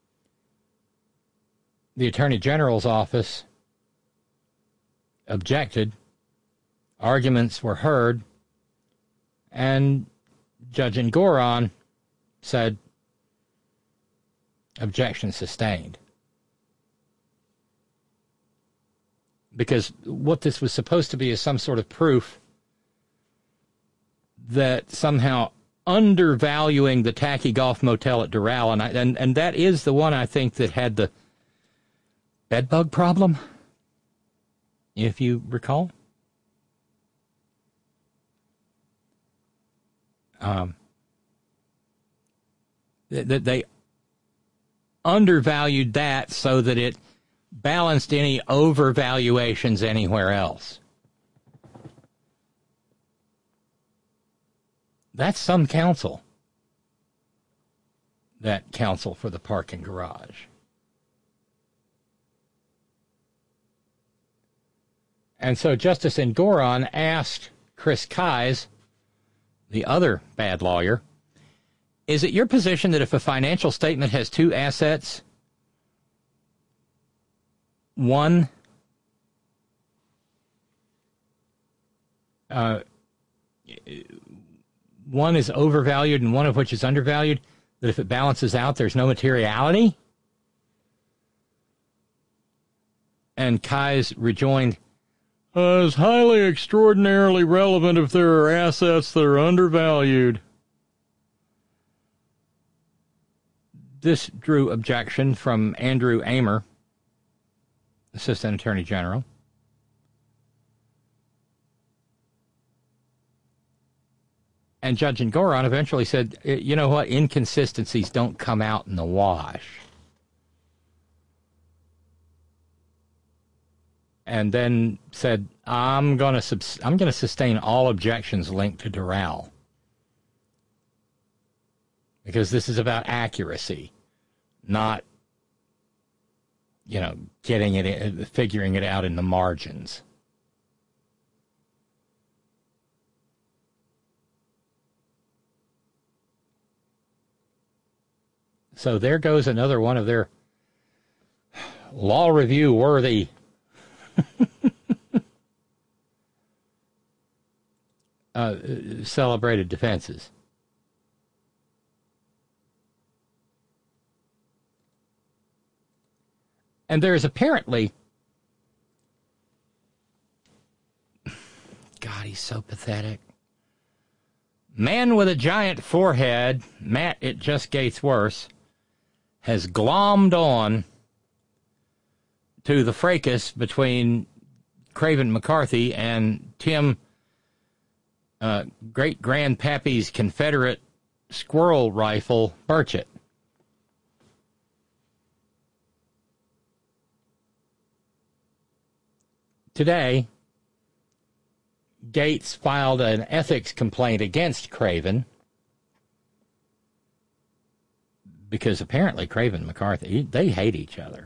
the Attorney General's office objected. Arguments were heard, and Judge Engoron said, objection sustained. Because what this was supposed to be is some sort of proof that somehow undervaluing the tacky golf motel at Doral, and that is the one I think that had the bedbug problem, if you recall. That they undervalued that so that it balanced any overvaluations anywhere else. That's some counsel. That counsel for the parking garage. And so Justice Engoron asked Chris Kise, the other bad lawyer, is it your position that if a financial statement has two assets, one is overvalued and one of which is undervalued, that if it balances out, there's no materiality? And Kise rejoined, it's highly extraordinarily relevant if there are assets that are undervalued. This drew objection from Andrew Amer, Assistant Attorney General. And Judge Engoron eventually said, you know what, inconsistencies don't come out in the wash. And then said, I'm going to sustain all objections linked to Doral. Because this is about accuracy, not, figuring it out in the margins. So there goes another one of their law review worthy celebrated defenses. And there is apparently, God, he's so pathetic. Man with a giant forehead, Matt, it just gets worse, has glommed on to the fracas between Craven McCarthy and Tim, great-grandpappy's Confederate squirrel rifle, Burchett. Today, Gates filed an ethics complaint against Craven because apparently Craven McCarthy, they hate each other.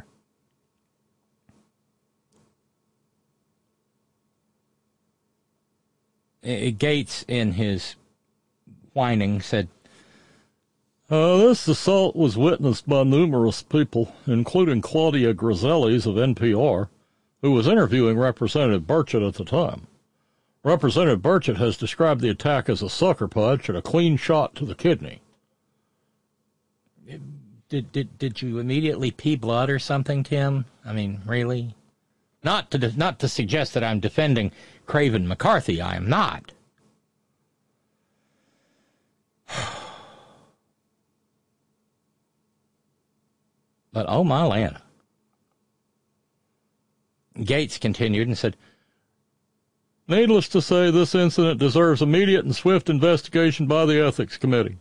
Gates, in his whining, said, this assault was witnessed by numerous people, including Claudia Grisellis of NPR, who was interviewing Representative Burchett at the time. Representative Burchett has described the attack as a sucker punch and a clean shot to the kidney. Did you immediately pee blood or something, Tim? I mean, really? Not to suggest that I'm defending Craven McCarthy. I am not. But oh my Lana. Gates continued and said, needless to say, this incident deserves immediate and swift investigation by the Ethics Committee.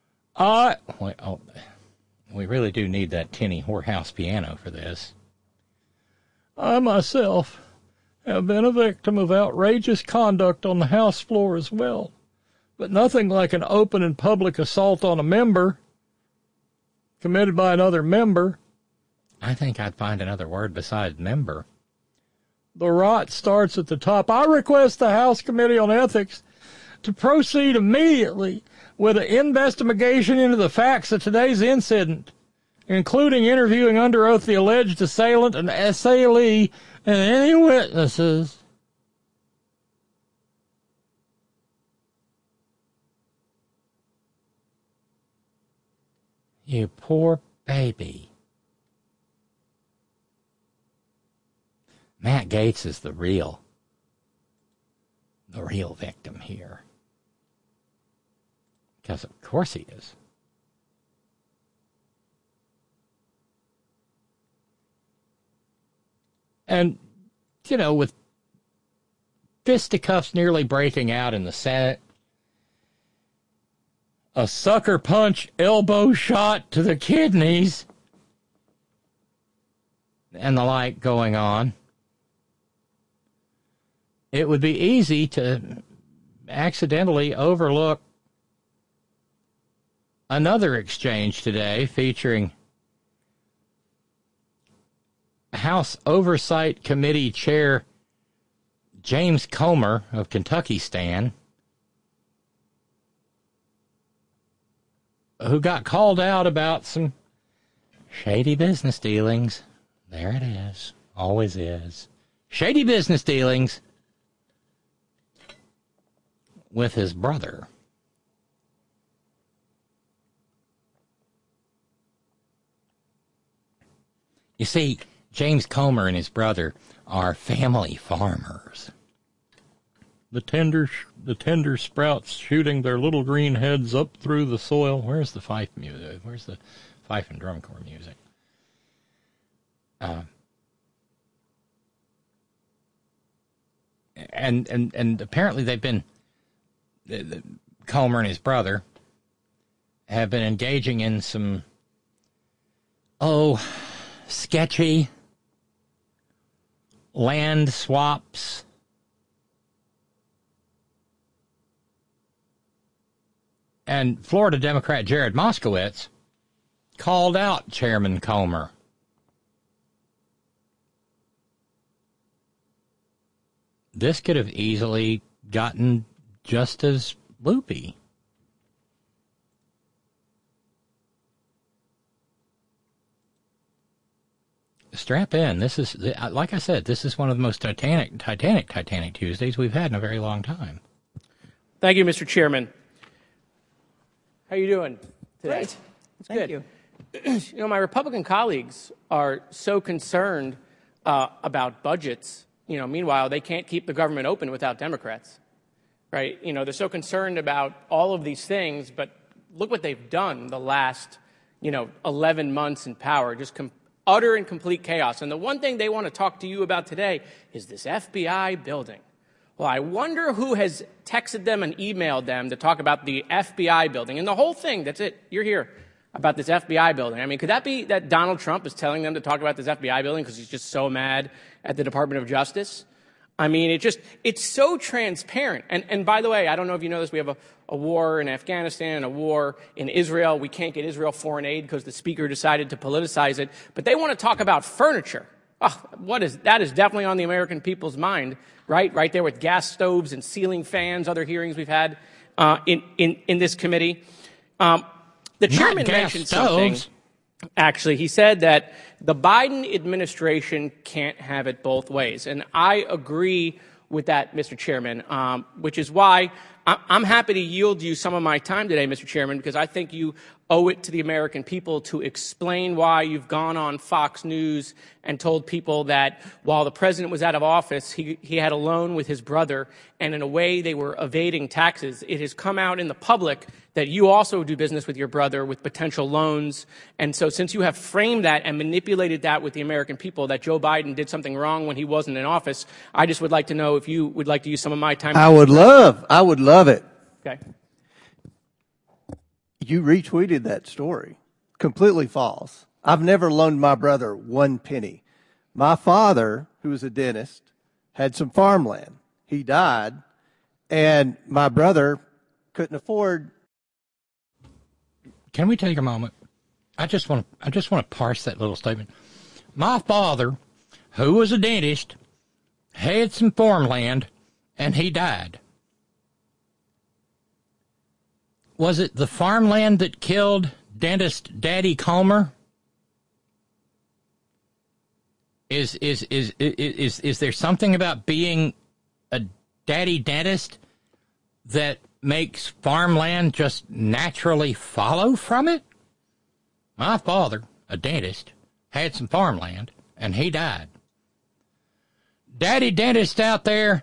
We really do need that tinny whorehouse piano for this. I myself have been a victim of outrageous conduct on the House floor as well, but nothing like an open and public assault on a member committed by another member. I think I'd find another word besides member. The rot starts at the top. I request the House Committee on Ethics to proceed immediately with an investigation into the facts of today's incident, including interviewing under oath the alleged assailant and assailee and any witnesses. You poor baby. Matt Gaetz is the real victim here. Because of course he is. And, with fisticuffs nearly breaking out in the Senate, a sucker punch elbow shot to the kidneys, and the like going on, it would be easy to accidentally overlook another exchange today featuring House Oversight Committee Chair James Comer of Kentuckystan, who got called out about some shady business dealings. There it is. Always is. Shady business dealings with his brother. You see, James Comer and his brother are family farmers. The tender sprouts shooting their little green heads up through the soil. Where's the fife music? Where's the fife and drum corps music? And apparently they've been, Comer and his brother have been engaging in some, sketchy land swaps. And Florida Democrat Jared Moskowitz called out Chairman Comer. This could have easily gotten just as loopy. Strap in. This is, like I said, this is one of the most Titanic Tuesdays we've had in a very long time. Thank you, Mr. Chairman. How are you doing today? Great. Thank you. You know, my Republican colleagues are so concerned about budgets. You know, meanwhile, they can't keep the government open without Democrats, right? You know, they're so concerned about all of these things, but look what they've done the last, 11 months in power, just utter and complete chaos. And the one thing they want to talk to you about today is this FBI building. Well, I wonder who has texted them and emailed them to talk about the FBI building. And the whole thing, that's it. You're here about this FBI building. I mean, could that be that Donald Trump is telling them to talk about this FBI building because he's just so mad at the Department of Justice? I mean, it's so transparent. And by the way, I don't know if you know this, we have a war in Afghanistan and a war in Israel. We can't get Israel foreign aid because the speaker decided to politicize it. But they want to talk about furniture. Oh, that is definitely on the American people's mind, right? Right there with gas stoves and ceiling fans, other hearings we've had in this committee. The chairman mentioned something. Actually, he said that the Biden administration can't have it both ways. And I agree with that, Mr. Chairman, which is why I'm happy to yield you some of my time today, Mr. Chairman, because I think you owe it to the American people to explain why you've gone on Fox News and told people that while the president was out of office, he had a loan with his brother, and in a way they were evading taxes. It has come out in the public that you also do business with your brother with potential loans. And so since you have framed that and manipulated that with the American people, that Joe Biden did something wrong when he wasn't in office, I just would like to know if you would like to use some of my time. I would love it. Okay. You retweeted that story. Completely false. I've never loaned my brother one penny. My father, who was a dentist, had some farmland. He died, and my brother couldn't afford. Can we take a moment? I just want to parse that little statement. My father, who was a dentist, had some farmland, and he died. Was it the farmland that killed dentist Daddy Comer? Is there something about being a daddy dentist that makes farmland just naturally follow from it? My father, a dentist, had some farmland, and he died. Daddy dentist out there,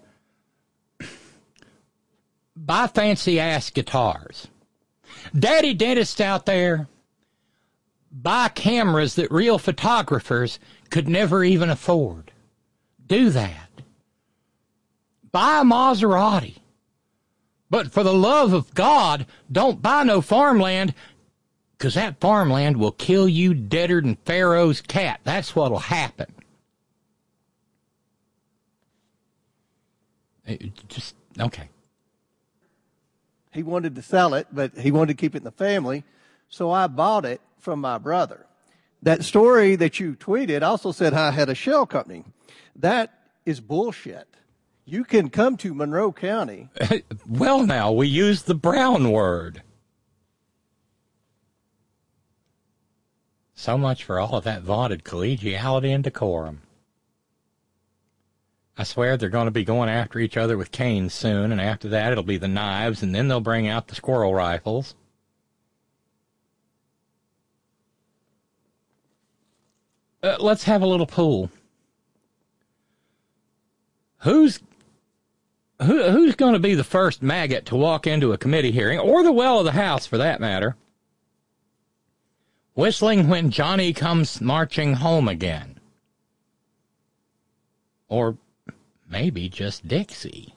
buy fancy-ass guitars. Daddy dentists out there, buy cameras that real photographers could never even afford. Do that. Buy a Maserati. But for the love of God, don't buy no farmland, because that farmland will kill you deader than Pharaoh's cat. That's what'll happen. Okay. He wanted to sell it, but he wanted to keep it in the family, so I bought it from my brother. That story that you tweeted also said I had a shell company. That is bullshit. You can come to Monroe County. Well, now, we use the Brown word. So much for all of that vaunted collegiality and decorum. I swear they're going to be going after each other with canes soon, and after that it'll be the knives, and then they'll bring out the squirrel rifles. Let's have a little pool. Who's going to be the first maggot to walk into a committee hearing, or the well of the House for that matter, whistling when Johnny comes marching home again? Or maybe just Dixie.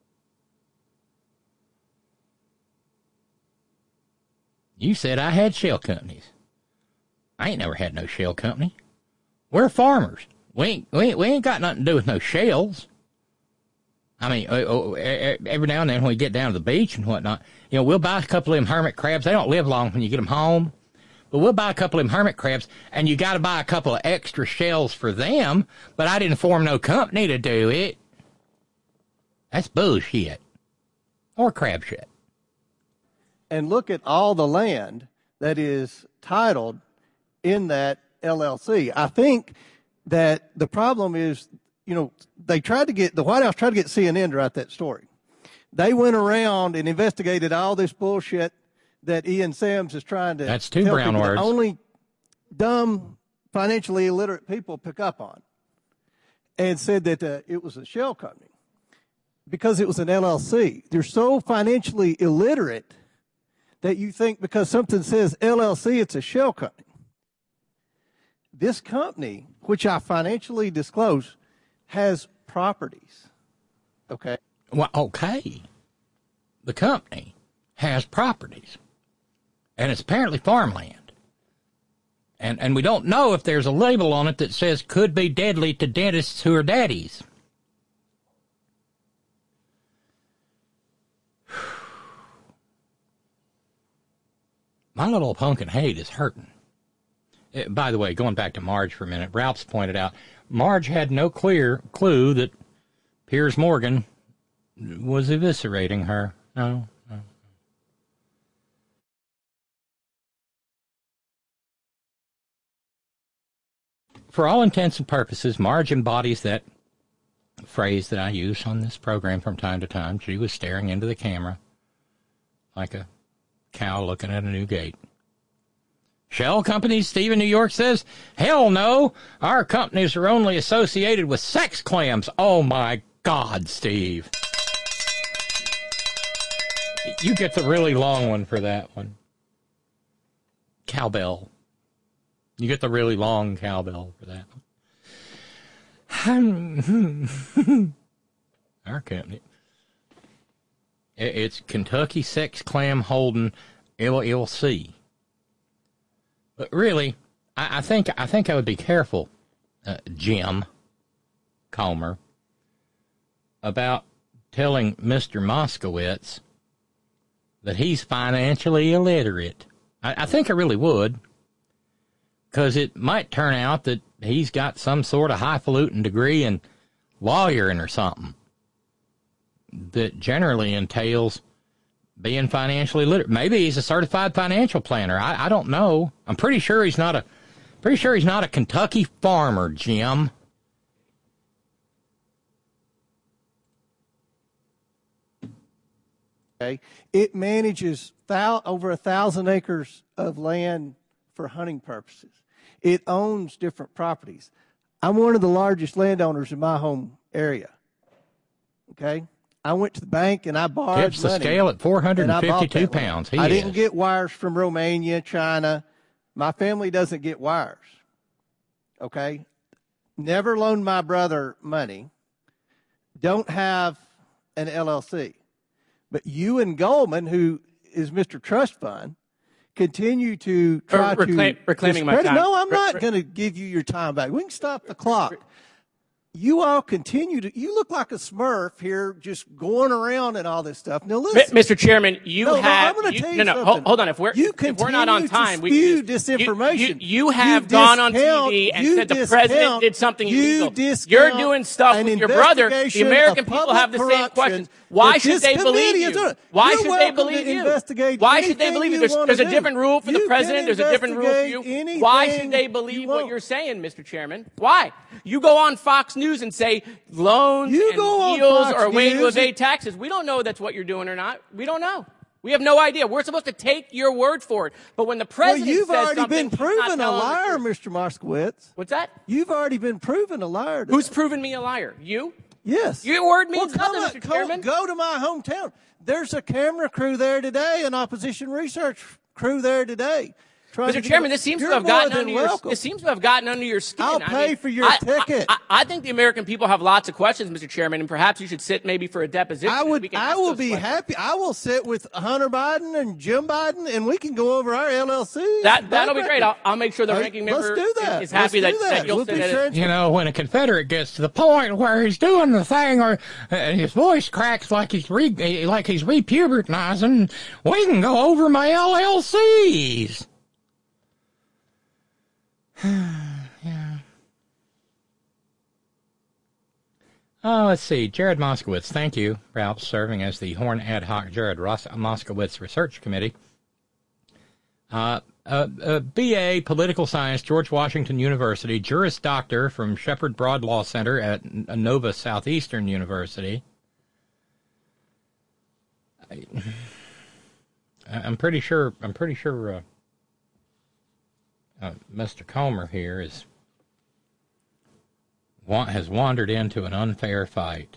You said I had shell companies. I ain't never had no shell company. We're farmers. We ain't got nothing to do with no shells. I mean, every now and then when we get down to the beach and whatnot, we'll buy a couple of them hermit crabs. They don't live long when you get them home. But we'll buy a couple of them hermit crabs, and you got to buy a couple of extra shells for them, but I didn't form no company to do it. That's bullshit. Or crab shit. And look at all the land that is titled in that LLC. I think that the problem is, the White House tried to get CNN to write that story. They went around and investigated all this bullshit that Ian Sams is trying to. That's two brown words. Only dumb, financially illiterate people pick up on, and said that it was a shell company because it was an LLC. They're so financially illiterate that you think because something says LLC, it's a shell company. This company, which I financially disclose, has properties. Okay? Well, okay. The company has properties. And it's apparently farmland. And we don't know if there's a label on it that says could be deadly to dentists who are daddies. My little pumpkin hate is hurting. By the way, going back to Marge for a minute, Ralph's pointed out, Marge had no clue that Piers Morgan was eviscerating her. No. For all intents and purposes, Marge embodies that phrase that I use on this program from time to time. She was staring into the camera like a cow looking at a new gate. Shell companies, Steve in New York says, hell no, our companies are only associated with sex clams. Oh my God, Steve. You get the really long one for that one. Cowbell. You get the really long cowbell for that one. Our company. It's Kentucky Sex Clam Holding LLC. But really, I think I would be careful, Jim Comer, about telling Mr. Moskowitz that he's financially illiterate. I think I really would, because it might turn out that he's got some sort of highfalutin degree in lawyering or something that generally entails being financially literate. Maybe he's a certified financial planner. I don't know. I'm pretty sure he's not a Kentucky farmer, Jim. Okay. It manages over 1,000 acres of land for hunting purposes. It owns different properties. I'm one of the largest landowners in my home area. Okay? I went to the bank and I borrowed money. Tips the scale at 452 pounds. I didn't get wires from Romania, China. My family doesn't get wires. Okay? Never loaned my brother money. Don't have an LLC. But you and Goldman, who is Mr. Trust Fund, continue to try to reclaiming my time. No, I'm not going to give you your time back. We can stop the clock. you all continue to, you look like a Smurf here just going around and all this stuff. Now listen. Mr. Chairman, I'm going to tell you something. Hold on. If we're not on time, we can disinformation. You have gone on TV and said the president did something illegal. You're doing stuff with your brother. The American people have the same questions. Why should they believe you? Why should they believe you? Why should they believe you? There's a different rule for the president. There's a different rule for you. Why should they believe what you're saying, Mr. Chairman? Why? You go on Fox News and say loans and deals are a way to evade taxes. We don't know that's what you're doing or not. We don't know. We have no idea. We're supposed to take your word for it. But when the president you've says already something, been proven a liar, Mr. Moskowitz. What's that? You've already been proven a liar. Who's proven me a liar? You? Yes. Your word means nothing, Mr. Chairman. Go to my hometown. There's a camera crew there today, an opposition research crew there today. Mr. Chairman, this seems to have gotten under your skin. I'll pay for your ticket. I think the American people have lots of questions, Mr. Chairman, and perhaps you should sit maybe for a deposition. I will be happy. I will sit with Hunter Biden and Jim Biden, and we can go over our LLC. That'll be great. I'll make sure the ranking member is happy that you'll sit at it. You know, when a Confederate gets to the point where he's doing the thing, or his voice cracks like he's repubertizing, we can go over my LLCs. Yeah. Oh, let's see. Jared Moskowitz, thank you, Ralph, serving as the Horn Ad Hoc Jared Moskowitz Research Committee. BA, Political Science, George Washington University, Juris Doctor from Shepherd Broad Law Center at Nova Southeastern University. I'm pretty sure Mr. Comer here has wandered into an unfair fight.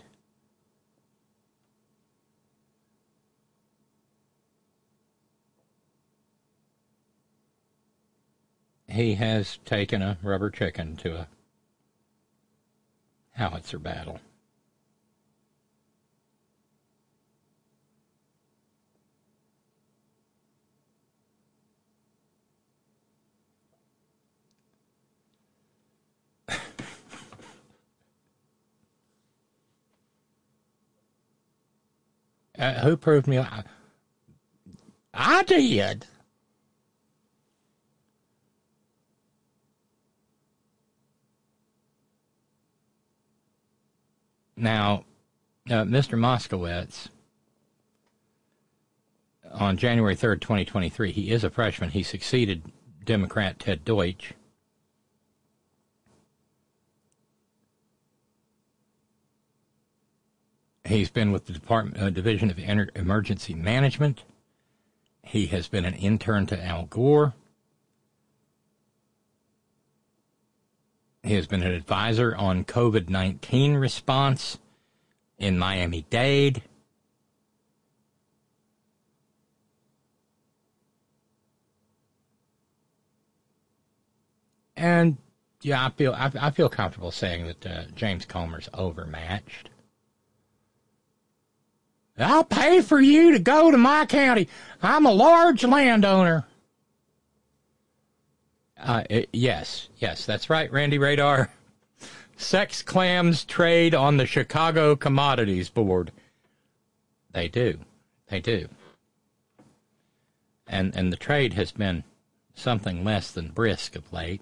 He has taken a rubber chicken to a howitzer battle. Who proved me? I did. Now, Mr. Moskowitz, on January 3rd, 2023, he is a freshman. He succeeded Democrat Ted Deutsch. He's been with the Division of Emergency Management. He has been an intern to Al Gore. He has been an advisor on COVID-19 response in Miami-Dade. And yeah, I feel comfortable saying that James Comer's overmatched. I'll pay for you to go to my county. I'm a large landowner. Yes, that's right, Randy Radar. Sex clams trade on the Chicago Commodities Board. They do. And the trade has been something less than brisk of late.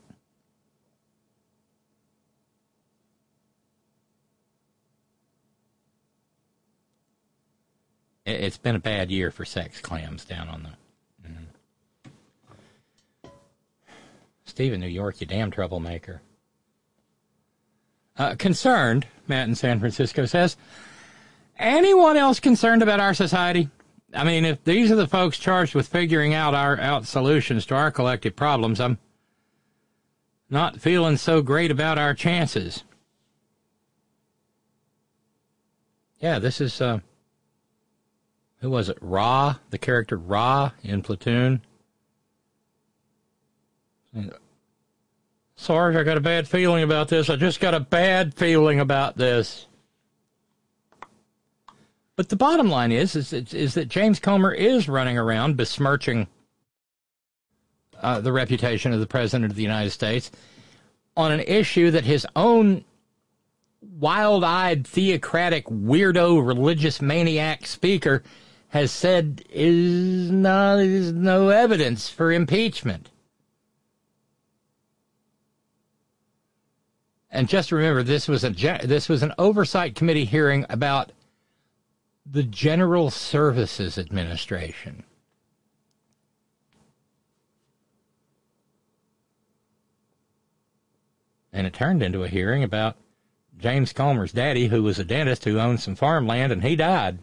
It's been a bad year for sex clams down on the... Steve in New York, you damn troublemaker. Concerned, Matt in San Francisco says, anyone else concerned about our society? I mean, if these are the folks charged with figuring out solutions to our collective problems, I'm not feeling so great about our chances. Yeah, this is... who was it? Ra, the character Ra in Platoon. Sarge, I got a bad feeling about this. I just got a bad feeling about this. But the bottom line is that James Comer is running around besmirching the reputation of the President of the United States on an issue that his own wild-eyed, theocratic, weirdo, religious maniac speaker has said is no evidence for impeachment. And just remember, this was an oversight committee hearing about the General Services Administration. And it turned into a hearing about James Comer's daddy, who was a dentist who owned some farmland, and he died.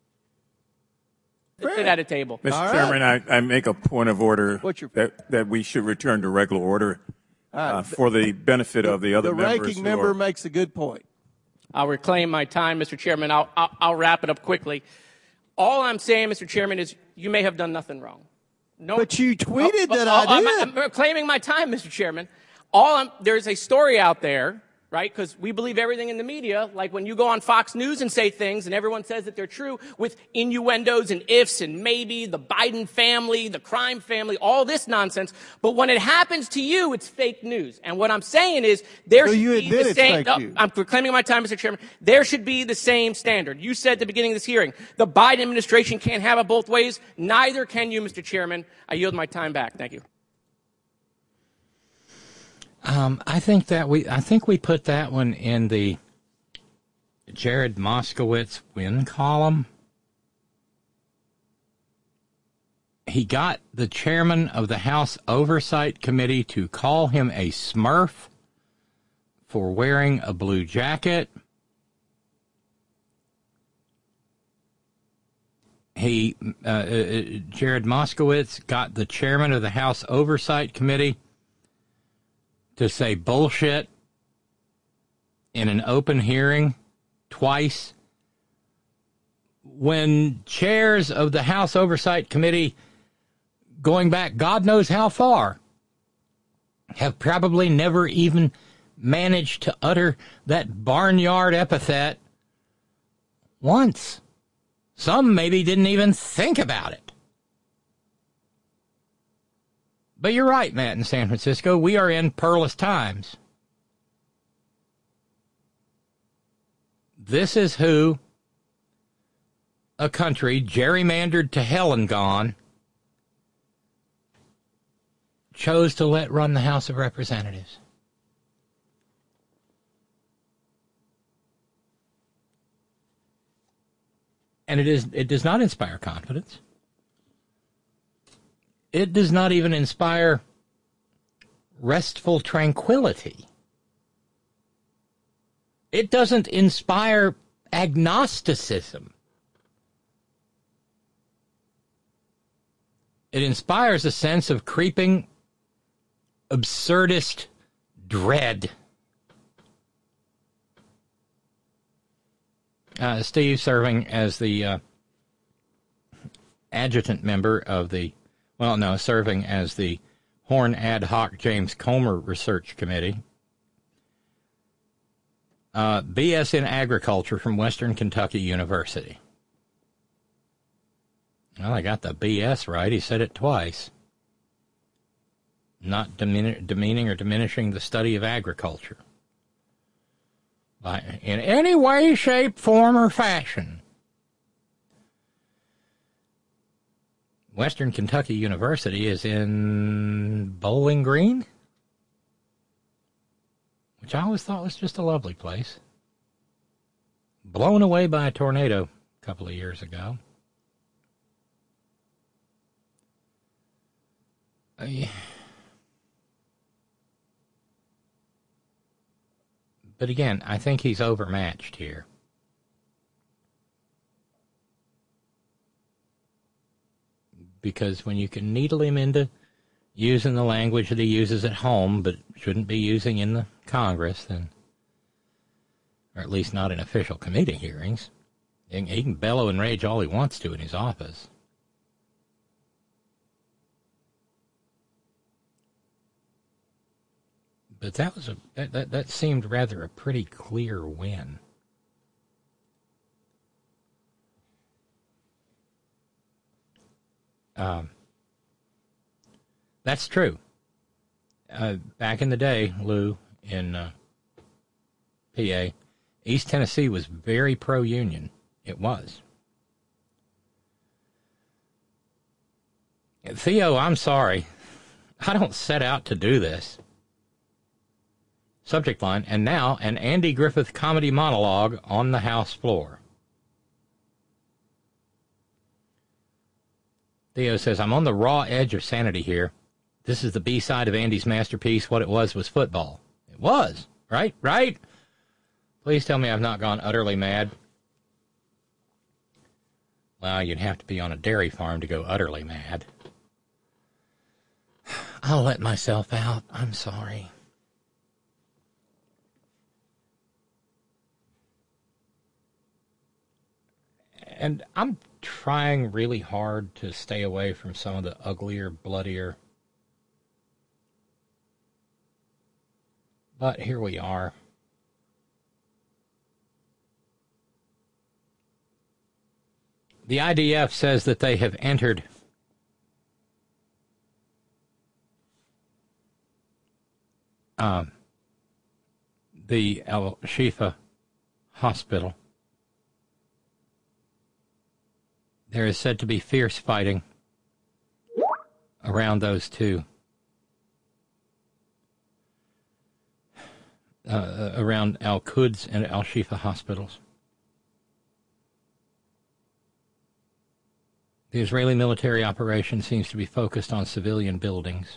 Sit at a table. Mr. Chairman, I make a point of order that we should return to regular order for the benefit of the other members. The ranking member makes a good point. I'll reclaim my time, Mr. Chairman. I'll wrap it up quickly. All I'm saying, Mr. Chairman, is you may have done nothing wrong. No, but you tweeted that I did. I'm reclaiming my time, Mr. Chairman. There's a story out there, right? Because we believe everything in the media, like when you go on Fox News and say things and everyone says that they're true with innuendos and ifs and maybe, the Biden family, the crime family, all this nonsense. But when it happens to you, it's fake news. And what I'm saying is there should be the same. I'm reclaiming my time, Mr. Chairman. There should be the same standard. You said at the beginning of this hearing, the Biden administration can't have it both ways. Neither can you, Mr. Chairman. I yield my time back. Thank you. I think we put that one in the Jared Moskowitz win column. He got the chairman of the House Oversight Committee to call him a Smurf for wearing a blue jacket. Jared Moskowitz got the chairman of the House Oversight Committee to say bullshit in an open hearing twice, when chairs of the House Oversight Committee, going back God knows how far, have probably never even managed to utter that barnyard epithet once. Some maybe didn't even think about it. But you're right, Matt, in San Francisco. We are in perilous times. This is who a country gerrymandered to hell and gone chose to let run the House of Representatives. And it does not inspire confidence. It does not even inspire restful tranquility. It doesn't inspire agnosticism. It inspires a sense of creeping, absurdist dread. Steve, serving as the adjutant member of serving as the Horn Ad Hoc James Comer Research Committee. BS in Agriculture from Western Kentucky University. Well, I got the BS right. He said it twice. Not demeaning or diminishing the study of agriculture in any way, shape, form, or fashion. Western Kentucky University is in Bowling Green, which I always thought was just a lovely place. Blown away by a tornado a couple of years ago. But again, I think he's overmatched here. Because when you can needle him into using the language that he uses at home, but shouldn't be using in the Congress, then, or at least not in official committee hearings, he can bellow and rage all he wants to in his office. But that seemed rather a pretty clear win. That's true. Back in the day, Lou, in PA, East Tennessee was very pro-union. It was. Theo, I'm sorry. I don't set out to do this. Subject line, and now an Andy Griffith comedy monologue on the House floor. Theo says, I'm on the raw edge of sanity here. This is the B-side of Andy's masterpiece. What it was football. It was, right? Right? Please tell me I've not gone utterly mad. Well, you'd have to be on a dairy farm to go utterly mad. I'll let myself out. I'm sorry. And I'm trying really hard to stay away from some of the uglier, bloodier. But here we are. The IDF says that they have entered the Al-Shifa hospital. There is said to be fierce fighting around those two. Around Al-Quds and Al-Shifa hospitals. The Israeli military operation seems to be focused on civilian buildings.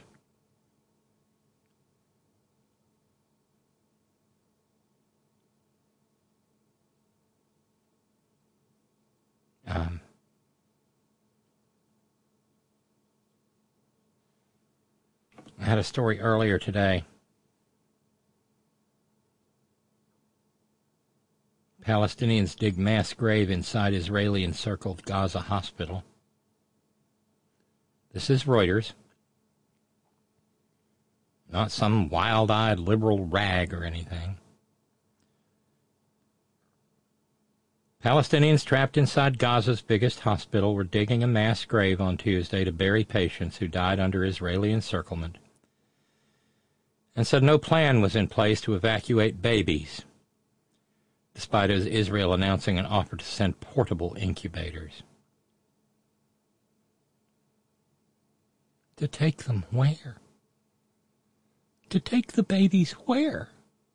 I had a story earlier today. Palestinians dig mass grave inside Israeli-encircled Gaza hospital. This is Reuters. Not some wild-eyed liberal rag or anything. Palestinians trapped inside Gaza's biggest hospital were digging a mass grave on Tuesday to bury patients who died under Israeli encirclement, and said no plan was in place to evacuate babies, despite Israel announcing an offer to send portable incubators. To take them where? To take the babies where?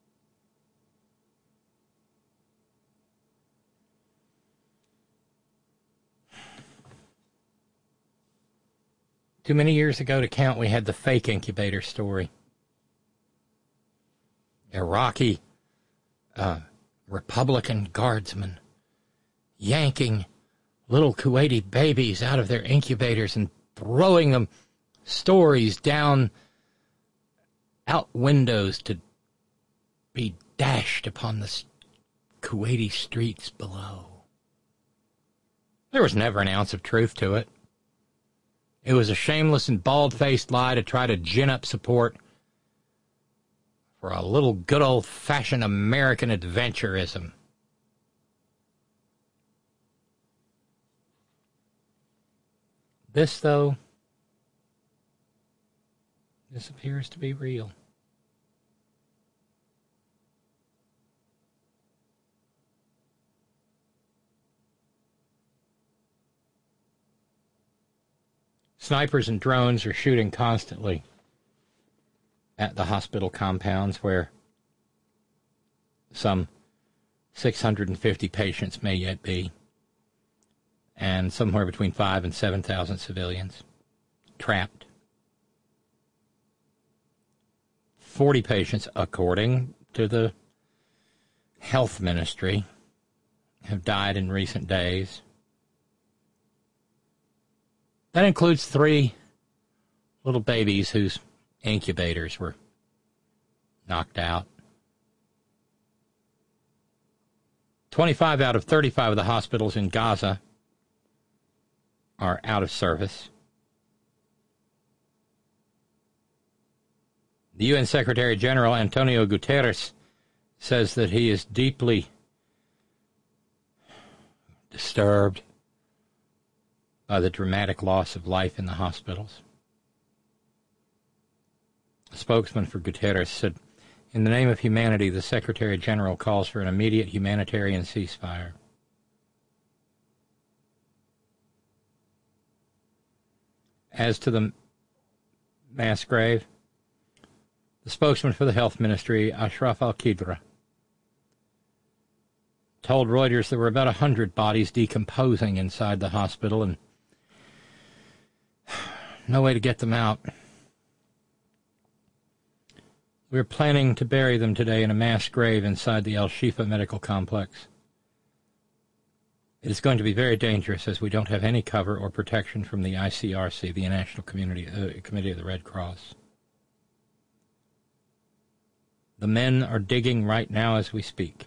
Too many years ago to count, we had the fake incubator story. Iraqi Republican guardsmen yanking little Kuwaiti babies out of their incubators and throwing them stories down out windows to be dashed upon the Kuwaiti streets below. There was never an ounce of truth to it. It was a shameless and bald-faced lie to try to gin up support for a little good old-fashioned American adventurism. This, though, this appears to be real. Snipers and drones are shooting constantly at the hospital compounds where some 650 patients may yet be, and somewhere between 5,000 and 7,000 civilians trapped. 40 patients, according to the health ministry, have died in recent days. That includes 3 little babies whose incubators were knocked out. 25 out of 35 of the hospitals in Gaza are out of service. The UN Secretary General Antonio Guterres says that he is deeply disturbed by the dramatic loss of life in the hospitals. A spokesman for Guterres said In the name of humanity, the Secretary General calls for an immediate humanitarian ceasefire. As to the mass grave, the spokesman for the health ministry, Ashraf Al-Qidra, told Reuters there were about 100 bodies decomposing inside the hospital and no way to get them out. We're planning to bury them today in a mass grave inside the Al-Shifa medical complex. It is going to be very dangerous as we don't have any cover or protection from the ICRC, the International Committee of the Red Cross. The men are digging right now as we speak.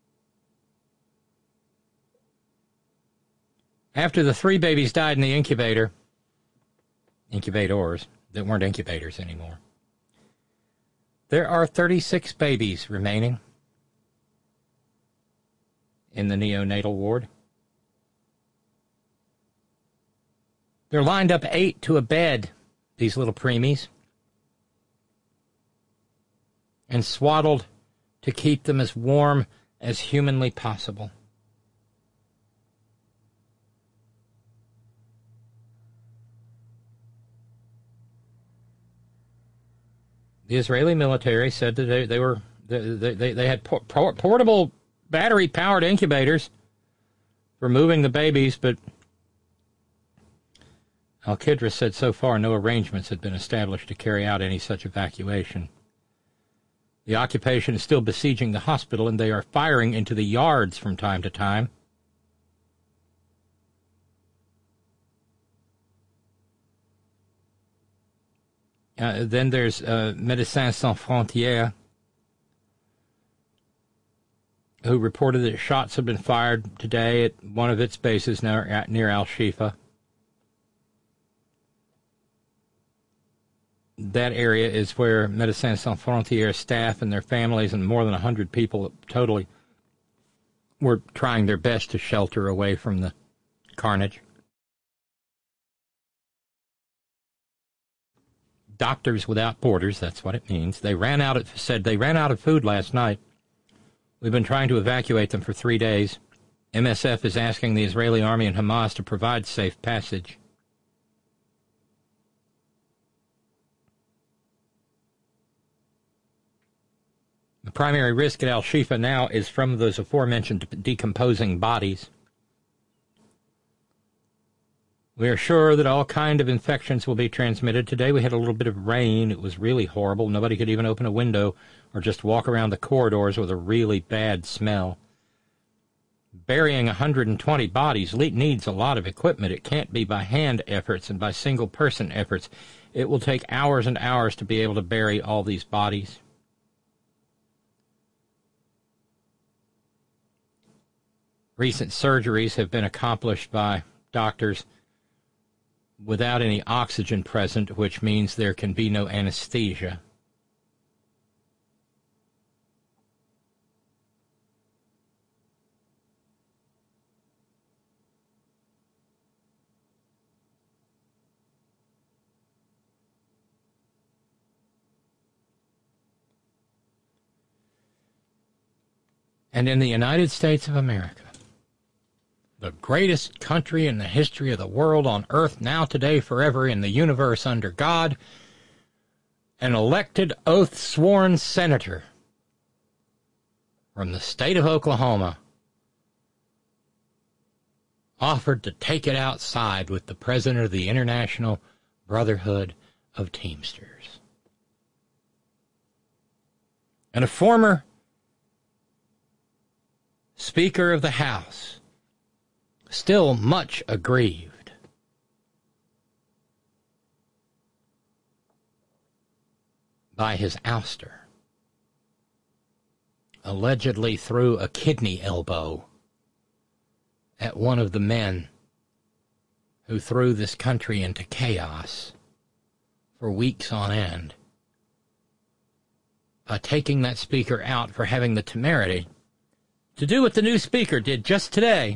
After the 3 babies died in the incubators that weren't incubators anymore, there are 36 babies remaining in the neonatal ward. They're lined up 8 to a bed, these little preemies, and swaddled to keep them as warm as humanly possible. The Israeli military said that they had portable battery-powered incubators for moving the babies, but Al-Qidra said so far no arrangements had been established to carry out any such evacuation. The occupation is still besieging the hospital, and they are firing into the yards from time to time. Then there's Médecins Sans Frontières, who reported that shots had been fired today at one of its bases near Al-Shifa. That area is where Médecins Sans Frontières staff and their families and more than 100 people totally were trying their best to shelter away from the carnage. Doctors Without Borders, that's what it means. They ran out of food last night. We've been trying to evacuate them for 3 days. MSF is asking the Israeli army and Hamas to provide safe passage. The primary risk at Al-Shifa now is from those aforementioned decomposing bodies. We are sure that all kinds of infections will be transmitted. Today we had a little bit of rain. It was really horrible. Nobody could even open a window or just walk around the corridors with a really bad smell. Burying 120 bodies needs a lot of equipment. It can't be by hand efforts and by single-person efforts. It will take hours and hours to be able to bury all these bodies. Recent surgeries have been accomplished by doctors without any oxygen present, which means there can be no anesthesia. And in the United States of America, the greatest country in the history of the world, on earth, now, today, forever, in the universe, under God, an elected, oath-sworn senator from the state of Oklahoma offered to take it outside with the president of the International Brotherhood of Teamsters. And a former Speaker of the House, still much aggrieved by his ouster, allegedly threw a kidney elbow at one of the men who threw this country into chaos for weeks on end, by taking that speaker out for having the temerity to do what the new speaker did just today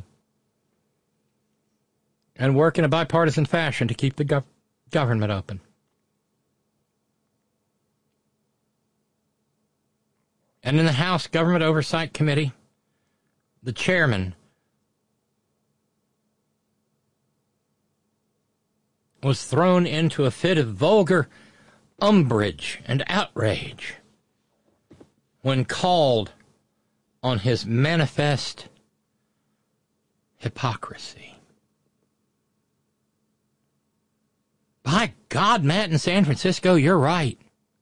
and work in a bipartisan fashion to keep the government open. And in the House Government Oversight Committee, the chairman was thrown into a fit of vulgar umbrage and outrage when called on his manifest hypocrisy. By God, Matt in San Francisco, you're right.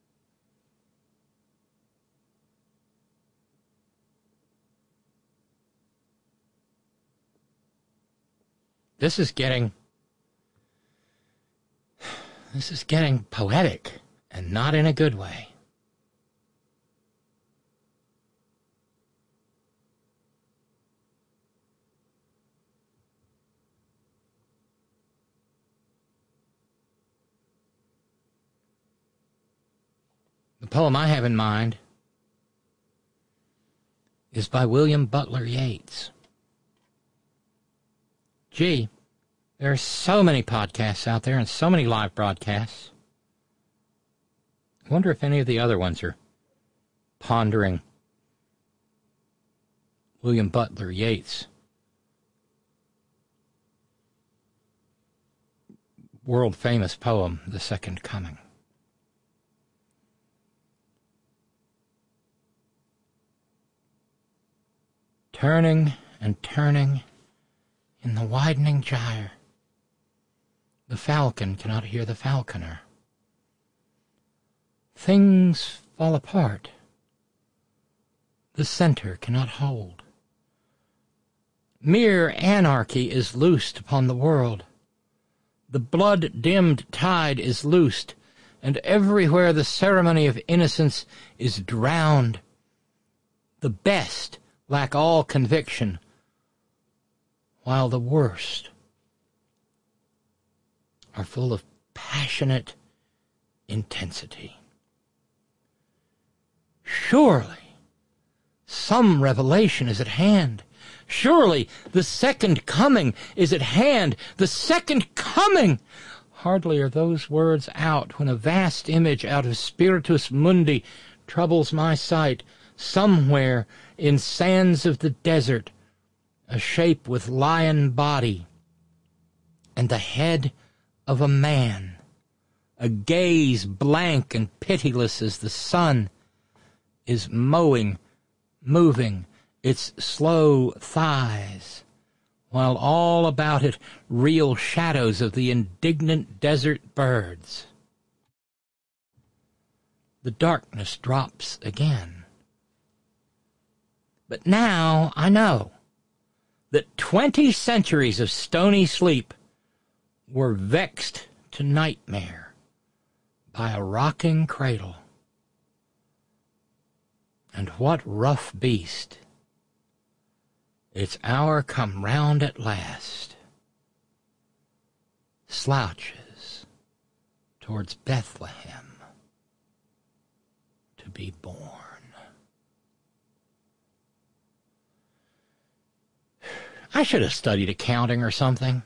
This is getting poetic, and not in a good way. The poem I have in mind is by William Butler Yeats. Gee, there are so many podcasts out there and so many live broadcasts. I wonder if any of the other ones are pondering William Butler Yeats' world-famous poem, The Second Coming. Turning and turning in the widening gyre, the falcon cannot hear the falconer. Things fall apart. The center cannot hold. Mere anarchy is loosed upon the world. The blood-dimmed tide is loosed, and everywhere the ceremony of innocence is drowned. The best lack all conviction, while the worst are full of passionate intensity. Surely some revelation is at hand. Surely the second coming is at hand. The second coming! Hardly are those words out when a vast image out of Spiritus Mundi troubles my sight. Somewhere in sands of the desert, a shape with lion body and the head of a man, a gaze blank and pitiless as the sun is moving its slow thighs, while all about it reel shadows of the indignant desert birds. The darkness drops again. But now I know that 20 centuries of stony sleep were vexed to nightmare by a rocking cradle. And what rough beast, its hour come round at last, slouches towards Bethlehem to be born. I should have studied accounting or something.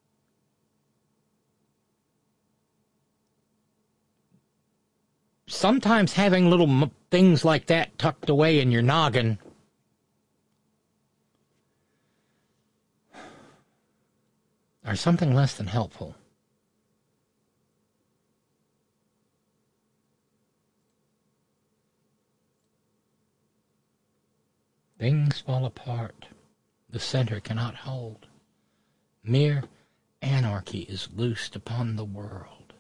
Sometimes having little things like that tucked away in your noggin are something less than helpful. Things fall apart. The center cannot hold. Mere anarchy is loosed upon the world.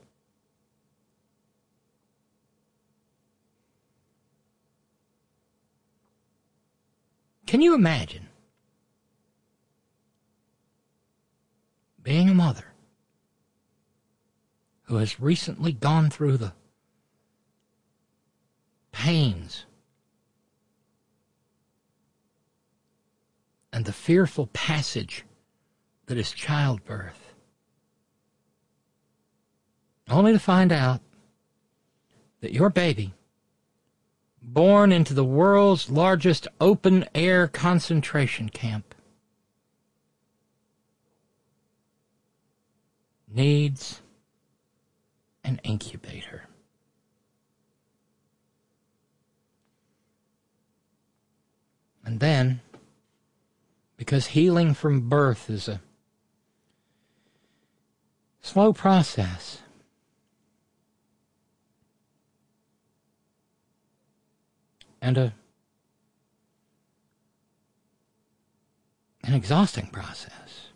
Can you imagine being a mother who has recently gone through the pains and the fearful passage that is childbirth, only to find out that your baby, born into the world's largest open-air concentration camp, needs an incubator. And then, because healing from birth is a slow process, and an exhausting process,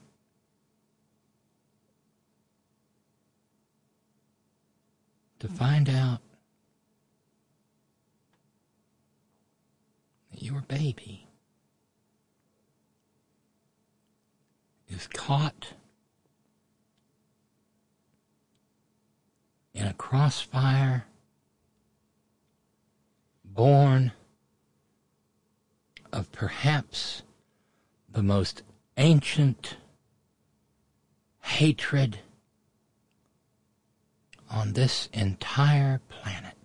to find out that your baby is caught in a crossfire, born of perhaps the most ancient hatred on this entire planet.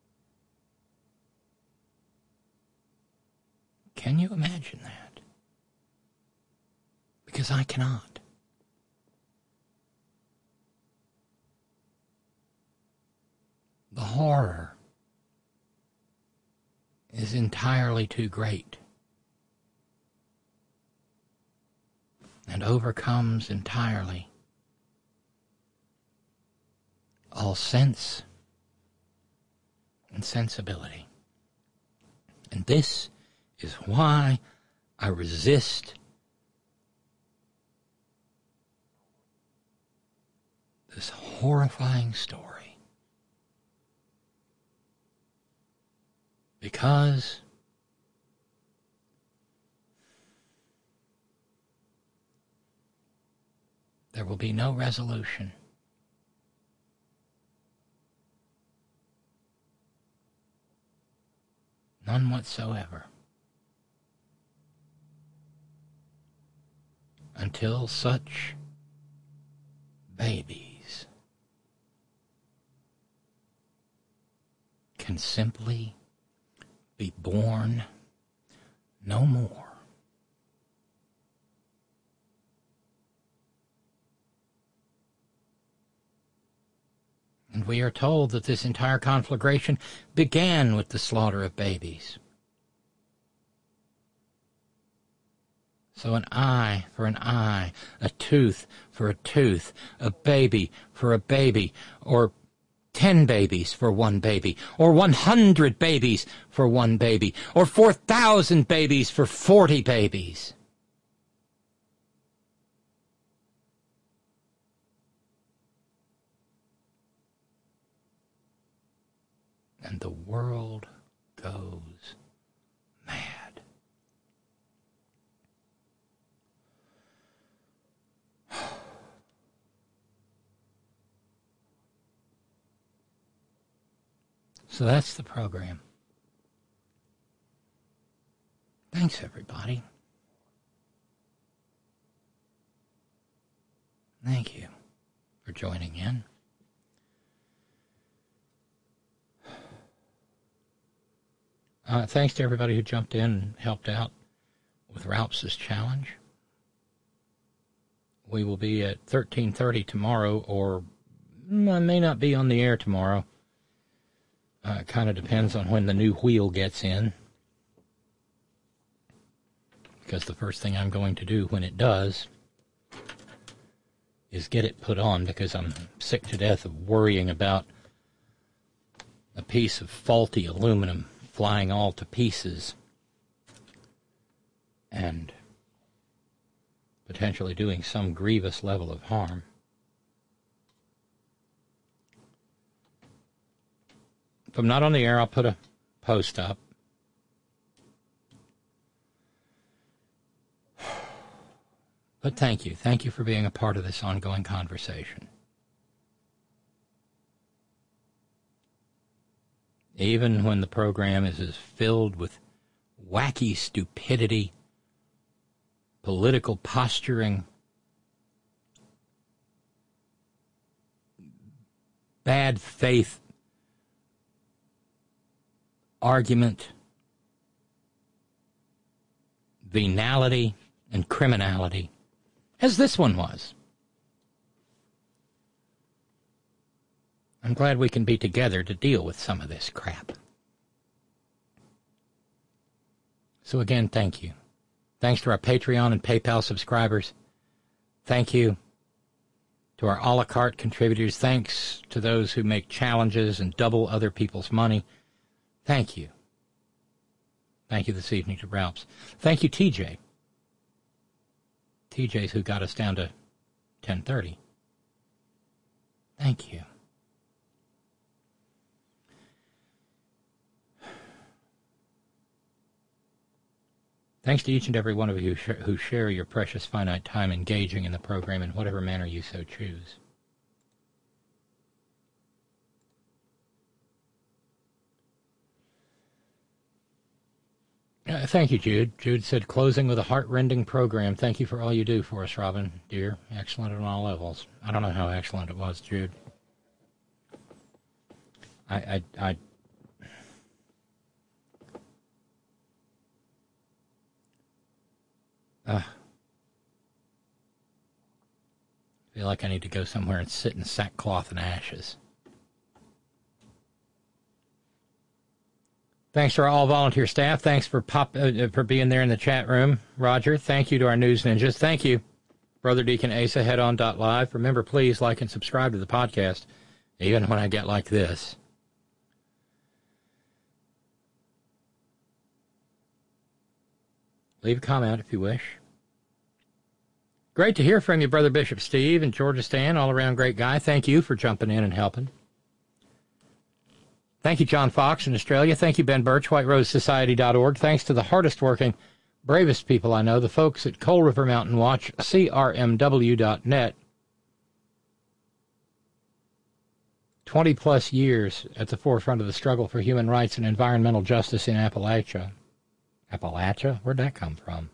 Can you imagine that? Because I cannot. The horror is entirely too great and overcomes entirely all sense and sensibility. And this is why I resist this horrifying story. Because there will be no resolution. None whatsoever. Until such babies can simply be born no more. And we are told that this entire conflagration began with the slaughter of babies. So an eye for an eye, a tooth for a tooth, a baby for a baby, or 10 babies for one baby, or 100 babies for one baby, or 4,000 babies for 40 babies. And the world goes mad. So that's the program. Thanks, everybody. Thank you for joining in. Thanks to everybody who jumped in and helped out with Ralph's challenge. We will be at 13:30 tomorrow, or I may not be on the air tomorrow. It kind of depends on when the new wheel gets in. Because the first thing I'm going to do when it does is get it put on, because I'm sick to death of worrying about a piece of faulty aluminum flying all to pieces and potentially doing some grievous level of harm. If I'm not on the air, I'll put a post up. But thank you. Thank you for being a part of this ongoing conversation. Even when the program is as filled with wacky stupidity, political posturing, bad faith argument, venality, and criminality, as this one was. I'm glad we can be together to deal with some of this crap. So again, thank you. Thanks to our Patreon and PayPal subscribers. Thank you to our a la carte contributors. Thanks to those who make challenges and double other people's money. Thank you. Thank you this evening to Ralphs. Thank you, TJ. TJ's who got us down to 10:30. Thank you. Thanks to each and every one of you who share your precious finite time engaging in the program in whatever manner you so choose. Thank you, Jude. Jude said, closing with a heart-rending program. Thank you for all you do for us, Robin, dear. Excellent on all levels. I don't know how excellent it was, Jude. I feel like I need to go somewhere and sit in sackcloth and ashes. Thanks to our all-volunteer staff. Thanks for being there in the chat room. Roger, thank you to our news ninjas. Thank you, Brother Deacon Asa, headon.live. Remember, please like and subscribe to the podcast, even when I get like this. Leave a comment if you wish. Great to hear from you, Brother Bishop Steve and Georgia Stan, all-around great guy. Thank you for jumping in and helping. Thank you, John Fox in Australia. Thank you, Ben Birch, WhiteRoseSociety.org. Thanks to the hardest-working, bravest people I know, the folks at Coal River Mountain Watch, CRMW.net. 20-plus years at the forefront of the struggle for human rights and environmental justice in Appalachia. Appalachia? Where'd that come from?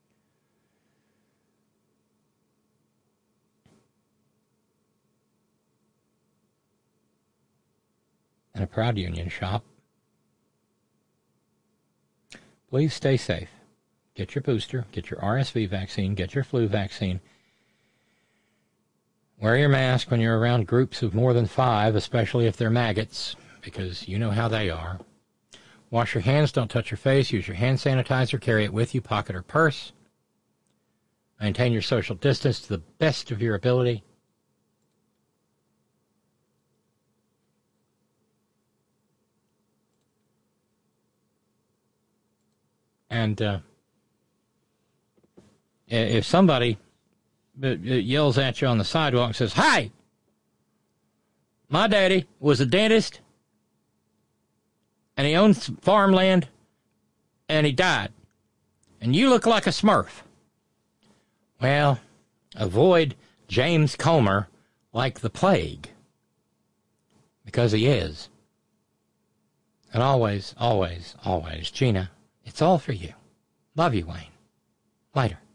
And a proud union shop. Please stay safe. Get your booster, get your RSV vaccine, get your flu vaccine. Wear your mask when you're around groups of more than 5, especially if they're maggots, because you know how they are. Wash your hands, don't touch your face, use your hand sanitizer, carry it with you, pocket or purse. Maintain your social distance to the best of your ability. And if somebody yells at you on the sidewalk and says, "Hey, my daddy was a dentist, and he owns farmland, and he died, and you look like a Smurf," well, avoid James Comer like the plague, because he is. And always, always, always, Gina, it's all for you. Love you, Wayne. Later.